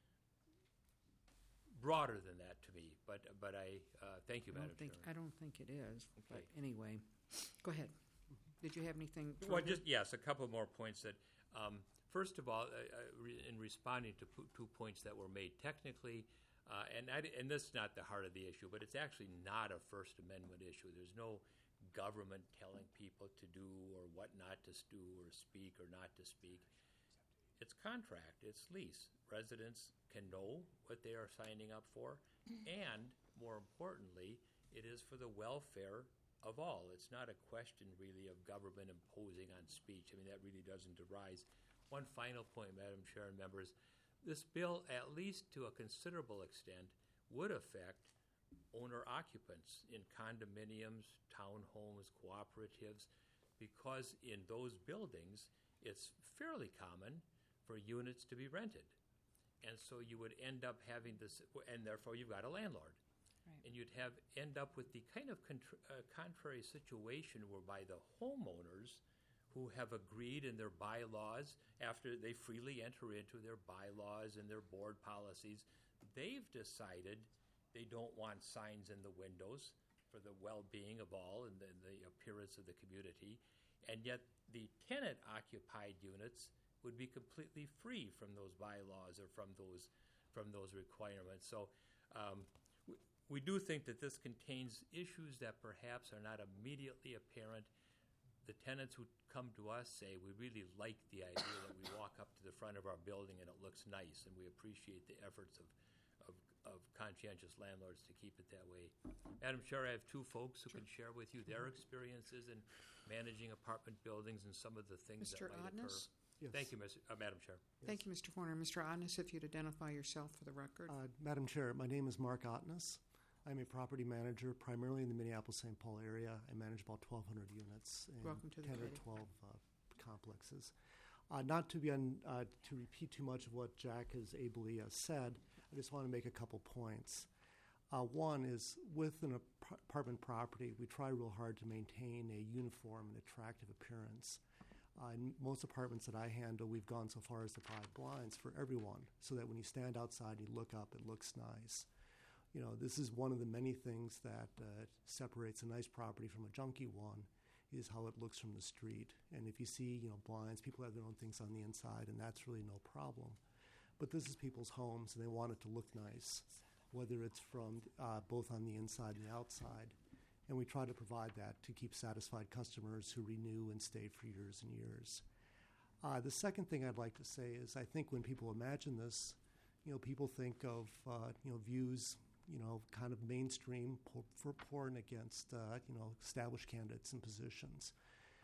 broader than that to me, but, but I, uh, thank you, I Madam don't think, Chairman. I don't think it is, but Okay. anyway, go ahead. Did you have anything? Well, further? just, yes, a couple more points that, um, first of all, uh, uh, re- in responding to po- two points that were made technically, uh, and I, and this is not the heart of the issue, but it's actually not a First Amendment issue. There's no government telling people to do or what not to do or speak or not to speak. It's contract, it's lease. Residents can know what they are signing up for, and more importantly, it is for the welfare of all. It's not a question really of government imposing on speech. I mean, that really doesn't arise. One final point, Madam Chair and members, this bill, at least to a considerable extent, would affect owner occupants in condominiums, townhomes, cooperatives, because in those buildings, it's fairly common for units to be rented. And so you would end up having this, and therefore you've got a landlord. Right. And you'd have, end up with the kind of contr- uh, contrary situation whereby the homeowners who have agreed in their bylaws, after they freely enter into their bylaws and their board policies, they've decided they don't want signs in the windows for the well-being of all and the, the appearance of the community. And yet the tenant-occupied units would be completely free from those bylaws or from those from those requirements. So um, we, we do think that this contains issues that perhaps are not immediately apparent. The tenants who come to us say, we really like the idea that we walk up to the front of our building and it looks nice, and we appreciate the efforts of, of, of conscientious landlords to keep it that way. Madam Chair, I have two folks who can share with you their experiences in managing apartment buildings and some of the things Mister that might Odness? occur. Thank you, Miz uh, Madam Chair. Thank you, Mister Horner. Mister Odness, if you'd identify yourself for the record. Uh, Madam Chair, my name is Mark Otness. I'm a property manager primarily in the Minneapolis-Saint Paul area. I manage about twelve hundred units and Welcome to the ten or committee. twelve uh, complexes. Uh, not to be un, uh, to repeat too much of what Jack has ably uh, said, I just want to make a couple points. Uh, one is with an ap- apartment property, we try real hard to maintain a uniform and attractive appearance. Uh, in most apartments that I handle, we've gone so far as to buy blinds for everyone so that when you stand outside and you look up, it looks nice. You know, this is one of the many things that uh, separates a nice property from a junky one is how it looks from the street. And if you see, you know, blinds, people have their own things on the inside, and that's really no problem. But this is people's homes, and they want it to look nice, whether it's from uh, both on the inside and the outside. And we try to provide that to keep satisfied customers who renew and stay for years and years. Uh, the second thing I'd like to say is I think when people imagine this, you know, people think of, uh, you know, views, you know, kind of mainstream po- for pouring against, uh, you know, established candidates and positions.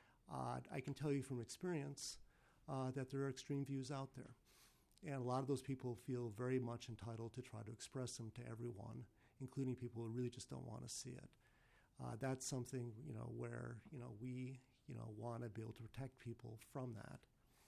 Uh, I can tell you from experience uh, that there are extreme views out there. And a lot of those people feel very much entitled to try to express them to everyone, including people who really just don't want to see it. Uh, that's something, you know, where, you know, we, you know, want to be able to protect people from that.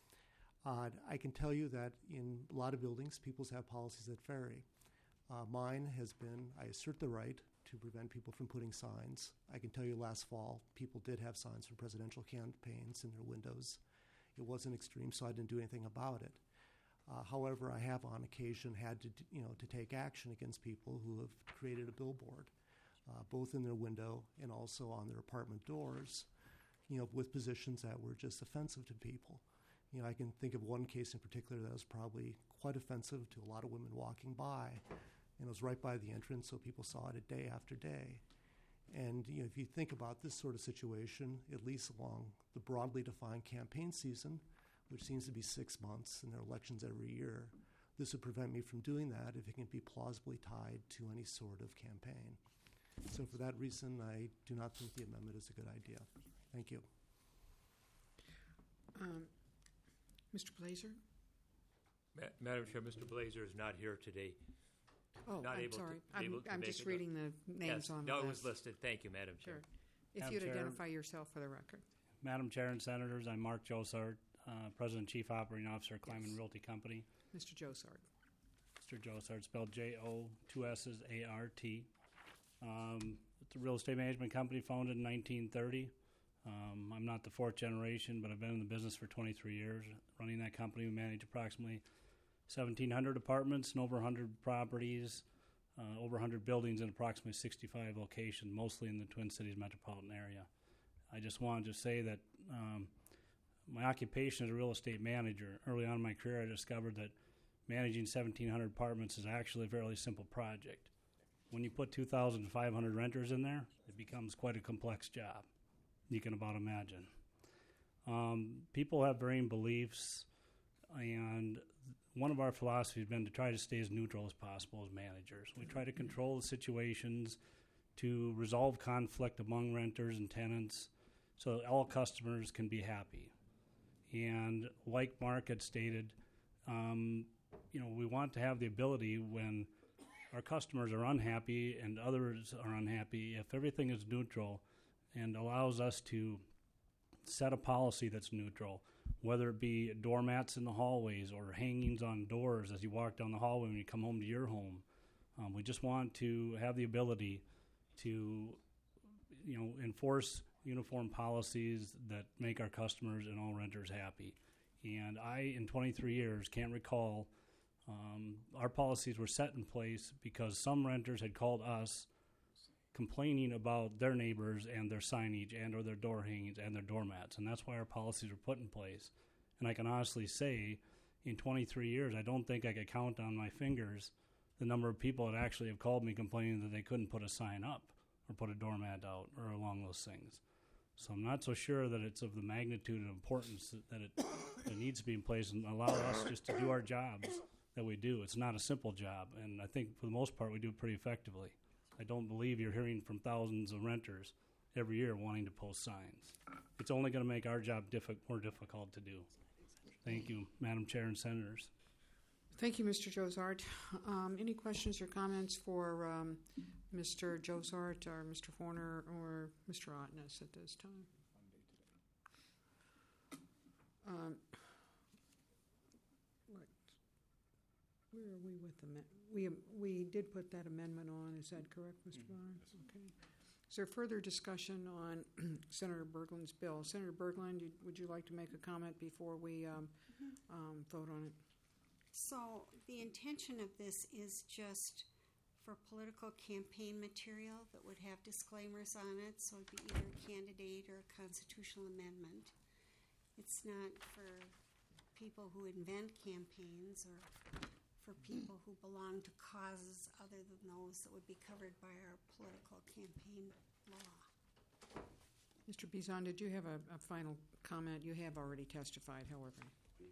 Uh, I can tell you that in a lot of buildings, people have policies that vary. Uh, mine has been, I assert the right to prevent people from putting signs. I can tell you last fall, people did have signs from presidential campaigns in their windows. It wasn't extreme, so I didn't do anything about it. Uh, however, I have on occasion had to, d- you know, to take action against people who have created a billboard. uh, both in their window and also on their apartment doors, you know, with positions that were just offensive to people. You know, I can think of one case in particular that was probably quite offensive to a lot of women walking by, and it was right by the entrance, so people saw it day after day. And you know, if you think about this sort of situation, at least along the broadly defined campaign season, which seems to be six months, and there are elections every year, this would prevent me from doing that if it can be plausibly tied to any sort of campaign. So for that reason, I do not think the amendment is a good idea. Thank you. Um, Mister Blazer? Ma- Madam Chair, Mister Blazer is not here today. Oh, Not I'm able to- sorry. able I'm, to I'm make just it. reading the names Yes, on the no, it list. was listed. Thank you, Madam Chair. Sure. If Madam you'd Chair. identify yourself for the record. Madam Chair and Senators, I'm Mark Josart, uh, President Chief Operating Officer of Kleiman Yes. Realty Company. Mister Josart. Mister Josart, spelled J O, two S's, A R T. Um, it's a real estate management company founded in nineteen thirty. Um, I'm not the fourth generation, but I've been in the business for twenty-three years. Running that company, we manage approximately seventeen hundred apartments and over one hundred properties, uh, over one hundred buildings in approximately sixty-five locations, mostly in the Twin Cities metropolitan area. I just wanted to say that um, my occupation as a real estate manager, early on in my career, I discovered that managing seventeen hundred apartments is actually a fairly simple project. When you put two thousand five hundred renters in there, it becomes quite a complex job. You can about imagine. Um, people have varying beliefs, and one of our philosophies has been to try to stay as neutral as possible as managers. We try to control the situations, to resolve conflict among renters and tenants, so that all customers can be happy. And like Mark had stated, um, you know, we want to have the ability when our customers are unhappy and others are unhappy, if everything is neutral and allows us to set a policy that's neutral, whether it be doormats in the hallways or hangings on doors as you walk down the hallway when you come home to your home. Um, we just want to have the ability to, you know, enforce uniform policies that make our customers and all renters happy. And I, in twenty-three years, can't recall um, our policies were set in place because some renters had called us complaining about their neighbors and their signage and or their door hangings and their doormats, and that's why our policies were put in place. And I can honestly say, in twenty-three years, I don't think I could count on my fingers the number of people that actually have called me complaining that they couldn't put a sign up or put a doormat out or along those things. So I'm not so sure that it's of the magnitude and importance that it, that it needs to be in place and allow us just to do our jobs that we do. It's not a simple job, and I think for the most part we do it pretty effectively. I don't believe you're hearing from thousands of renters every year wanting to post signs. It's only going to make our job diffi- more difficult to do. Thank you, Madam Chair and Senators. Thank you, Mister Josart. Um, any questions or comments for um, Mister Josart or Mister Forner or Mister Otness at this time? Um, what, where are we with the ma- we we did put that amendment on? Is that correct, Mister Barnes? Okay. Is there further discussion on Senator Berglund's bill? Senator Berglund, you, would you like to make a comment before we um, um, vote on it? So the intention of this is just for political campaign material that would have disclaimers on it, so it'd be either a candidate or a constitutional amendment. It's not for people who invent campaigns or for people who belong to causes other than those that would be covered by our political campaign law. Mister Bizon, did you have a, a final comment? You have already testified, however.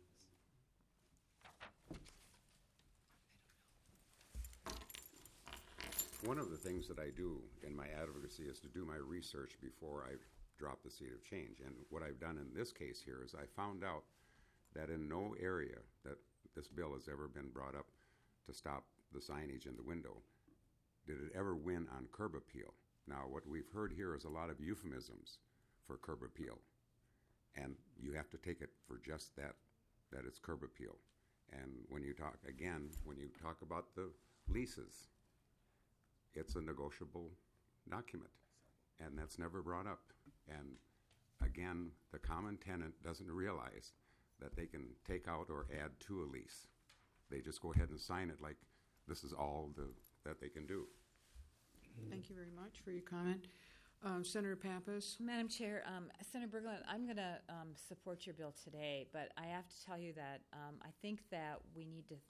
One of the things that I do in my advocacy is to do my research before I drop the seed of change. And what I've done in this case here is I found out that in no area that this bill has ever been brought up to stop the signage in the window did it ever win on curb appeal. Now, what we've heard here is a lot of euphemisms for curb appeal. And you have to take it for just that, that it's curb appeal. And when you talk, again, when you talk about the leases, it's a negotiable document, and that's never brought up. And again, the common tenant doesn't realize that they can take out or add to a lease. They just go ahead and sign it like this is all the, that they can do. Thank you very much for your comment. Um, Senator Pappas? Madam Chair, um, Senator Berglund, I'm going to um, support your bill today, but I have to tell you that um, I think that we need to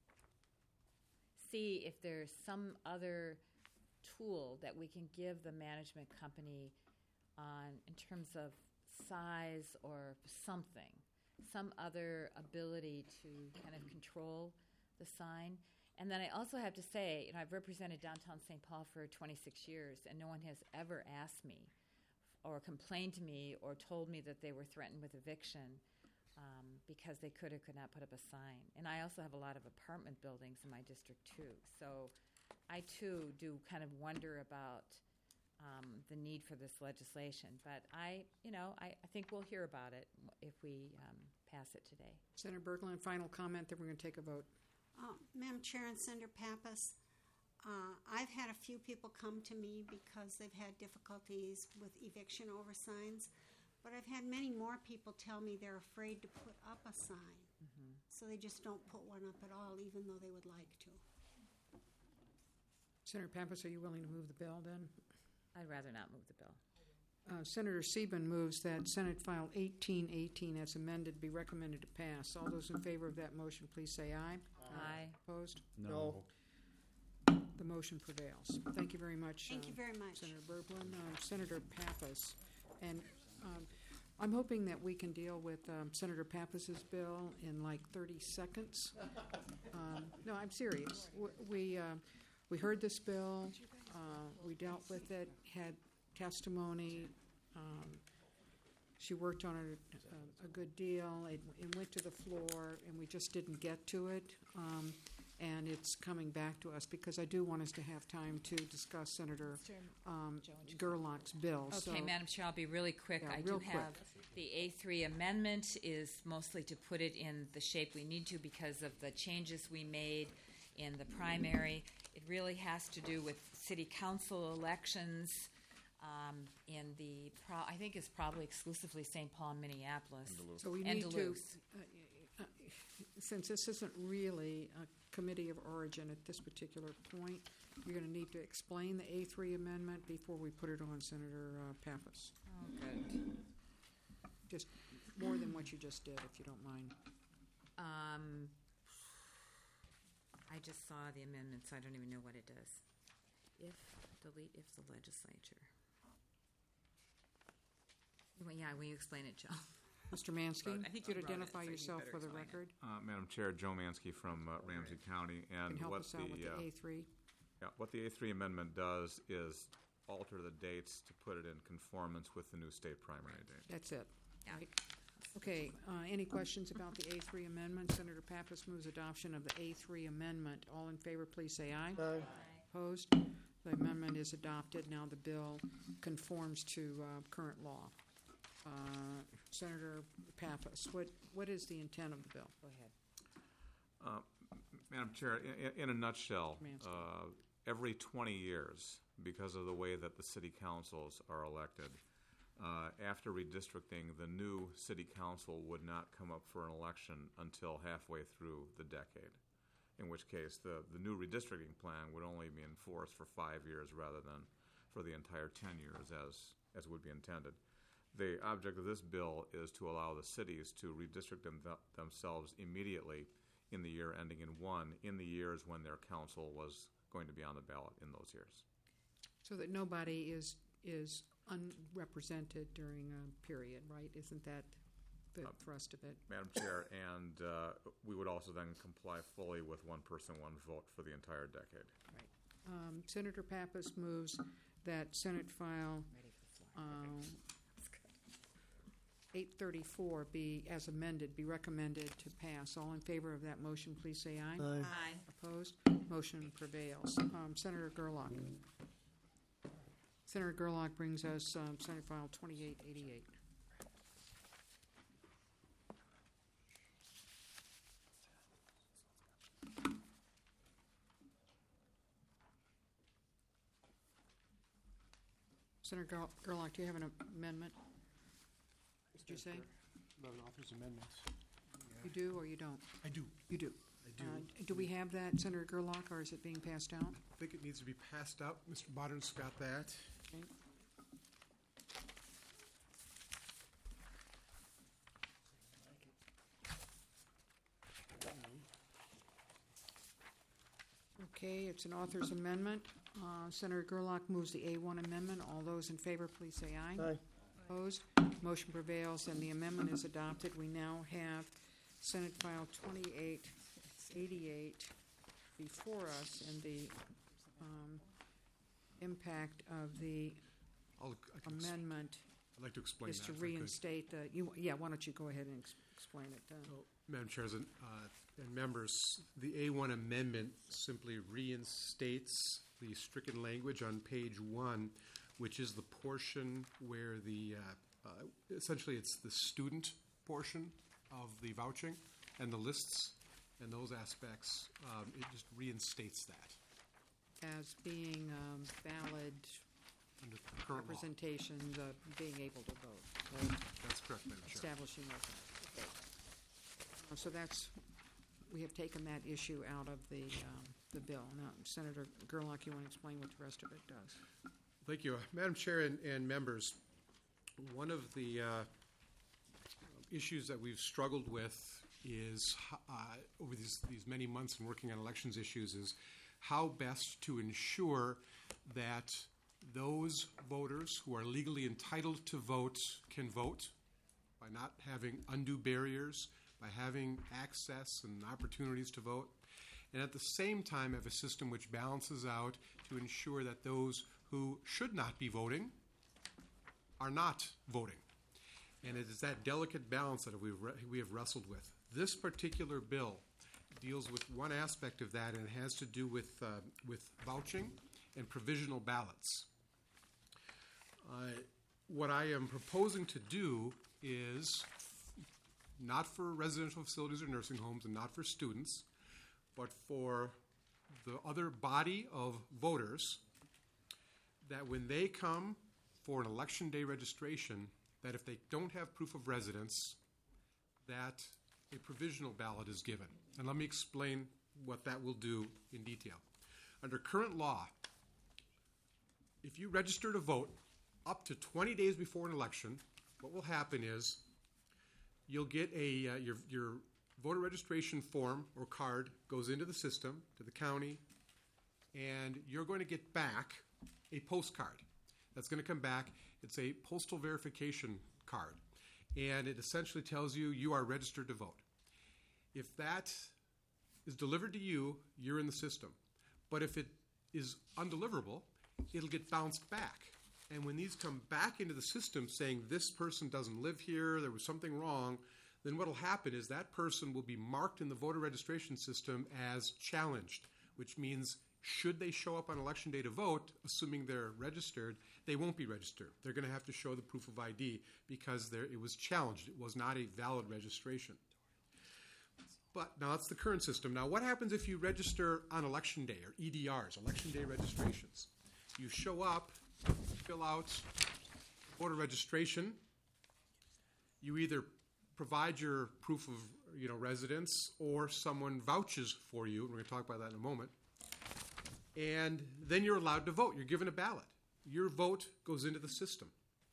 see if there's some other tool that we can give the management company on in terms of size or something, some other ability to kind of control the sign. And then I also have to say, you know, I've represented downtown Saint Paul for twenty-six years, and no one has ever asked me or complained to me or told me that they were threatened with eviction um, because they could or could not put up a sign. And I also have a lot of apartment buildings in my district, too. So I, too, do kind of wonder about um, the need for this legislation. But I, you know, I, I think we'll hear about it if we um, pass it today. Senator Berglund, final comment, then we're going to take a vote. Uh, Madam Chair and Senator Pappas, uh, I've had a few people come to me because they've had difficulties with eviction over signs, but I've had many more people tell me they're afraid to put up a sign. Mm-hmm. So they just don't put one up at all, even though they would like to. Senator Pappas, are you willing to move the bill then? I'd rather not move the bill. Uh, Senator Sieben moves that Senate File eighteen eighteen as amended be recommended to pass. All those in favor of that motion, please say aye. Aye. Opposed? No. The motion prevails. Thank you very much. Thank uh, you very much. Senator Berglund. Uh, Senator Pappas. And um, I'm hoping that we can deal with um, Senator Pappas's bill in like thirty seconds. Um, no, I'm serious. W- We, uh, we heard this bill. Uh, we dealt with it, had testimony. Um, she worked on it a, a good deal. It, it went to the floor, and we just didn't get to it. Um, and it's coming back to us because I do want us to have time to discuss Senator um, Gerlach's bill. Okay, so, Madam Chair, I'll be really quick. Yeah, I real do quick. have the A three amendment is mostly to put it in the shape we need to because of the changes we made in the primary. It really has to do with city council elections um, in the, pro- I think it's probably exclusively Saint Paul and Minneapolis. So we and need Duluth. to, uh, uh, since this isn't really a committee of origin at this particular point, you're going to need to explain the A three amendment before we put it on Senator uh, Pappas. Oh, good. Just more than what you just did, if you don't mind. Um, I just saw the amendment, so I don't even know what it does. If, delete if the legislature. Well, yeah, will you explain it, Joe? Mister Mansky, I think you'd you wrote it, identify so you yourself better for the explain it. record. Uh, Madam Chair, Joe Mansky from uh, Ramsey County, and Can help what us out with the, the uh, A three. yeah, what the A three amendment does is alter the dates to put it in conformance with the new state primary date. That's it. Yeah. Right. Okay, uh, any questions about the A three amendment? Senator Pappas moves adoption of the A three amendment. All in favor, please say aye. Aye. Opposed? The amendment is adopted. Now the bill conforms to uh, current law. Uh, Senator Pappas, what, what is the intent of the bill? Go ahead. Uh, Madam Chair, in, in a nutshell, Mansky. uh, every twenty years, because of the way that the city councils are elected, uh, after redistricting, the new city council would not come up for an election until halfway through the decade, in which case the, the new redistricting plan would only be in force for five years rather than for the entire ten years as, as would be intended. The object of this bill is to allow the cities to redistrict them, themselves immediately in the year ending in one, in the years when their council was going to be on the ballot in those years. So that nobody is, is unrepresented during a period, right? Isn't that the Uh, thrust of it? Madam Chair, and uh, we would also then comply fully with one person, one vote for the entire decade. Right. Um, Senator Pappas moves that Senate File um, eight thirty-four be, as amended, be recommended to pass. All in favor of that motion, please say aye. Aye. Aye. Opposed? Motion prevails. Um, Senator Gerlach. Senator Gerlach brings us um, Senate File twenty-eight eighty-eight. Senator Ger- Gerlach, do you have an amendment? Did you say? About an author's amendments. You do or you don't? I do. You do. do. Uh, Do we have that, Senator Gerlach, or is it being passed out? I think it needs to be passed out. Mister Bodden's got that. Okay. Okay, it's an author's amendment. Uh, Senator Gerlach moves the A one amendment. All those in favor, please say aye. Aye. Opposed? Motion prevails, and the amendment is adopted. We now have Senate File twenty-eight eighty-eight before us, and the um, impact of the I'll- I can ex- amendment I'd like to explain is that, to if I could. reinstate the, you, yeah, why don't you go ahead and ex- explain it? uh, So, Madam Chair and, uh, and members, the A one amendment simply reinstates the stricken language on page one, which is the portion where the, uh, uh, essentially it's the student portion of the vouching and the lists and those aspects. Um, it just reinstates that. As being um, valid Under current law. representations of being able to vote, right? That's correct, Madam Chair. Establishing those. Okay. Uh, So that's, we have taken that issue out of the, um, the bill. Now, Senator Gerlach, you want to explain what the rest of it does? Thank you. Madam Chair and, and members, one of the uh, issues that we've struggled with is, uh, over these, these many months in working on elections issues, is how best to ensure that those voters who are legally entitled to vote can vote by not having undue barriers, by having access and opportunities to vote, and at the same time have a system which balances out to ensure that those who should not be voting are not voting. And it is that delicate balance that we've re- we have wrestled with. This particular bill deals with one aspect of that, and it has to do with, uh, with vouching and provisional ballots. Uh, what I am proposing to do is, not for residential facilities or nursing homes and not for students, but for the other body of voters, that when they come for an election day registration, that if they don't have proof of residence, that a provisional ballot is given. And let me explain what that will do in detail. Under current law, if you register to vote up to twenty days before an election, what will happen is you'll get a uh, your your voter registration form or card goes into the system to the county, and you're going to get back a postcard. That's going to come back. It's a postal verification card, and it essentially tells you you are registered to vote. If that is delivered to you, you're in the system. But if it is undeliverable, it'll get bounced back. And when these come back into the system saying this person doesn't live here, there was something wrong, then what will happen is that person will be marked in the voter registration system as challenged, which means should they show up on election day to vote, assuming they're registered, they won't be registered. They're going to have to show the proof of I D because there, it was challenged. It was not a valid registration. But now that's the current system. Now what happens if you register on election day, or E D Rs, election day registrations? You show up, fill out voter registration. You either provide your proof of you know residence or someone vouches for you. We're going to talk about that in a moment. And then you're allowed to vote. You're given a ballot. Your vote goes into the system.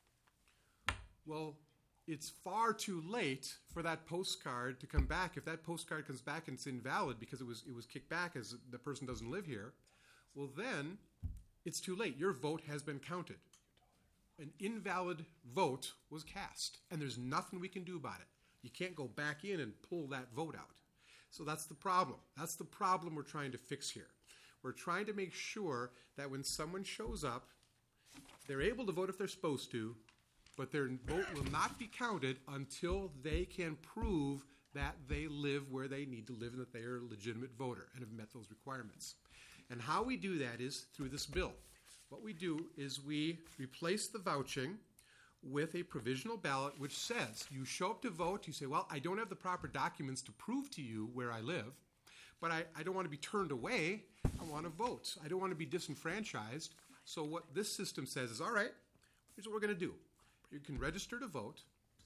Well, it's far too late for that postcard to come back. If that postcard comes back and it's invalid because it was it was kicked back as the person doesn't live here, well then it's too late. Your vote has been counted. An invalid vote was cast, and there's nothing we can do about it. You can't go back in and pull that vote out. So that's the problem. That's the problem we're trying to fix here. We're trying to make sure that when someone shows up, they're able to vote if they're supposed to, but their vote will not be counted until they can prove that they live where they need to live and that they are a legitimate voter and have met those requirements. And how we do that is through this bill. What we do is we replace the vouching with a provisional ballot which says you show up to vote, you say, well, I don't have the proper documents to prove to you where I live, but I, I don't want to be turned away. I want to vote. I don't want to be disenfranchised. So what this system says is, all right, here's what we're going to do. You can register to vote,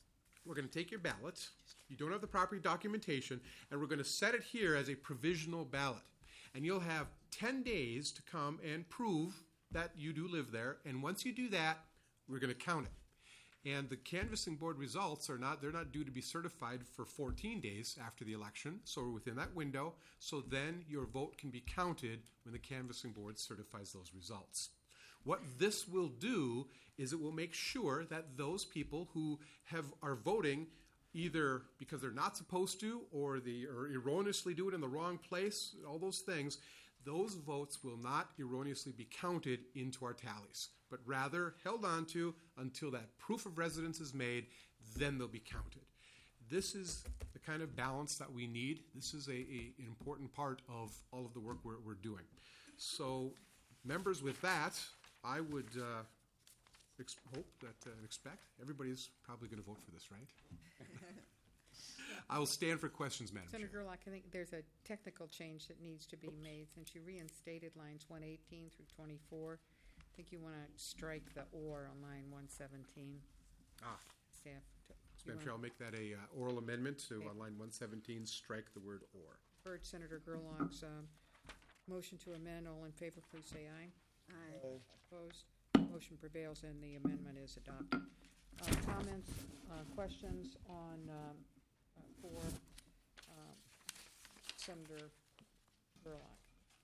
we're going to take your ballot. You don't have the proper documentation, and we're going to set it here as a provisional ballot. And you'll have ten days to come and prove that you do live there. And once you do that, we're going to count it. And the canvassing board results are not, they're not due to be certified for fourteen days after the election. So we're within that window. So then your vote can be counted when the canvassing board certifies those results. What this will do is it will make sure that those people who have are voting either because they're not supposed to or they or erroneously do it in the wrong place, all those things, those votes will not erroneously be counted into our tallies, but rather held on to until that proof of residence is made, then they'll be counted. This is the kind of balance that we need. This is a, a, an important part of all of the work we're, we're doing. So, members, with that, I would uh, ex- hope that uh, and expect everybody's probably going to vote for this, right? I will stand for questions, Madam Senator Chair. Gerlach, I think there's a technical change that needs to be made. Since you reinstated lines one eighteen through twenty-four, I think you want to strike the "or" on line one seventeen. Ah. Staff. to- you Madam Chair, I'll wanna- make that a uh, oral amendment to Okay. on line one seventeen, strike the word "or." Heard Senator Gerlach's um, motion to amend. All in favor, please say aye. Aye. Opposed? Motion prevails and the amendment is adopted. Uh, Comments, uh, questions on, um, uh, for um, Senator Gerlach?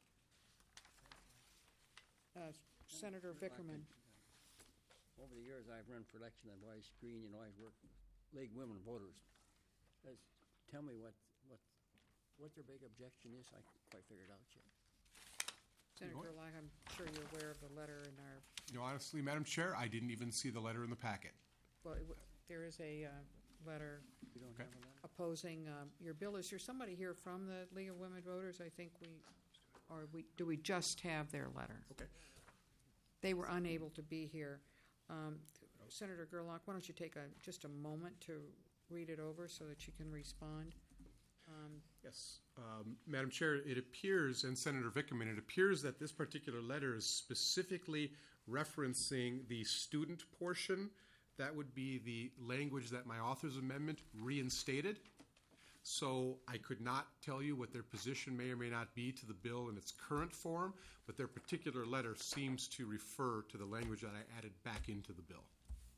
Uh, Senator Vickerman. Over the years, I've run for election on Wise Green, you know, I've worked with League Women Voters. Guys, tell me what, what, what their big objection is, I haven't quite figured out yet. Senator You know Gerlach, I'm sure you're aware of the letter in our, You know, honestly, Madam Chair, I didn't even see the letter in the packet. well, it w- there is a uh, letter You don't Okay. have a letter? opposing um, your bill. Is there somebody here from the League of Women Voters? I think we, or we, do we just have their letter? Okay. They were unable to be here. Um, Senator Gerlach, why don't you take a, just a moment to read it over so that you can respond? Um, Yes. Um, Madam Chair, it appears, and Senator Vickerman, it appears that this particular letter is specifically referencing the student portion. That would be the language that my author's amendment reinstated. So I could not tell you what their position may or may not be to the bill in its current form, but their particular letter seems to refer to the language that I added back into the bill.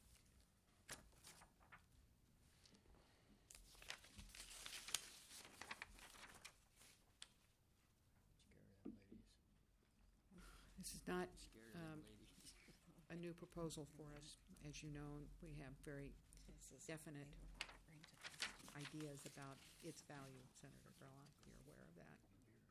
This is not um, a new proposal for us. As you know, we have very definite ideas about its value, Senator Gerlach. You're aware of that.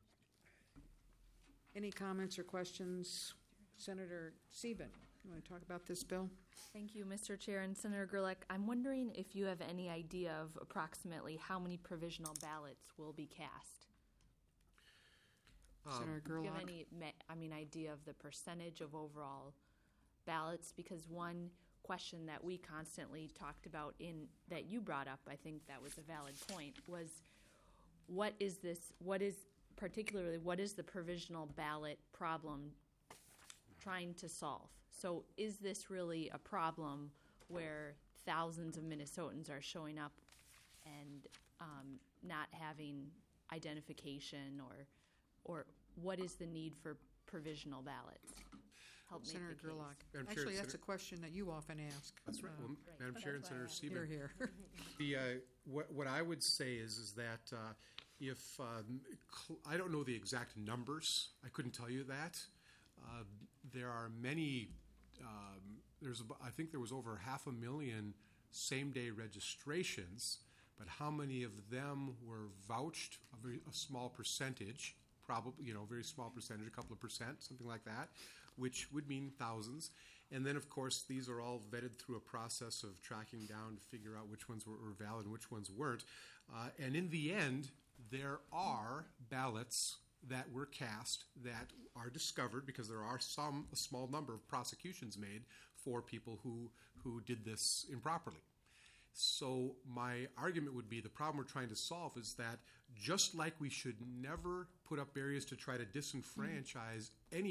Any comments or questions? Senator Sieben, you want to talk about this bill? Thank you, Mister Chair. And Senator Gerlach, I'm wondering if you have any idea of approximately how many provisional ballots will be cast. Senator Do you Gerlach? have any, ma- I mean, idea of the percentage of overall ballots? Because one question that we constantly talked about in, that you brought up, I think that was a valid point, was what is this, what is, particularly, what is the provisional ballot problem trying to solve? So is this really a problem where thousands of Minnesotans are showing up and um, not having identification, or or what is the need for provisional ballots? Help make Senator the case. Gerlach. Madam Chair, Actually, that's a Senator- question that you often ask. That's right. Uh, Well, Madam Chair and Senator Sieben. You're here. The, uh, what, what I would say is, is that uh, if, um, cl- I don't know the exact numbers, I couldn't tell you that. Uh, there are many, um, there's, ab- I think there was over half a million same-day registrations, but how many of them were vouched, a very, a small percentage, probably, you know, a very small percentage, a couple of percent, something like that, which would mean thousands. And then, of course, these are all vetted through a process of tracking down to figure out which ones were, were valid and which ones weren't. Uh, and in the end, there are ballots that were cast that are discovered, because there are some, a small number of prosecutions made for people who, who did this improperly. So my argument would be the problem we're trying to solve is that just like we should never put up barriers to try to disenfranchise any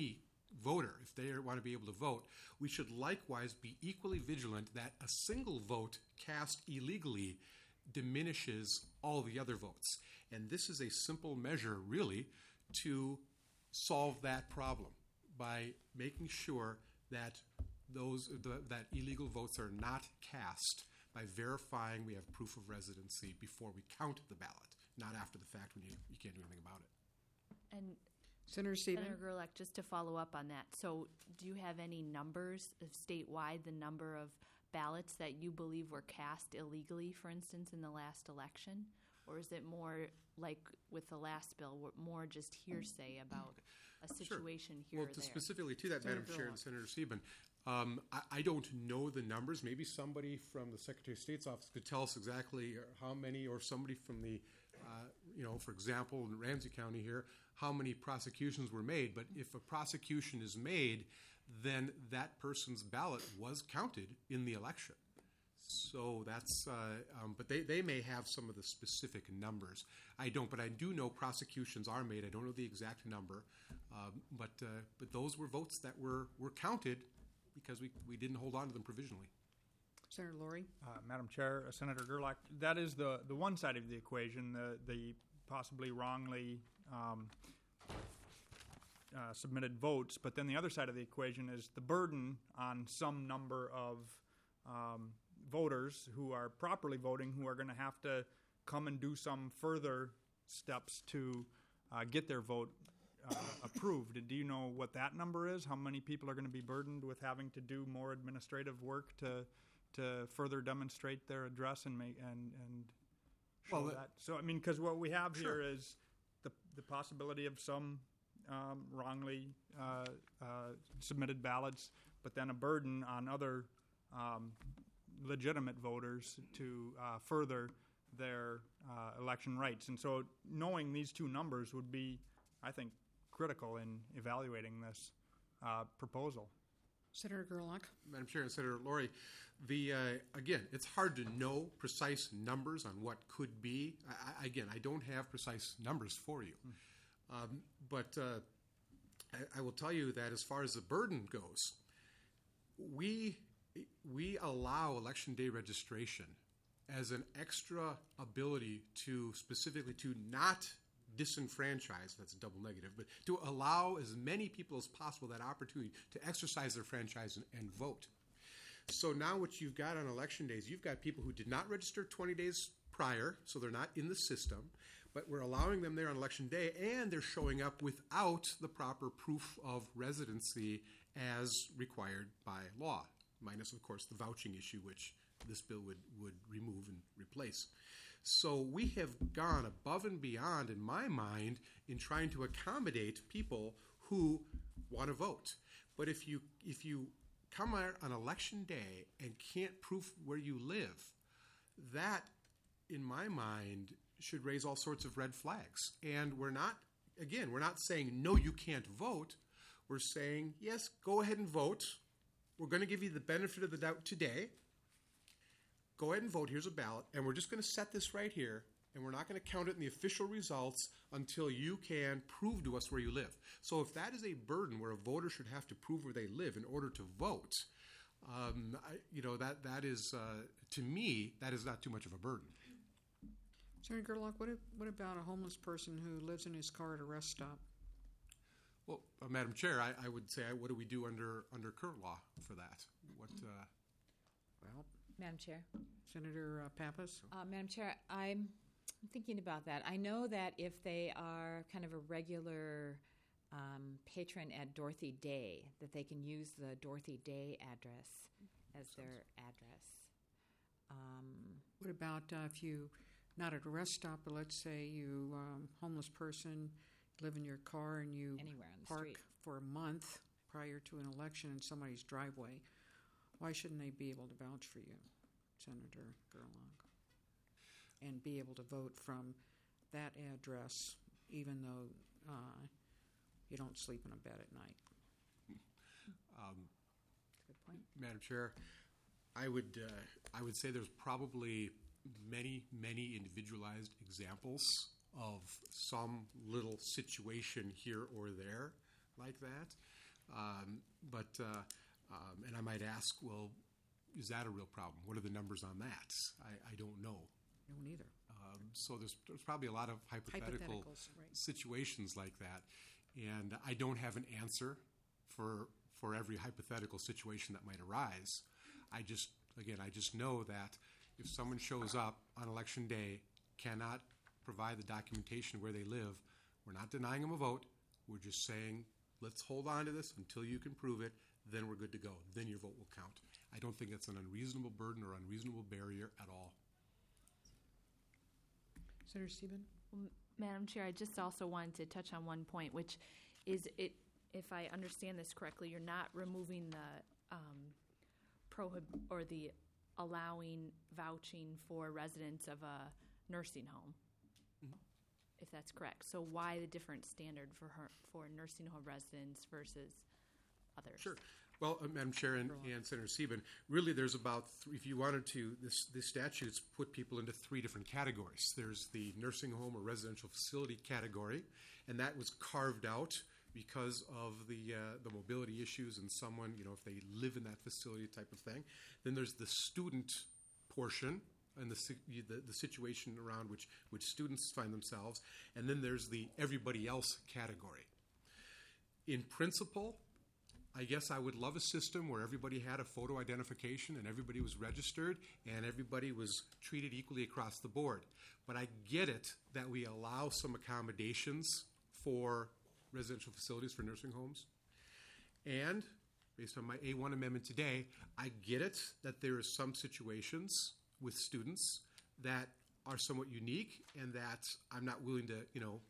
voter, if they want to be able to vote, we should likewise be equally vigilant that a single vote cast illegally diminishes all the other votes. And this is a simple measure, really, to solve that problem by making sure that those the, that illegal votes are not cast, by verifying we have proof of residency before we count the ballot, not after the fact when you, you can't do anything about it. And Senator Stephen? Senator Gerlach, just to follow up on that, so do you have any numbers of statewide, the number of ballots that you believe were cast illegally, for instance, in the last election? Or is it more like with the last bill, more just hearsay about a situation Sure. here well, or to there? specifically to that, Senator Madam Chair and Gerlach. Senator Sieben, um, I, I don't know the numbers. Maybe somebody from the Secretary of State's office could tell us exactly how many, or somebody from the, uh, you know, for example, in Ramsey County here, how many prosecutions were made. But if a prosecution is made, then that person's ballot was counted in the election. So that's, uh, um, but they, they may have some of the specific numbers. I don't, but I do know prosecutions are made. I don't know the exact number, um, but uh, but those were votes that were, were counted because we, we didn't hold on to them provisionally. Senator Laurie? Uh, Madam Chair, uh, Senator Gerlach, that is the, the one side of the equation, the, the possibly wrongly um, uh, submitted votes. But then the other side of the equation is the burden on some number of um, voters who are properly voting, who are going to have to come and do some further steps to uh, get their vote uh, approved. Do you know what that number is? How many people are going to be burdened with having to do more administrative work to to further demonstrate their address and make and and show Well, the- that? So I mean, because what we have Sure. here is the the possibility of some um, wrongly uh, uh, submitted ballots, but then a burden on other um, legitimate voters to uh, further their uh, election rights. And so knowing these two numbers would be, I think, critical in evaluating this uh, proposal. Senator Gerlach? Madam Chair and Senator Laurie, the uh, again, it's hard to know precise numbers on what could be. I, I, again, I don't have precise numbers for you, um, but uh, I, I will tell you that as far as the burden goes, we we allow election day registration as an extra ability to specifically to not disenfranchise, that's a double negative, but to allow as many people as possible that opportunity to exercise their franchise and, and vote. So now what you've got on election days, you've got people who did not register twenty days prior, so they're not in the system, but we're allowing them there on election day, and they're showing up without the proper proof of residency as required by law, minus, of course, the vouching issue, which this bill would, would remove and replace. So we have gone above and beyond, in my mind, in trying to accommodate people who want to vote. But if you if you come out on election day and can't prove where you live, that, in my mind, should raise all sorts of red flags. And we're not, again, we're not saying, no, you can't vote. We're saying, yes, go ahead and vote. We're going to give you the benefit of the doubt today. Go ahead and vote. Here's a ballot. And we're just going to set this right here, and we're not going to count it in the official results until you can prove to us where you live. So if that is a burden where a voter should have to prove where they live in order to vote, um, I, you know, that, that is, uh, to me, that is not too much of a burden. Senator Gerlach, what, what about a homeless person who lives in his car at a rest stop? Well, uh, Madam Chair, I, I would say, what do we do under under current law for that? What? Uh, well, Madam Chair. Senator uh, Pappas? Uh, Madam Chair, I'm thinking about that. I know that if they are kind of a regular um, patron at Dorothy Day, that they can use the Dorothy Day address as their address. Um, What about uh, if you, not at a rest stop, but let's say you, um, homeless person, live in your car and you Anywhere on the park street. for a month prior to an election in somebody's driveway, why shouldn't they be able to vouch for you, Senator Gerlach, and be able to vote from that address even though uh, you don't sleep in a bed at night? um, Good point. Madam Chair, I would uh, I would say there's probably many many individualized examples of some little situation here or there like that. Um, but, uh, um, and I might ask, well, is that a real problem? What are the numbers on that? I, I don't know. No, neither. Um, so there's, there's probably a lot of hypothetical Hypotheticals, right. situations like that. And I don't have an answer for, for every hypothetical situation that might arise. I just, again, I just know that if someone shows up on election day, cannot provide the documentation where they live, we're not denying them a vote. We're just saying, let's hold on to this until you can prove it, then we're good to go. Then your vote will count. I don't think that's an unreasonable burden or unreasonable barrier at all. Senator Stephen? Well, Madam Chair, I just also wanted to touch on one point, which is it. If I understand this correctly, you're not removing the um, prohib or the allowing vouching for residents of a nursing home, Mhm. if that's correct. So why the different standard for her, for nursing home residents versus others? Sure. Well, uh, Madam Chair and, and Senator Sieben, really there's about, th- if you wanted to, this, this statute's put people into three different categories. There's the nursing home or residential facility category, and that was carved out because of the uh, the mobility issues and someone, you know, if they live in that facility type of thing. Then there's the student portion and the, si- the, the situation around which, which students find themselves. And then there's the everybody else category. In principle, I guess I would love a system where everybody had a photo identification and everybody was registered and everybody was treated equally across the board. But I get it that we allow some accommodations for residential facilities, for nursing homes. And based on my A one amendment today, I get it that there are some situations with students that are somewhat unique and that I'm not willing to, you know,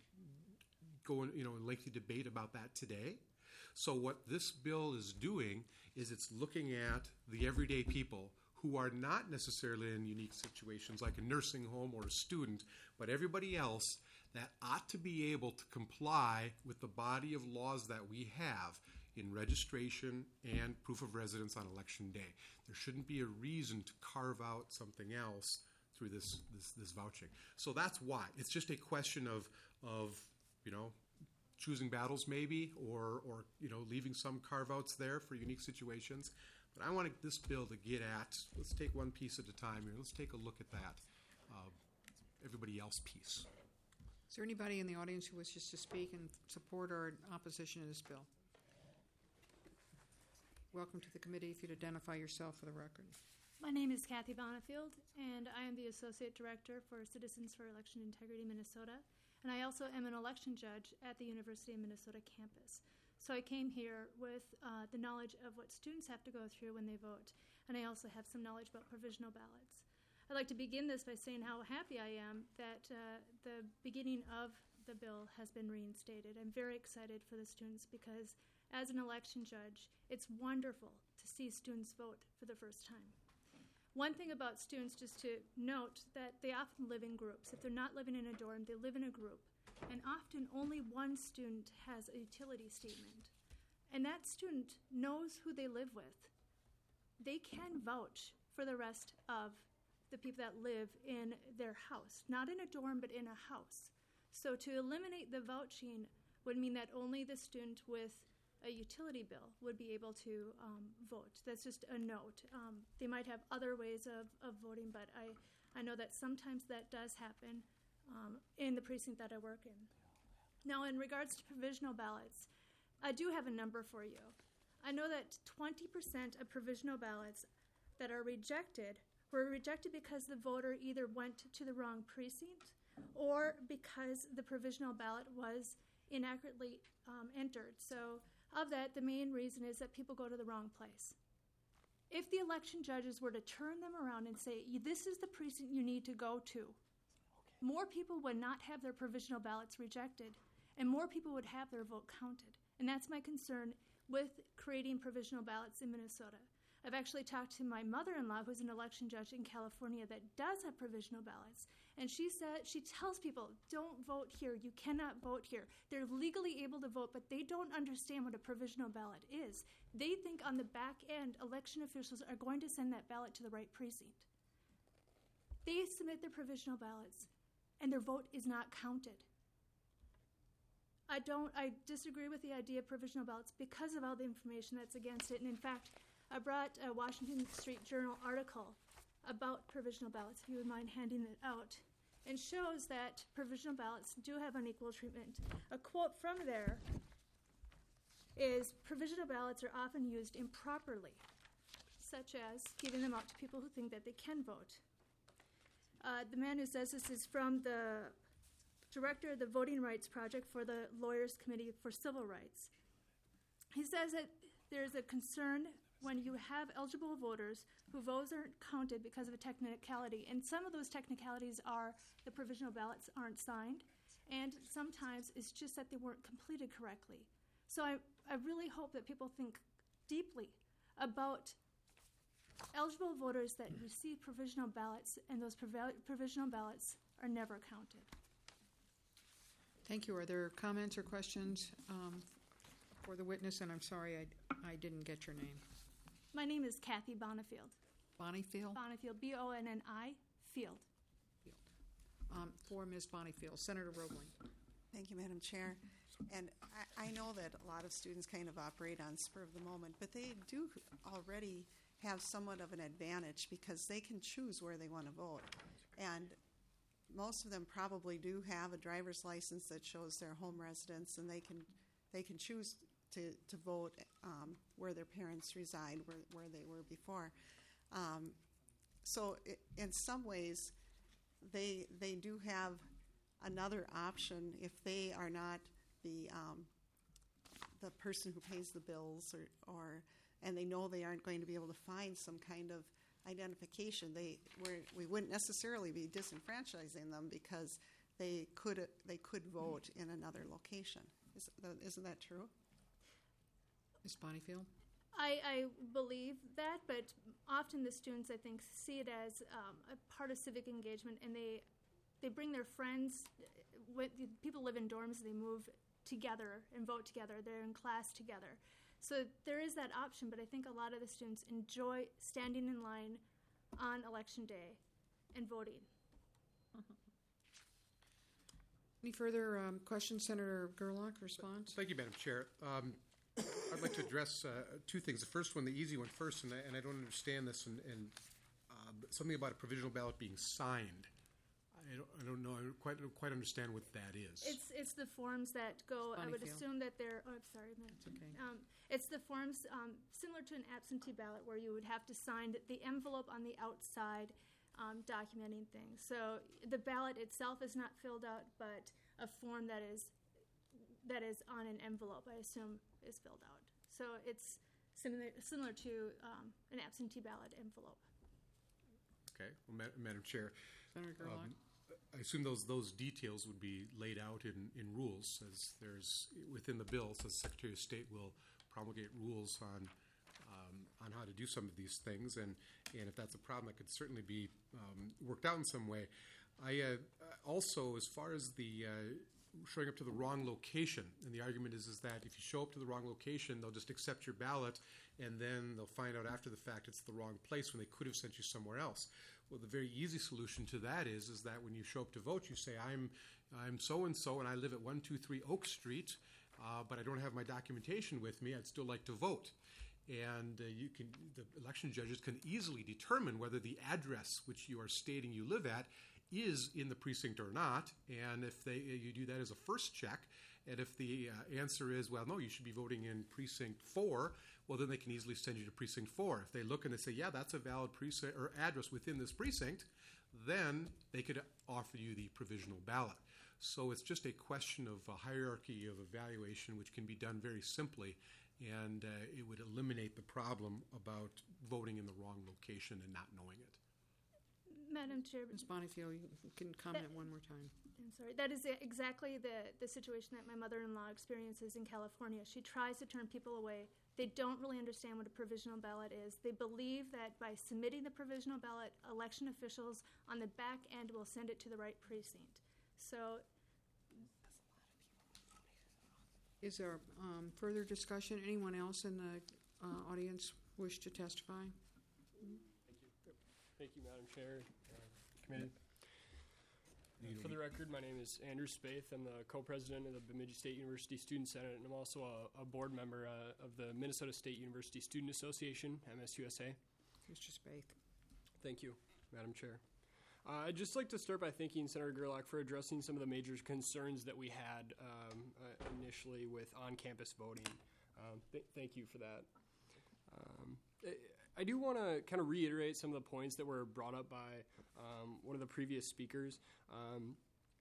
go in, you know, in lengthy debate about that today. So what this bill is doing is it's looking at the everyday people who are not necessarily in unique situations like a nursing home or a student, but everybody else that ought to be able to comply with the body of laws that we have in registration and proof of residence on election day. There shouldn't be a reason to carve out something else through this, this, this vouching. So that's why. It's just a question of, of you know, choosing battles maybe, or, or you know, leaving some carve-outs there for unique situations. But I want this bill to get at, let's take one piece at a time here. Let's take a look at that uh, everybody else piece. Is there anybody in the audience who wishes to speak in support or in opposition to this bill? Welcome to the committee. If you'd identify yourself for the record. My name is Kathy Bonifield, and I am the Associate Director for Citizens for Election Integrity Minnesota. And I also am an election judge at the University of Minnesota campus. So I came here with uh, the knowledge of what students have to go through when they vote, and I also have some knowledge about provisional ballots. I'd like to begin this by saying how happy I am that uh, the beginning of the bill has been reinstated. I'm very excited for the students because as an election judge, it's wonderful to see students vote for the first time. One thing about students, just to note, that they often live in groups. If they're not living in a dorm, they live in a group. And often only one student has a utility statement. And that student knows who they live with. They can vouch for the rest of the people that live in their house, not in a dorm, but in a house. So to eliminate the vouching would mean that only the student with a utility bill would be able to um, vote. That's just a note. Um, they might have other ways of, of voting, but I, I know that sometimes that does happen um, in the precinct that I work in. Now, in regards to provisional ballots, I do have a number for you. I know that twenty percent of provisional ballots that are rejected were rejected because the voter either went to the wrong precinct or because the provisional ballot was inaccurately um, entered. So of that, the main reason is that people go to the wrong place. If the election judges were to turn them around and say, this is the precinct you need to go to, more people would not have their provisional ballots rejected, and more people would have their vote counted. And that's my concern with creating provisional ballots in Minnesota. I've actually talked to my mother-in-law, who's an election judge in California that does have provisional ballots, and she said she tells people, don't vote here. You cannot vote here. They're legally able to vote, but they don't understand what a provisional ballot is. They think on the back end, election officials are going to send that ballot to the right precinct. They submit their provisional ballots, and their vote is not counted. I don't, I disagree with the idea of provisional ballots because of all the information that's against it. And in fact, I brought a Washington Street Journal article about provisional ballots, if you would mind handing it out, and shows that provisional ballots do have unequal treatment. A quote from there is, provisional ballots are often used improperly, such as giving them out to people who think that they can vote. Uh, the man who says this is from the director of the Voting Rights Project for the Lawyers Committee for Civil Rights. He says that there's a concern when you have eligible voters whose votes aren't counted because of a technicality, and some of those technicalities are the provisional ballots aren't signed, and sometimes it's just that they weren't completed correctly. So I, I really hope that people think deeply about eligible voters that receive provisional ballots, and those provi- provisional ballots are never counted. Thank you. Are there comments or questions um, for the witness? And I'm sorry I, I didn't get your name. My name is Kathy Bonifield. Bonifield? Bonifield, B O N N I, Field. Um, for Miz Bonifield, Senator Roebling. Thank you, Madam Chair. And I, I know that a lot of students kind of operate on spur of the moment, but they do already have somewhat of an advantage because they can choose where they want to vote. And most of them probably do have a driver's license that shows their home residence, and they can they can choose to, to vote um, where their parents reside, where, where they were before. Um, so it, in some ways, they they do have another option if they are not the um, the person who pays the bills, or, or and they know they aren't going to be able to find some kind of identification. They where we wouldn't necessarily be disenfranchising them because they could they could vote in another location. Is, isn't that true? Miz Bonifield? I, I believe that, but often the students, I think, see it as um, a part of civic engagement, and they they bring their friends. When people live in dorms, they move together and vote together. They're in class together. So there is that option, but I think a lot of the students enjoy standing in line on election day and voting. Any further um, questions, Senator Gerlach? Response? Thank you, Madam Chair. Um, I'd like to address uh, two things. The first one, the easy one first, and I, and I don't understand this, and, and uh, something about a provisional ballot being signed. I don't, I don't know. I don't quite don't quite understand what that is. It's it's the forms that go. I would Bonifield. assume that they're. Oh, I'm sorry. It's okay. Um, it's the forms um, similar to an absentee ballot, where you would have to sign the envelope on the outside, um, documenting things. So the ballot itself is not filled out, but a form that is that is on an envelope, I assume, is filled out. So it's similar similar to um, an absentee ballot envelope. Okay, well, Ma- Madam Chair, Senator Gerlach? um, I assume those those details would be laid out in, in rules, as there's within the bill. Says Secretary of State will promulgate rules on um, on how to do some of these things, and and if that's a problem, that could certainly be um, worked out in some way. I uh, also, as far as the uh, showing up to the wrong location, and the argument is is that if you show up to the wrong location, they'll just accept your ballot, and then they'll find out after the fact it's the wrong place when they could have sent you somewhere else. Well, the very easy solution to that is is that when you show up to vote, you say, I'm I'm so and so, and I live at one two three Oak Street, uh, but I don't have my documentation with me. I'd still like to vote. And uh, you can the election judges can easily determine whether the address which you are stating you live at is in the precinct or not. And if they you do that as a first check, and if the uh, answer is, well, no, you should be voting in precinct four, well, then they can easily send you to precinct four. If they look and they say, yeah, that's a valid precinct or address within this precinct, then they could offer you the provisional ballot. So it's just a question of a hierarchy of evaluation, which can be done very simply, and uh, it would eliminate the problem about voting in the wrong location and not knowing it. Madam Chair. Miz Bonifield, you can comment That- one more time. I'm sorry. That is exactly the, the situation that my mother-in-law experiences in California. She tries to turn people away. They don't really understand what a provisional ballot is. They believe that by submitting the provisional ballot, election officials on the back end will send it to the right precinct. So Is there um, further discussion? Anyone else in the uh, audience wish to testify? Thank you, Madam Chair, uh, Committee. Need a For the re- record, my name is Andrew Spaeth. I'm the co-president of the Bemidji State University Student Senate, and I'm also a, a board member uh, of the Minnesota State University Student Association, M S U S A. Mister Spaeth. Thank you, Madam Chair. Uh, I'd just like to start by thanking Senator Gerlach for addressing some of the major concerns that we had um, uh, initially with on-campus voting. Um, th- thank you for that. Um, I, I do want to kind of reiterate some of the points that were brought up by um, one of the previous speakers. Um,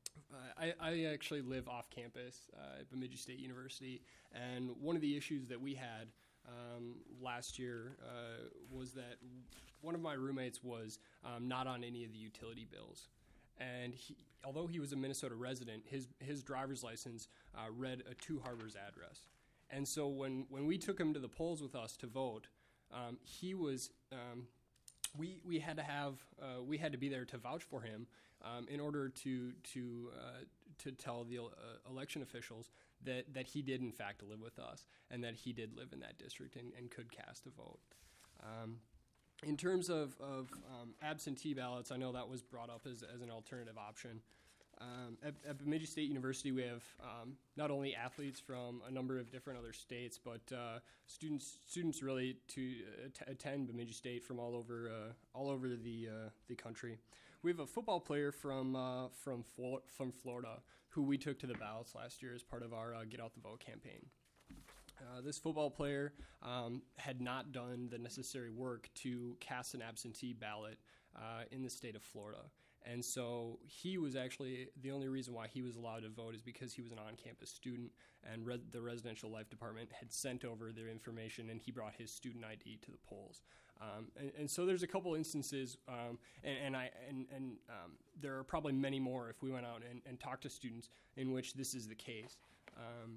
I, I actually live off campus uh, at Bemidji State University, and one of the issues that we had um, last year uh, was that one of my roommates was um, not on any of the utility bills. And he, although he was a Minnesota resident, his, his driver's license uh, read a Two Harbors address. And so when, when we took him to the polls with us to vote, um, he was um, we we had to have uh, we had to be there to vouch for him um, in order to to uh, to tell the uh, election officials that, that he did in fact live with us and that he did live in that district and, and could cast a vote. Um, in terms of, of um, absentee ballots, I know that was brought up as, as an alternative option. Um, at, at Bemidji State University, we have um, not only athletes from a number of different other states, but uh, students students really to uh, t- attend Bemidji State from all over uh, all over the uh, the country. We have a football player from uh, from Flo- from Florida who we took to the ballots last year as part of our uh, Get Out the Vote campaign. Uh, this football player um, had not done the necessary work to cast an absentee ballot uh, in the state of Florida. And so he was actually, the only reason why he was allowed to vote is because he was an on-campus student, and re- the residential life department had sent over their information, and he brought his student I D to the polls. Um, and, and so there's a couple instances, um, and, and I and, and um, there are probably many more if we went out and, and talked to students in which this is the case. Um,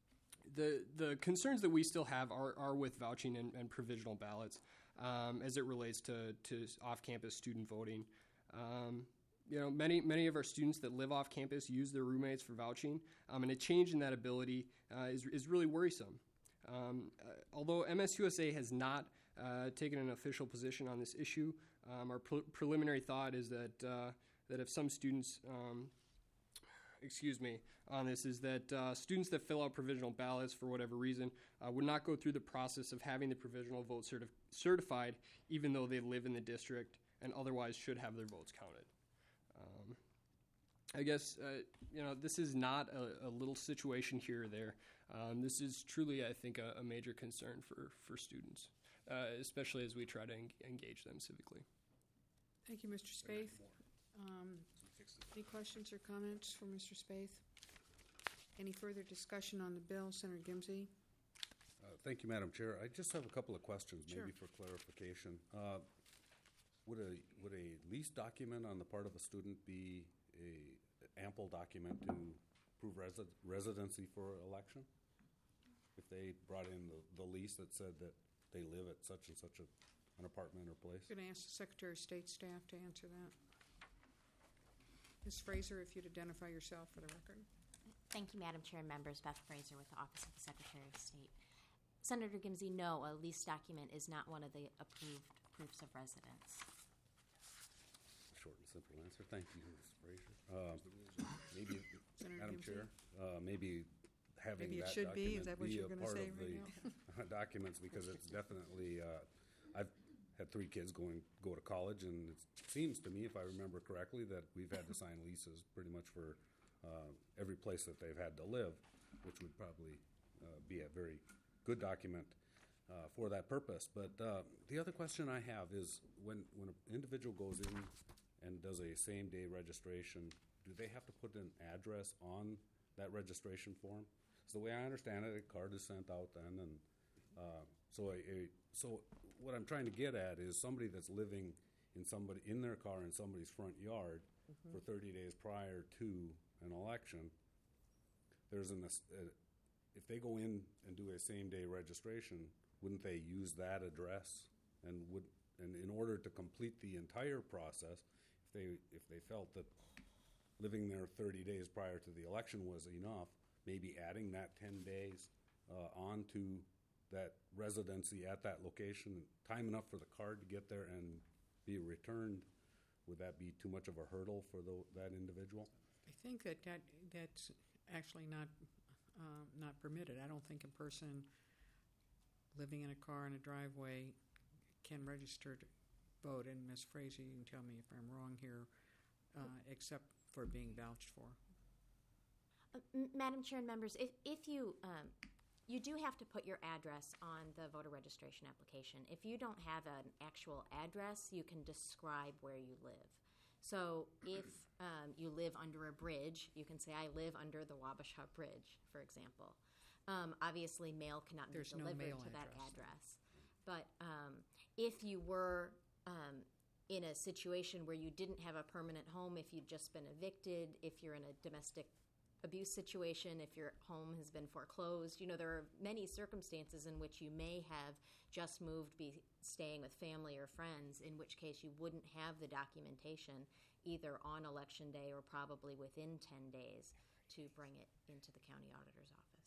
the the concerns that we still have are, are with vouching and, and provisional ballots um, as it relates to, to off-campus student voting. Um, you know, many many of our students that live off campus use their roommates for vouching, um, and a change in that ability uh, is is really worrisome. Um, uh, although M S U S A has not uh, taken an official position on this issue, um, our pre- preliminary thought is that uh, that if some students, um, excuse me, on this is that uh, students that fill out provisional ballots for whatever reason uh, would not go through the process of having the provisional vote certif- certified, even though they live in the district and otherwise should have their votes counted. Um, I guess, uh, you know, this is not a, a little situation here or there. Um, this is truly, I think, a, a major concern for, for students, uh, especially as we try to en- engage them civically. Thank you, Mister Spaeth. Um, any questions or comments for Mister Spaeth? Any further discussion on the bill? Senator Gimsey? Uh, thank you, Madam Chair. I just have a couple of questions, Sure. maybe for clarification. Uh, Would a would a lease document on the part of a student be a ample document to prove resi- residency for election? If they brought in the, the lease that said that they live at such and such a, an apartment or place? I'm going to ask the Secretary of State staff to answer that. Miz Fraser, if you'd identify yourself for the record. Thank you, Madam Chair and members. Beth Fraser with the Office of the Secretary of State. Senator Gimsey, no, a lease document is not one of the approved proofs of residence. Short and simple answer. Thank you, Miz Fraser. Uh, maybe, Senator Madam Gimsey? Chair, uh, maybe having Maybe it that should be. Is document that what be you're a gonna part say of right the documents, because it's definitely. Uh, I've had three kids going go to college, and it seems to me, if I remember correctly, that we've had to sign leases pretty much for uh, every place that they've had to live, which would probably uh, be a very good document uh, for that purpose. But uh, the other question I have is, when when an individual goes in and does a same-day registration, do they have to put an address on that registration form? So the way I understand it, a card is sent out then, and uh, so a, a so what I'm trying to get at is somebody that's living in somebody in their car in somebody's front yard Mhm. for thirty days prior to an election. There's an uh, if they go in and do a same-day registration, wouldn't they use that address? And would and in order to complete the entire process, if they if they felt that living there thirty days prior to the election was enough, maybe adding that ten days uh, onto that residency at that location, time enough for the card to get there and be returned would that be too much of a hurdle for the, that individual? I think that, that that's actually not uh, not permitted. I don't think a person living in a car in a driveway can register to vote. And Miz Fraser, you can tell me if I'm wrong here, uh, except for being vouched for. Uh, M- Madam Chair and members, if, if you, um, you do have to put your address on the voter registration application. If you don't have an actual address, you can describe where you live. So if um, you live under a bridge, you can say, I live under the Wabasha Bridge, for example. Um, obviously, mail cannot be There's no delivered mail to that address. address. But um, if you were um, in a situation where you didn't have a permanent home, if you'd just been evicted, if you're in a domestic abuse situation, if your home has been foreclosed, you know, there are many circumstances in which you may have just moved, be staying with family or friends, in which case you wouldn't have the documentation either on election day or probably within ten days to bring it into the county auditor's office.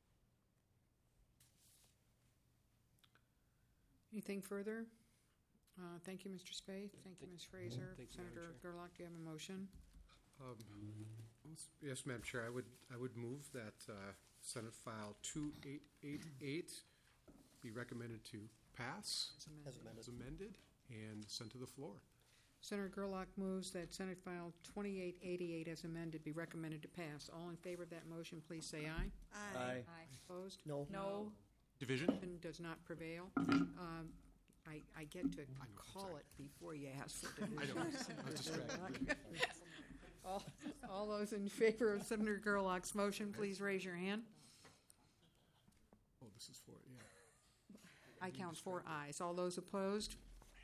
Anything further? Uh, thank you, Mister Spaeth. Thank you, Miz Fraser. Thank you, Madam Senator Chair. Gerlach, do you have a motion? Um, Yes, Madam Chair, I would, I would move that uh, Senate File two eight eight eight be recommended to pass As amended. As amended. as amended and sent to the floor. Senator Gerlach moves that Senate File twenty-eight eighty-eight as amended be recommended to pass. All in favor of that motion, please say aye. Aye. Opposed? No. No. Division? Motion does not prevail. Um, I, I get to call it before you ask for division. I know. I was distracted. All, all those in favor of Senator Gerlach's motion, please raise your hand. Oh, this is for, yeah. I count four ayes. All those opposed?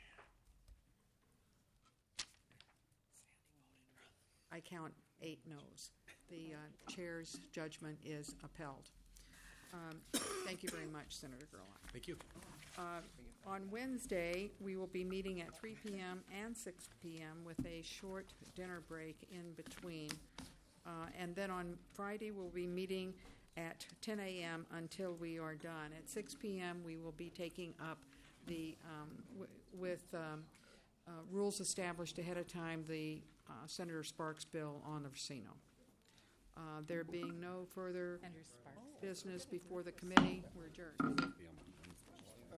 I count eight noes. The uh, chair's judgment is upheld. Um, Thank you very much, Senator Gerlach. Thank you. Uh, On Wednesday, we will be meeting at three p.m. and six p.m. with a short dinner break in between. Uh, And then on Friday, we'll be meeting at ten a.m. until we are done. At six p.m., we will be taking up the, um, w- with um, uh, rules established ahead of time, the uh, Senator Sparks bill on the Racino. Uh, There being no further Senator Sparks. business before the committee, we're adjourned. Be on the